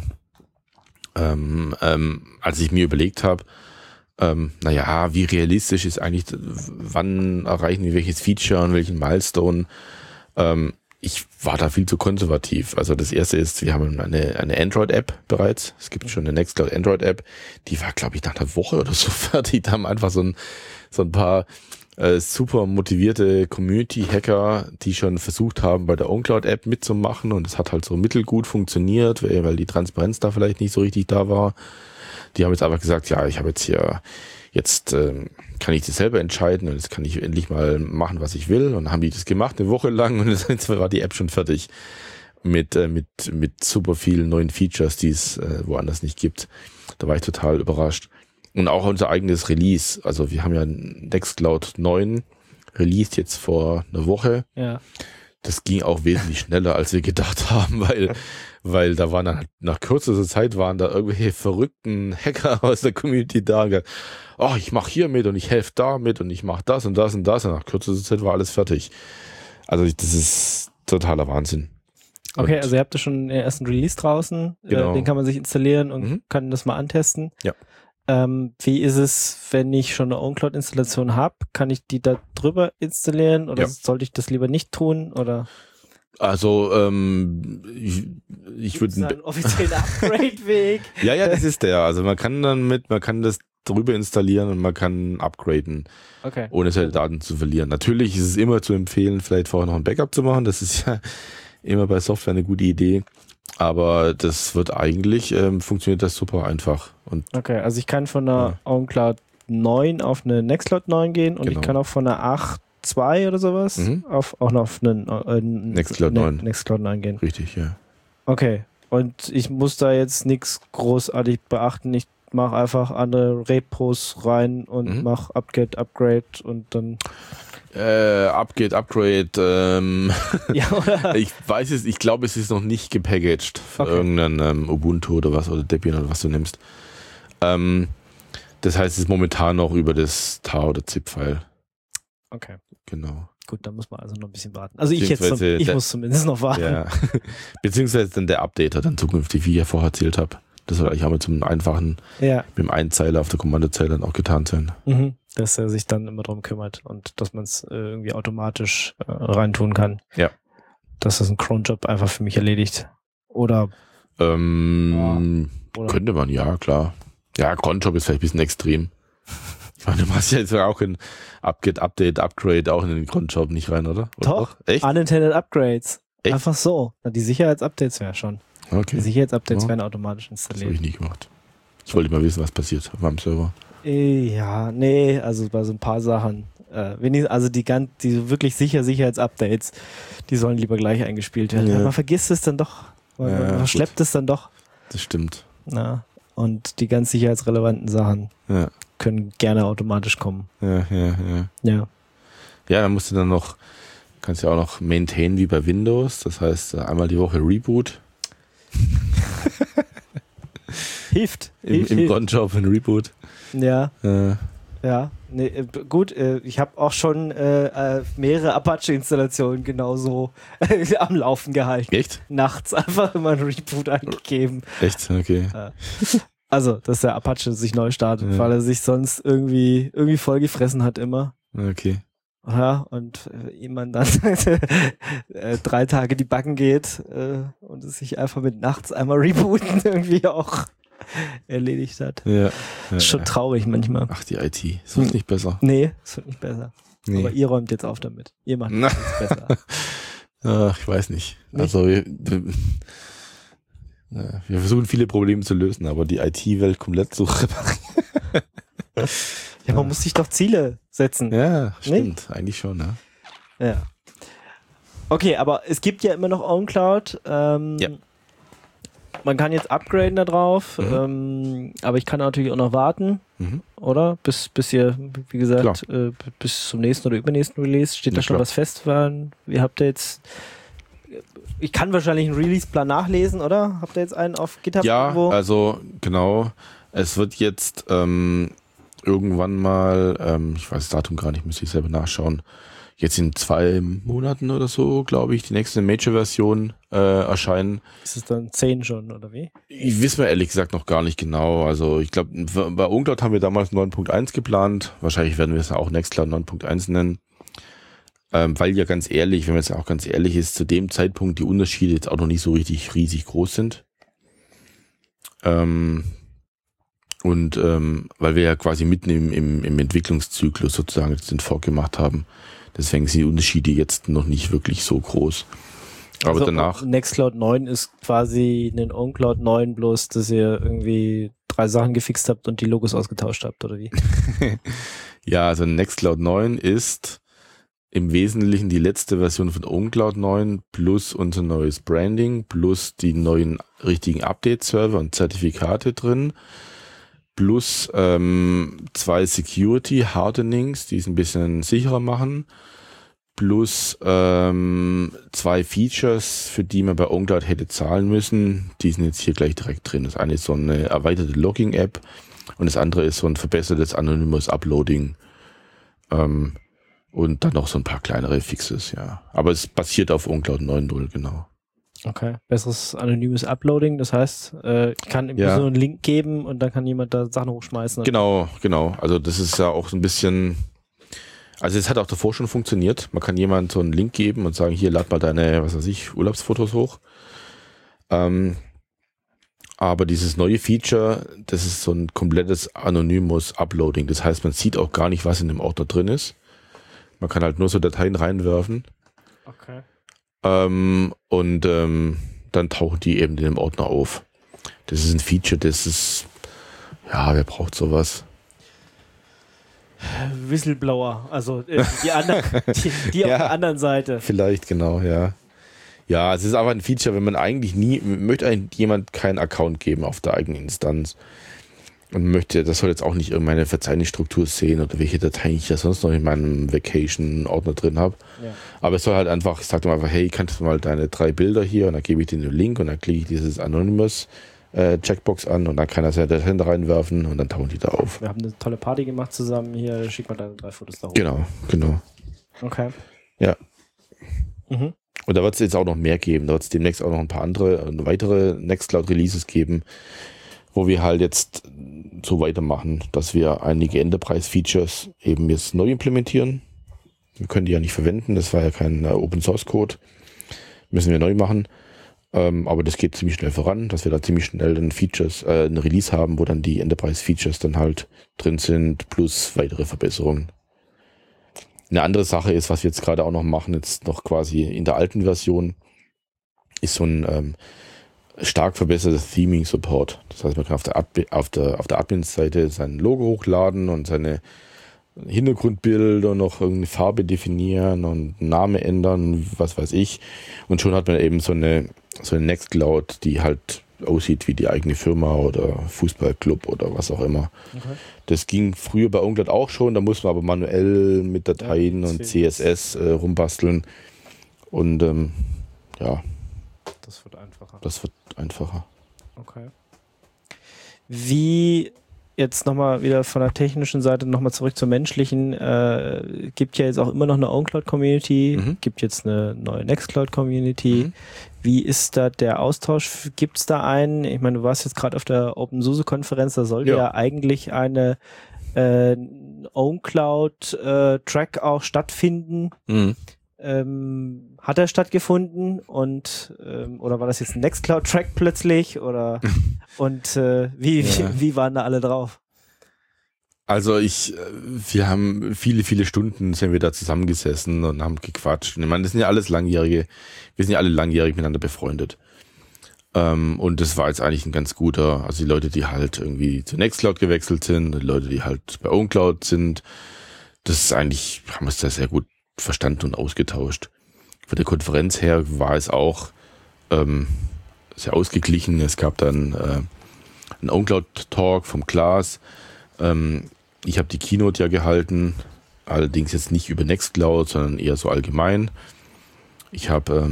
als ich mir überlegt habe, wie realistisch ist eigentlich, wann erreichen wir welches Feature und welchen Milestone, ich war da viel zu konservativ. Also das erste ist, wir haben eine Android-App bereits. Es gibt schon eine Nextcloud Android-App. Die war, glaube ich, nach einer Woche oder so fertig. Da haben einfach so ein paar super motivierte Community-Hacker, die schon versucht haben, bei der OwnCloud-App mitzumachen. Und es hat halt so mittelgut funktioniert, weil die Transparenz da vielleicht nicht so richtig da war. Die haben jetzt einfach gesagt, ja, ich habe jetzt kann ich das selber entscheiden und jetzt kann ich endlich mal machen, was ich will. Und dann haben die das gemacht eine Woche lang und jetzt war die App schon fertig mit super vielen neuen Features, die es woanders nicht gibt. Da war ich total überrascht. Und auch unser eigenes Release. Also wir haben ja Nextcloud 9 released jetzt vor einer Woche. Ja. Das ging auch wesentlich schneller, als wir gedacht haben, weil da waren dann nach kürzester Zeit waren da irgendwelche verrückten Hacker aus der Community da. Oh, ich mache hier mit und ich helfe da mit und ich mache das und das und das. Und nach kürzester Zeit war alles fertig. Also das ist totaler Wahnsinn. Okay, Und also ihr habt ja schon den ersten Release draußen. Genau. Den kann man sich installieren und kann das mal antesten. Ja. Wie ist es, wenn ich schon eine OwnCloud-Installation habe? Kann ich die da drüber installieren oder sollte ich das lieber nicht tun? Oder? Also ich würde einen offiziellen Upgrade-Weg. Ja, das ist der. Also man kann das drüber installieren und man kann upgraden, ohne seine Daten zu verlieren. Natürlich ist es immer zu empfehlen, vielleicht vorher noch ein Backup zu machen. Das ist ja immer bei Software eine gute Idee. Aber das wird eigentlich, funktioniert das super einfach. Und also ich kann von einer OwnCloud 9 auf eine Nextcloud 9 gehen und ich kann auch von einer 8.2 oder sowas auch noch auf einen Nextcloud 9. Nextcloud 9 gehen. Richtig, ja. Okay. Und ich muss da jetzt nichts großartig beachten. Ich mache einfach andere Repos rein und mache Upgrade, Upgrade und dann Upgrade, ja, oder? Ich weiß es, ich glaube, es ist noch nicht gepackaged für irgendeinen Ubuntu oder was oder Debian oder was du nimmst. Das heißt, es ist momentan noch über das TAR oder ZIP-File. Okay. Genau. Gut, dann muss man also noch ein bisschen warten. Also ich muss zumindest noch warten. Ja. Beziehungsweise dann der Updater dann zukünftig, wie ich ja vorher erzählt habe. Das soll eigentlich auch mit zum einfachen, mit dem Einzeiler auf der Kommandozeile dann auch getan sein. Dass er sich dann immer drum kümmert und dass man es irgendwie automatisch reintun kann. Ja. Dass das ein Cron-Job einfach für mich erledigt. Oder? Könnte man, ja, klar. Ja, Cron-Job ist vielleicht ein bisschen extrem. Du machst ja jetzt auch in Update, Upgrade auch in den Cron-Job nicht rein, oder? Doch. Echt? Unintended Upgrades. Echt? Einfach so. Na, die Sicherheitsupdates wäre schon. Okay. Die Sicherheitsupdates werden automatisch installiert. Das habe ich nie gemacht. Ich wollte mal wissen, was passiert auf meinem Server. Ja, nee, also bei so ein paar Sachen. Also die wirklich Sicherheitsupdates, die sollen lieber gleich eingespielt werden. Ja. Man vergisst es dann doch. Man verschleppt es dann doch. Das stimmt. Na, und die ganz sicherheitsrelevanten Sachen können gerne automatisch kommen. Ja. Ja, dann musst du dann noch, kannst ja auch noch maintain wie bei Windows. Das heißt, einmal die Woche Reboot. Hilft. Im Cron-Job ein Reboot. Ja. Ja. Nee, gut, ich habe auch schon mehrere Apache-Installationen genauso am Laufen gehalten. Echt? Nachts einfach immer ein Reboot eingegeben. Echt? Okay. Also, dass der Apache sich neu startet, weil er sich sonst irgendwie vollgefressen hat immer. Okay. Ja, und jemand dann 3 Tage die Backen geht und es sich einfach mit nachts einmal rebooten irgendwie auch erledigt hat. Ja. Ist schon traurig manchmal. Ach, die IT. Es wird nicht besser. Nee, es wird nicht besser. Nee. Aber ihr räumt jetzt auf damit. Ihr macht es besser. Ach, ich weiß nicht. Also, Ja, wir versuchen viele Probleme zu lösen, aber die IT-Welt komplett zu reparieren. Ja, man muss sich doch Ziele setzen. Ja, stimmt. Eigentlich schon, ne? Ja. Okay, aber es gibt ja immer noch OwnCloud. Man kann jetzt upgraden da drauf, aber ich kann natürlich auch noch warten, oder? Bis ihr, wie gesagt, bis zum nächsten oder übernächsten Release. Steht da schon was fest? Wie habt ihr jetzt... Ich kann wahrscheinlich einen Release-Plan nachlesen, oder? Habt ihr jetzt einen auf GitHub irgendwo? Ja, also genau. Es wird jetzt irgendwann mal, ich weiß das Datum gar nicht, müsste ich selber nachschauen, jetzt in 2 Monaten oder so, glaube ich, die nächste Major-Version erscheinen. Ist es dann 10 schon, oder wie? Ich wissen wir ehrlich gesagt noch gar nicht genau. Also ich glaube, bei OwnCloud haben wir damals 9.1 geplant. Wahrscheinlich werden wir es auch Nextcloud 9.1 nennen. Weil ja ganz ehrlich, wenn man jetzt auch ganz ehrlich ist, zu dem Zeitpunkt die Unterschiede jetzt auch noch nicht so richtig riesig groß sind. Weil wir ja quasi mitten im Entwicklungszyklus sozusagen den Fork gemacht haben. Deswegen sind die Unterschiede jetzt noch nicht wirklich so groß. Aber also danach... Nextcloud 9 ist quasi ein OwnCloud 9, bloß dass ihr irgendwie 3 Sachen gefixt habt und die Logos ausgetauscht habt, oder wie? Ja, also Nextcloud 9 ist im Wesentlichen die letzte Version von OwnCloud 9 plus unser neues Branding plus die neuen richtigen Update-Server und Zertifikate drin plus 2 Security-Hardenings, die es ein bisschen sicherer machen, plus 2 Features, für die man bei OwnCloud hätte zahlen müssen. Die sind jetzt hier gleich direkt drin. Das eine ist so eine erweiterte Logging-App und das andere ist so ein verbessertes Anonymous Uploading. Und dann noch so ein paar kleinere Fixes, ja. Aber es basiert auf OwnCloud 9.0, genau. Okay, besseres anonymes Uploading, das heißt, ich kann so einen Link geben und dann kann jemand da Sachen hochschmeißen. Genau. Also das ist ja auch so ein bisschen, also es hat auch davor schon funktioniert. Man kann jemand so einen Link geben und sagen, hier, lad mal deine, was weiß ich, Urlaubsfotos hoch. Aber dieses neue Feature, das ist so ein komplettes anonymes Uploading. Das heißt, man sieht auch gar nicht, was in dem Ordner drin ist. Man kann halt nur so Dateien reinwerfen. Okay. Dann tauchen die eben in dem Ordner auf. Das ist ein Feature, das ist, ja, wer braucht sowas? Whistleblower, also die anderen, die ja, auf der anderen Seite. Vielleicht, genau, ja. Ja, es ist aber ein Feature, wenn man eigentlich möchte eigentlich jemand keinen Account geben auf der eigenen Instanz. Und möchte, das soll jetzt auch nicht irgendeine Verzeichnisstruktur sehen oder welche Dateien ich da sonst noch in meinem Vacation-Ordner drin habe. Ja. Aber es soll halt einfach, ich sage dem einfach, hey, kannst du mal deine 3 Bilder hier und dann gebe ich dir den Link und dann klicke ich dieses Anonymous Checkbox an und dann kann er seine Dateien da reinwerfen und dann tauchen die da auf. Wir haben eine tolle Party gemacht zusammen, hier schick mal deine 3 Fotos da hoch. Genau. Okay. Ja. Und da wird es jetzt auch noch mehr geben. Da wird es demnächst auch noch ein paar weitere Nextcloud-Releases geben, wo wir halt jetzt so weitermachen, dass wir einige Enterprise-Features eben jetzt neu implementieren. Wir können die ja nicht verwenden, das war ja kein Open-Source-Code. Müssen wir neu machen. Aber das geht ziemlich schnell voran, dass wir da ziemlich schnell dann Features, ein Release haben, wo dann die Enterprise-Features dann halt drin sind, plus weitere Verbesserungen. Eine andere Sache ist, was wir jetzt gerade auch noch machen, jetzt noch quasi in der alten Version, ist so ein stark verbessertes Theming-Support. Das heißt, man kann auf der Admin-Seite sein Logo hochladen und seine Hintergrundbilder noch irgendeine Farbe definieren und Name ändern, was weiß ich. Und schon hat man eben so eine Nextcloud, die halt aussieht wie die eigene Firma oder Fußballclub oder was auch immer. Okay. Das ging früher bei OwnCloud auch schon, da muss man aber manuell mit Dateien und CSS rumbasteln. Und das wird einfacher. Das wird einfacher. Okay. Wie jetzt nochmal wieder von der technischen Seite nochmal zurück zur menschlichen, gibt ja jetzt auch immer noch eine OwnCloud-Community, gibt jetzt eine neue Nextcloud-Community. Wie ist da der Austausch? Gibt es da einen? Ich meine, du warst jetzt gerade auf der OpenSUSE-Konferenz, da sollte ja eigentlich eine OwnCloud-Track auch stattfinden. Hat er stattgefunden und oder war das jetzt ein Nextcloud-Track plötzlich oder und wie waren da alle drauf? Also wir haben viele Stunden sind wir da zusammengesessen und haben gequatscht. Und ich meine, wir sind ja alle langjährig miteinander befreundet. Und das war jetzt eigentlich ein ganz guter, also die Leute, die halt irgendwie zu Nextcloud gewechselt sind, die Leute, die halt bei OwnCloud sind, das ist eigentlich, haben wir es da sehr gut verstanden und ausgetauscht. Von der Konferenz her war es auch sehr ausgeglichen. Es gab dann einen OwnCloud-Talk vom Klaas. Ich habe die Keynote ja gehalten, allerdings jetzt nicht über Nextcloud, sondern eher so allgemein. Ich habe,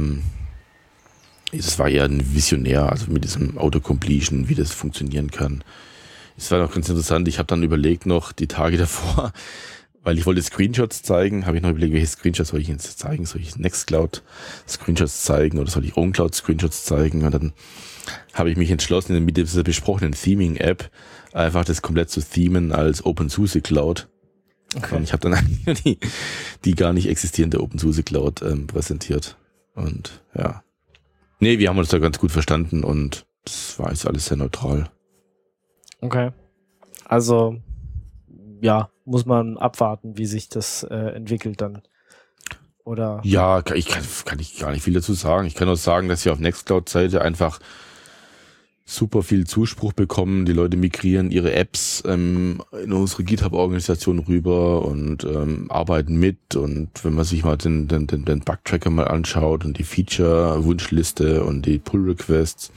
es war eher ein Visionär, also mit diesem Autocompletion, wie das funktionieren kann. Es war noch ganz interessant, ich habe dann überlegt noch die Tage davor, weil ich wollte Screenshots zeigen, habe ich noch überlegt, welche Screenshots soll ich jetzt zeigen? Soll ich Nextcloud-Screenshots zeigen oder soll ich OwnCloud-Screenshots zeigen? Und dann habe ich mich entschlossen, mit dieser besprochenen Theming-App einfach das komplett zu themen als OpenSUSE Cloud. Okay. Und ich habe dann die gar nicht existierende OpenSUSE Cloud präsentiert. Und ja. Nee, wir haben uns da ganz gut verstanden und das war jetzt alles sehr neutral. Okay. Also, ja, muss man abwarten, wie sich das entwickelt dann. Oder? Ja, kann ich gar nicht viel dazu sagen. Ich kann nur sagen, dass wir auf Nextcloud-Seite einfach super viel Zuspruch bekommen. Die Leute migrieren ihre Apps in unsere GitHub-Organisation rüber und arbeiten mit. Und wenn man sich mal den Bug-Tracker mal anschaut und die Feature-Wunschliste und die Pull-Requests,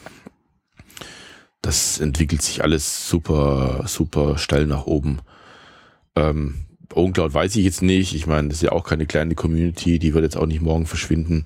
das entwickelt sich alles super, super steil nach oben. OwnCloud weiß ich jetzt nicht. Ich meine, das ist ja auch keine kleine Community. Die wird jetzt auch nicht morgen verschwinden.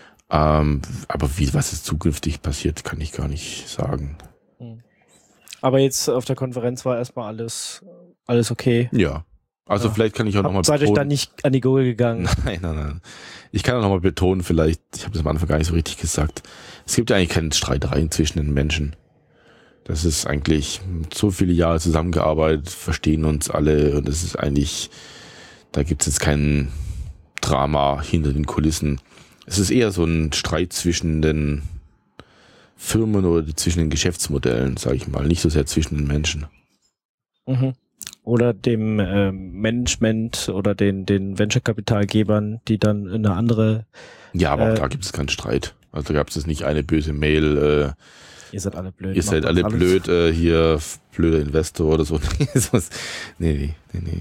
Aber was jetzt zukünftig passiert, kann ich gar nicht sagen. Aber jetzt auf der Konferenz war erstmal alles okay. Ja. Also ja. Vielleicht kann ich auch nochmal betonen. Seid euch da nicht an die Gurgel gegangen? Nein. Ich kann auch nochmal betonen, vielleicht, ich habe das am Anfang gar nicht so richtig gesagt, es gibt ja eigentlich keine Streitereien zwischen den Menschen. Das ist eigentlich so viele Jahre zusammengearbeitet, verstehen uns alle und es ist eigentlich, da gibt es jetzt kein Drama hinter den Kulissen. Es ist eher so ein Streit zwischen den Firmen oder zwischen den Geschäftsmodellen, sage ich mal, nicht so sehr zwischen den Menschen. Mhm. Oder dem Management oder den Venture-Kapitalgebern, die dann eine andere... Ja, aber auch da gibt es keinen Streit. Also da gab es jetzt nicht eine böse Mail, ihr seid alle blöd. Ihr seid alle blöd, hier blöder Investor oder so. Nee.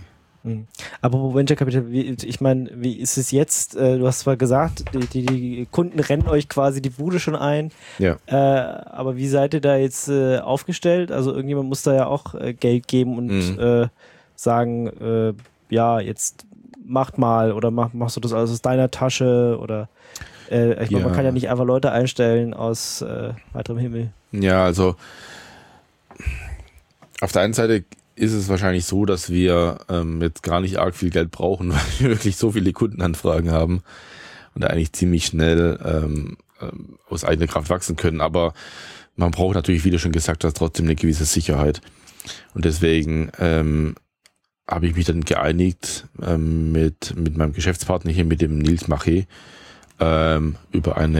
Aber Venture Capital, ich meine, wie ist es jetzt? Du hast zwar gesagt, die Kunden rennen euch quasi die Bude schon ein. Ja. Aber wie seid ihr da jetzt aufgestellt? Also irgendjemand muss da ja auch Geld geben und sagen, ja, jetzt macht mal oder machst du das alles aus deiner Tasche oder ich meine, man kann ja nicht einfach Leute einstellen aus weiterem Himmel. Ja, also auf der einen Seite ist es wahrscheinlich so, dass wir jetzt gar nicht arg viel Geld brauchen, weil wir wirklich so viele Kundenanfragen haben und eigentlich ziemlich schnell aus eigener Kraft wachsen können. Aber man braucht natürlich, wie du schon gesagt hast, trotzdem eine gewisse Sicherheit. Und deswegen habe ich mich dann geeinigt mit meinem Geschäftspartner hier, mit dem Nils Maché, über ein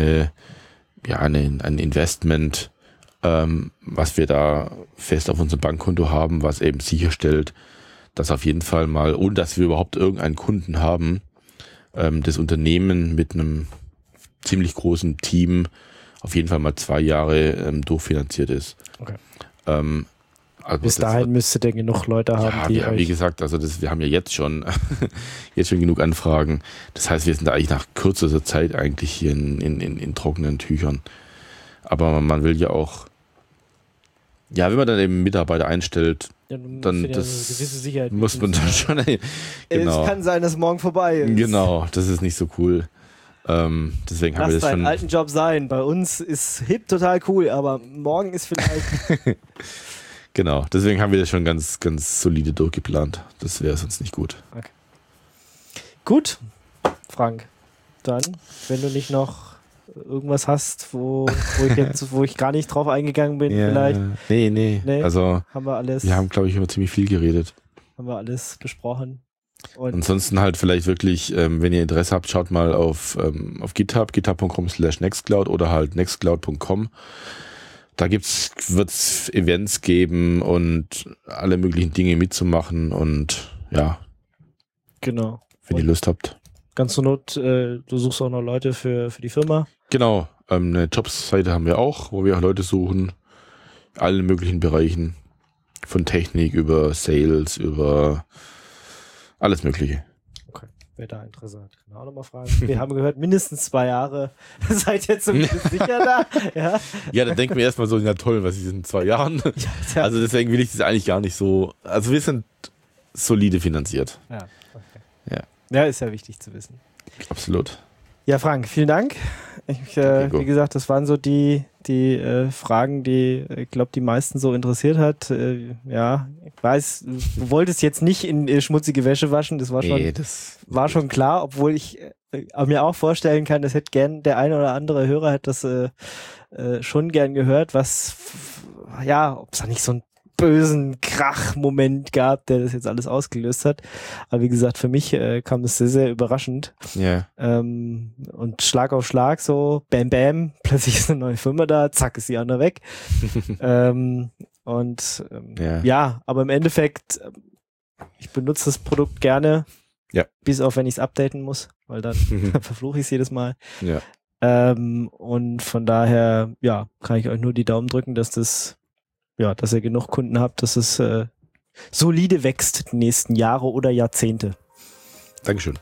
Investment, was wir da fest auf unserem Bankkonto haben, was eben sicherstellt, dass auf jeden Fall mal, ohne dass wir überhaupt irgendeinen Kunden haben, das Unternehmen mit einem ziemlich großen Team auf jeden Fall mal 2 Jahre durchfinanziert ist. Okay. Also bis dahin müsstet ihr genug Leute haben, die wie gesagt, also wir haben ja jetzt schon genug Anfragen. Das heißt, wir sind da eigentlich nach kürzester Zeit eigentlich hier in trockenen Tüchern. Aber man will ja auch, wenn man dann eben Mitarbeiter einstellt, dann das eine gewisse Sicherheit muss man dann schon. Genau. Es kann sein, dass morgen vorbei ist. Genau, das ist nicht so cool. Deswegen haben wir das schon. Lass deinen alten Job sein. Bei uns ist HIP total cool, aber morgen ist vielleicht. Genau, deswegen haben wir das schon ganz, ganz solide durchgeplant. Das wäre sonst nicht gut. Okay. Gut, Frank. Dann, wenn du nicht noch irgendwas hast, wo ich gar nicht drauf eingegangen bin, vielleicht. Nee. Also haben wir alles. Wir haben, glaube ich, immer ziemlich viel geredet. Haben wir alles besprochen. Und ansonsten halt vielleicht wirklich, wenn ihr Interesse habt, schaut mal auf GitHub, github.com/nextcloud oder halt nextcloud.com. Da wird's Events geben und alle möglichen Dinge mitzumachen und ja. Genau. Wenn ihr Lust habt. Ganz zur Not, du suchst auch noch Leute für die Firma. Genau. Eine Jobsseite haben wir auch, wo wir auch Leute suchen. Allen möglichen Bereichen. Von Technik über Sales, über alles Mögliche. Okay, wer da Interesse hat, kann auch nochmal fragen. Wir haben gehört, mindestens 2 Jahre seid ihr zumindest sicher da. Ja, Ja, dann denken wir erstmal so, ja toll, was ist in 2 Jahren? ja. Also deswegen will ich das eigentlich gar nicht so. Also wir sind solide finanziert. Ja, okay. Ja. Ja, ist ja wichtig zu wissen. Absolut. Ja, Frank, vielen Dank. Wie gesagt, das waren so die Fragen, die, ich glaube, die meisten so interessiert hat. Ja, ich weiß, du wolltest jetzt nicht in schmutzige Wäsche waschen, das war schon klar, obwohl ich mir auch vorstellen kann, das hätte gern der eine oder andere Hörer hätte das schon gern gehört, was, ja, ob es da nicht so ein bösen Krach-Moment gab, der das jetzt alles ausgelöst hat. Aber wie gesagt, für mich kam das sehr, sehr überraschend. Ja. Und Schlag auf Schlag so, bam, bam, plötzlich ist eine neue Firma da, zack, ist die andere weg. Ja, aber im Endeffekt, ich benutze das Produkt gerne, bis auf wenn ich es updaten muss, weil dann verfluche ich es jedes Mal. Ja. Und von daher, ja, kann ich euch nur die Daumen drücken, dass ihr genug Kunden habt, dass es solide wächst die nächsten Jahre oder Jahrzehnte. Dankeschön.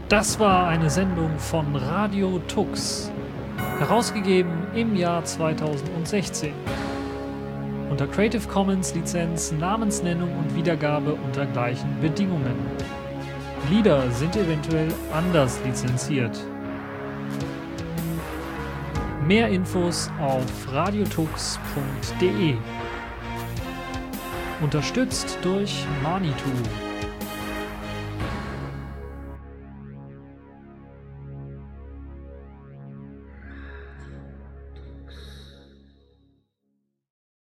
Das war eine Sendung von Radio Tux, herausgegeben im Jahr 2016. Unter Creative Commons Lizenz, Namensnennung und Wiedergabe unter gleichen Bedingungen. Lieder sind eventuell anders lizenziert. Mehr Infos auf radiotux.de. Unterstützt durch Manitou.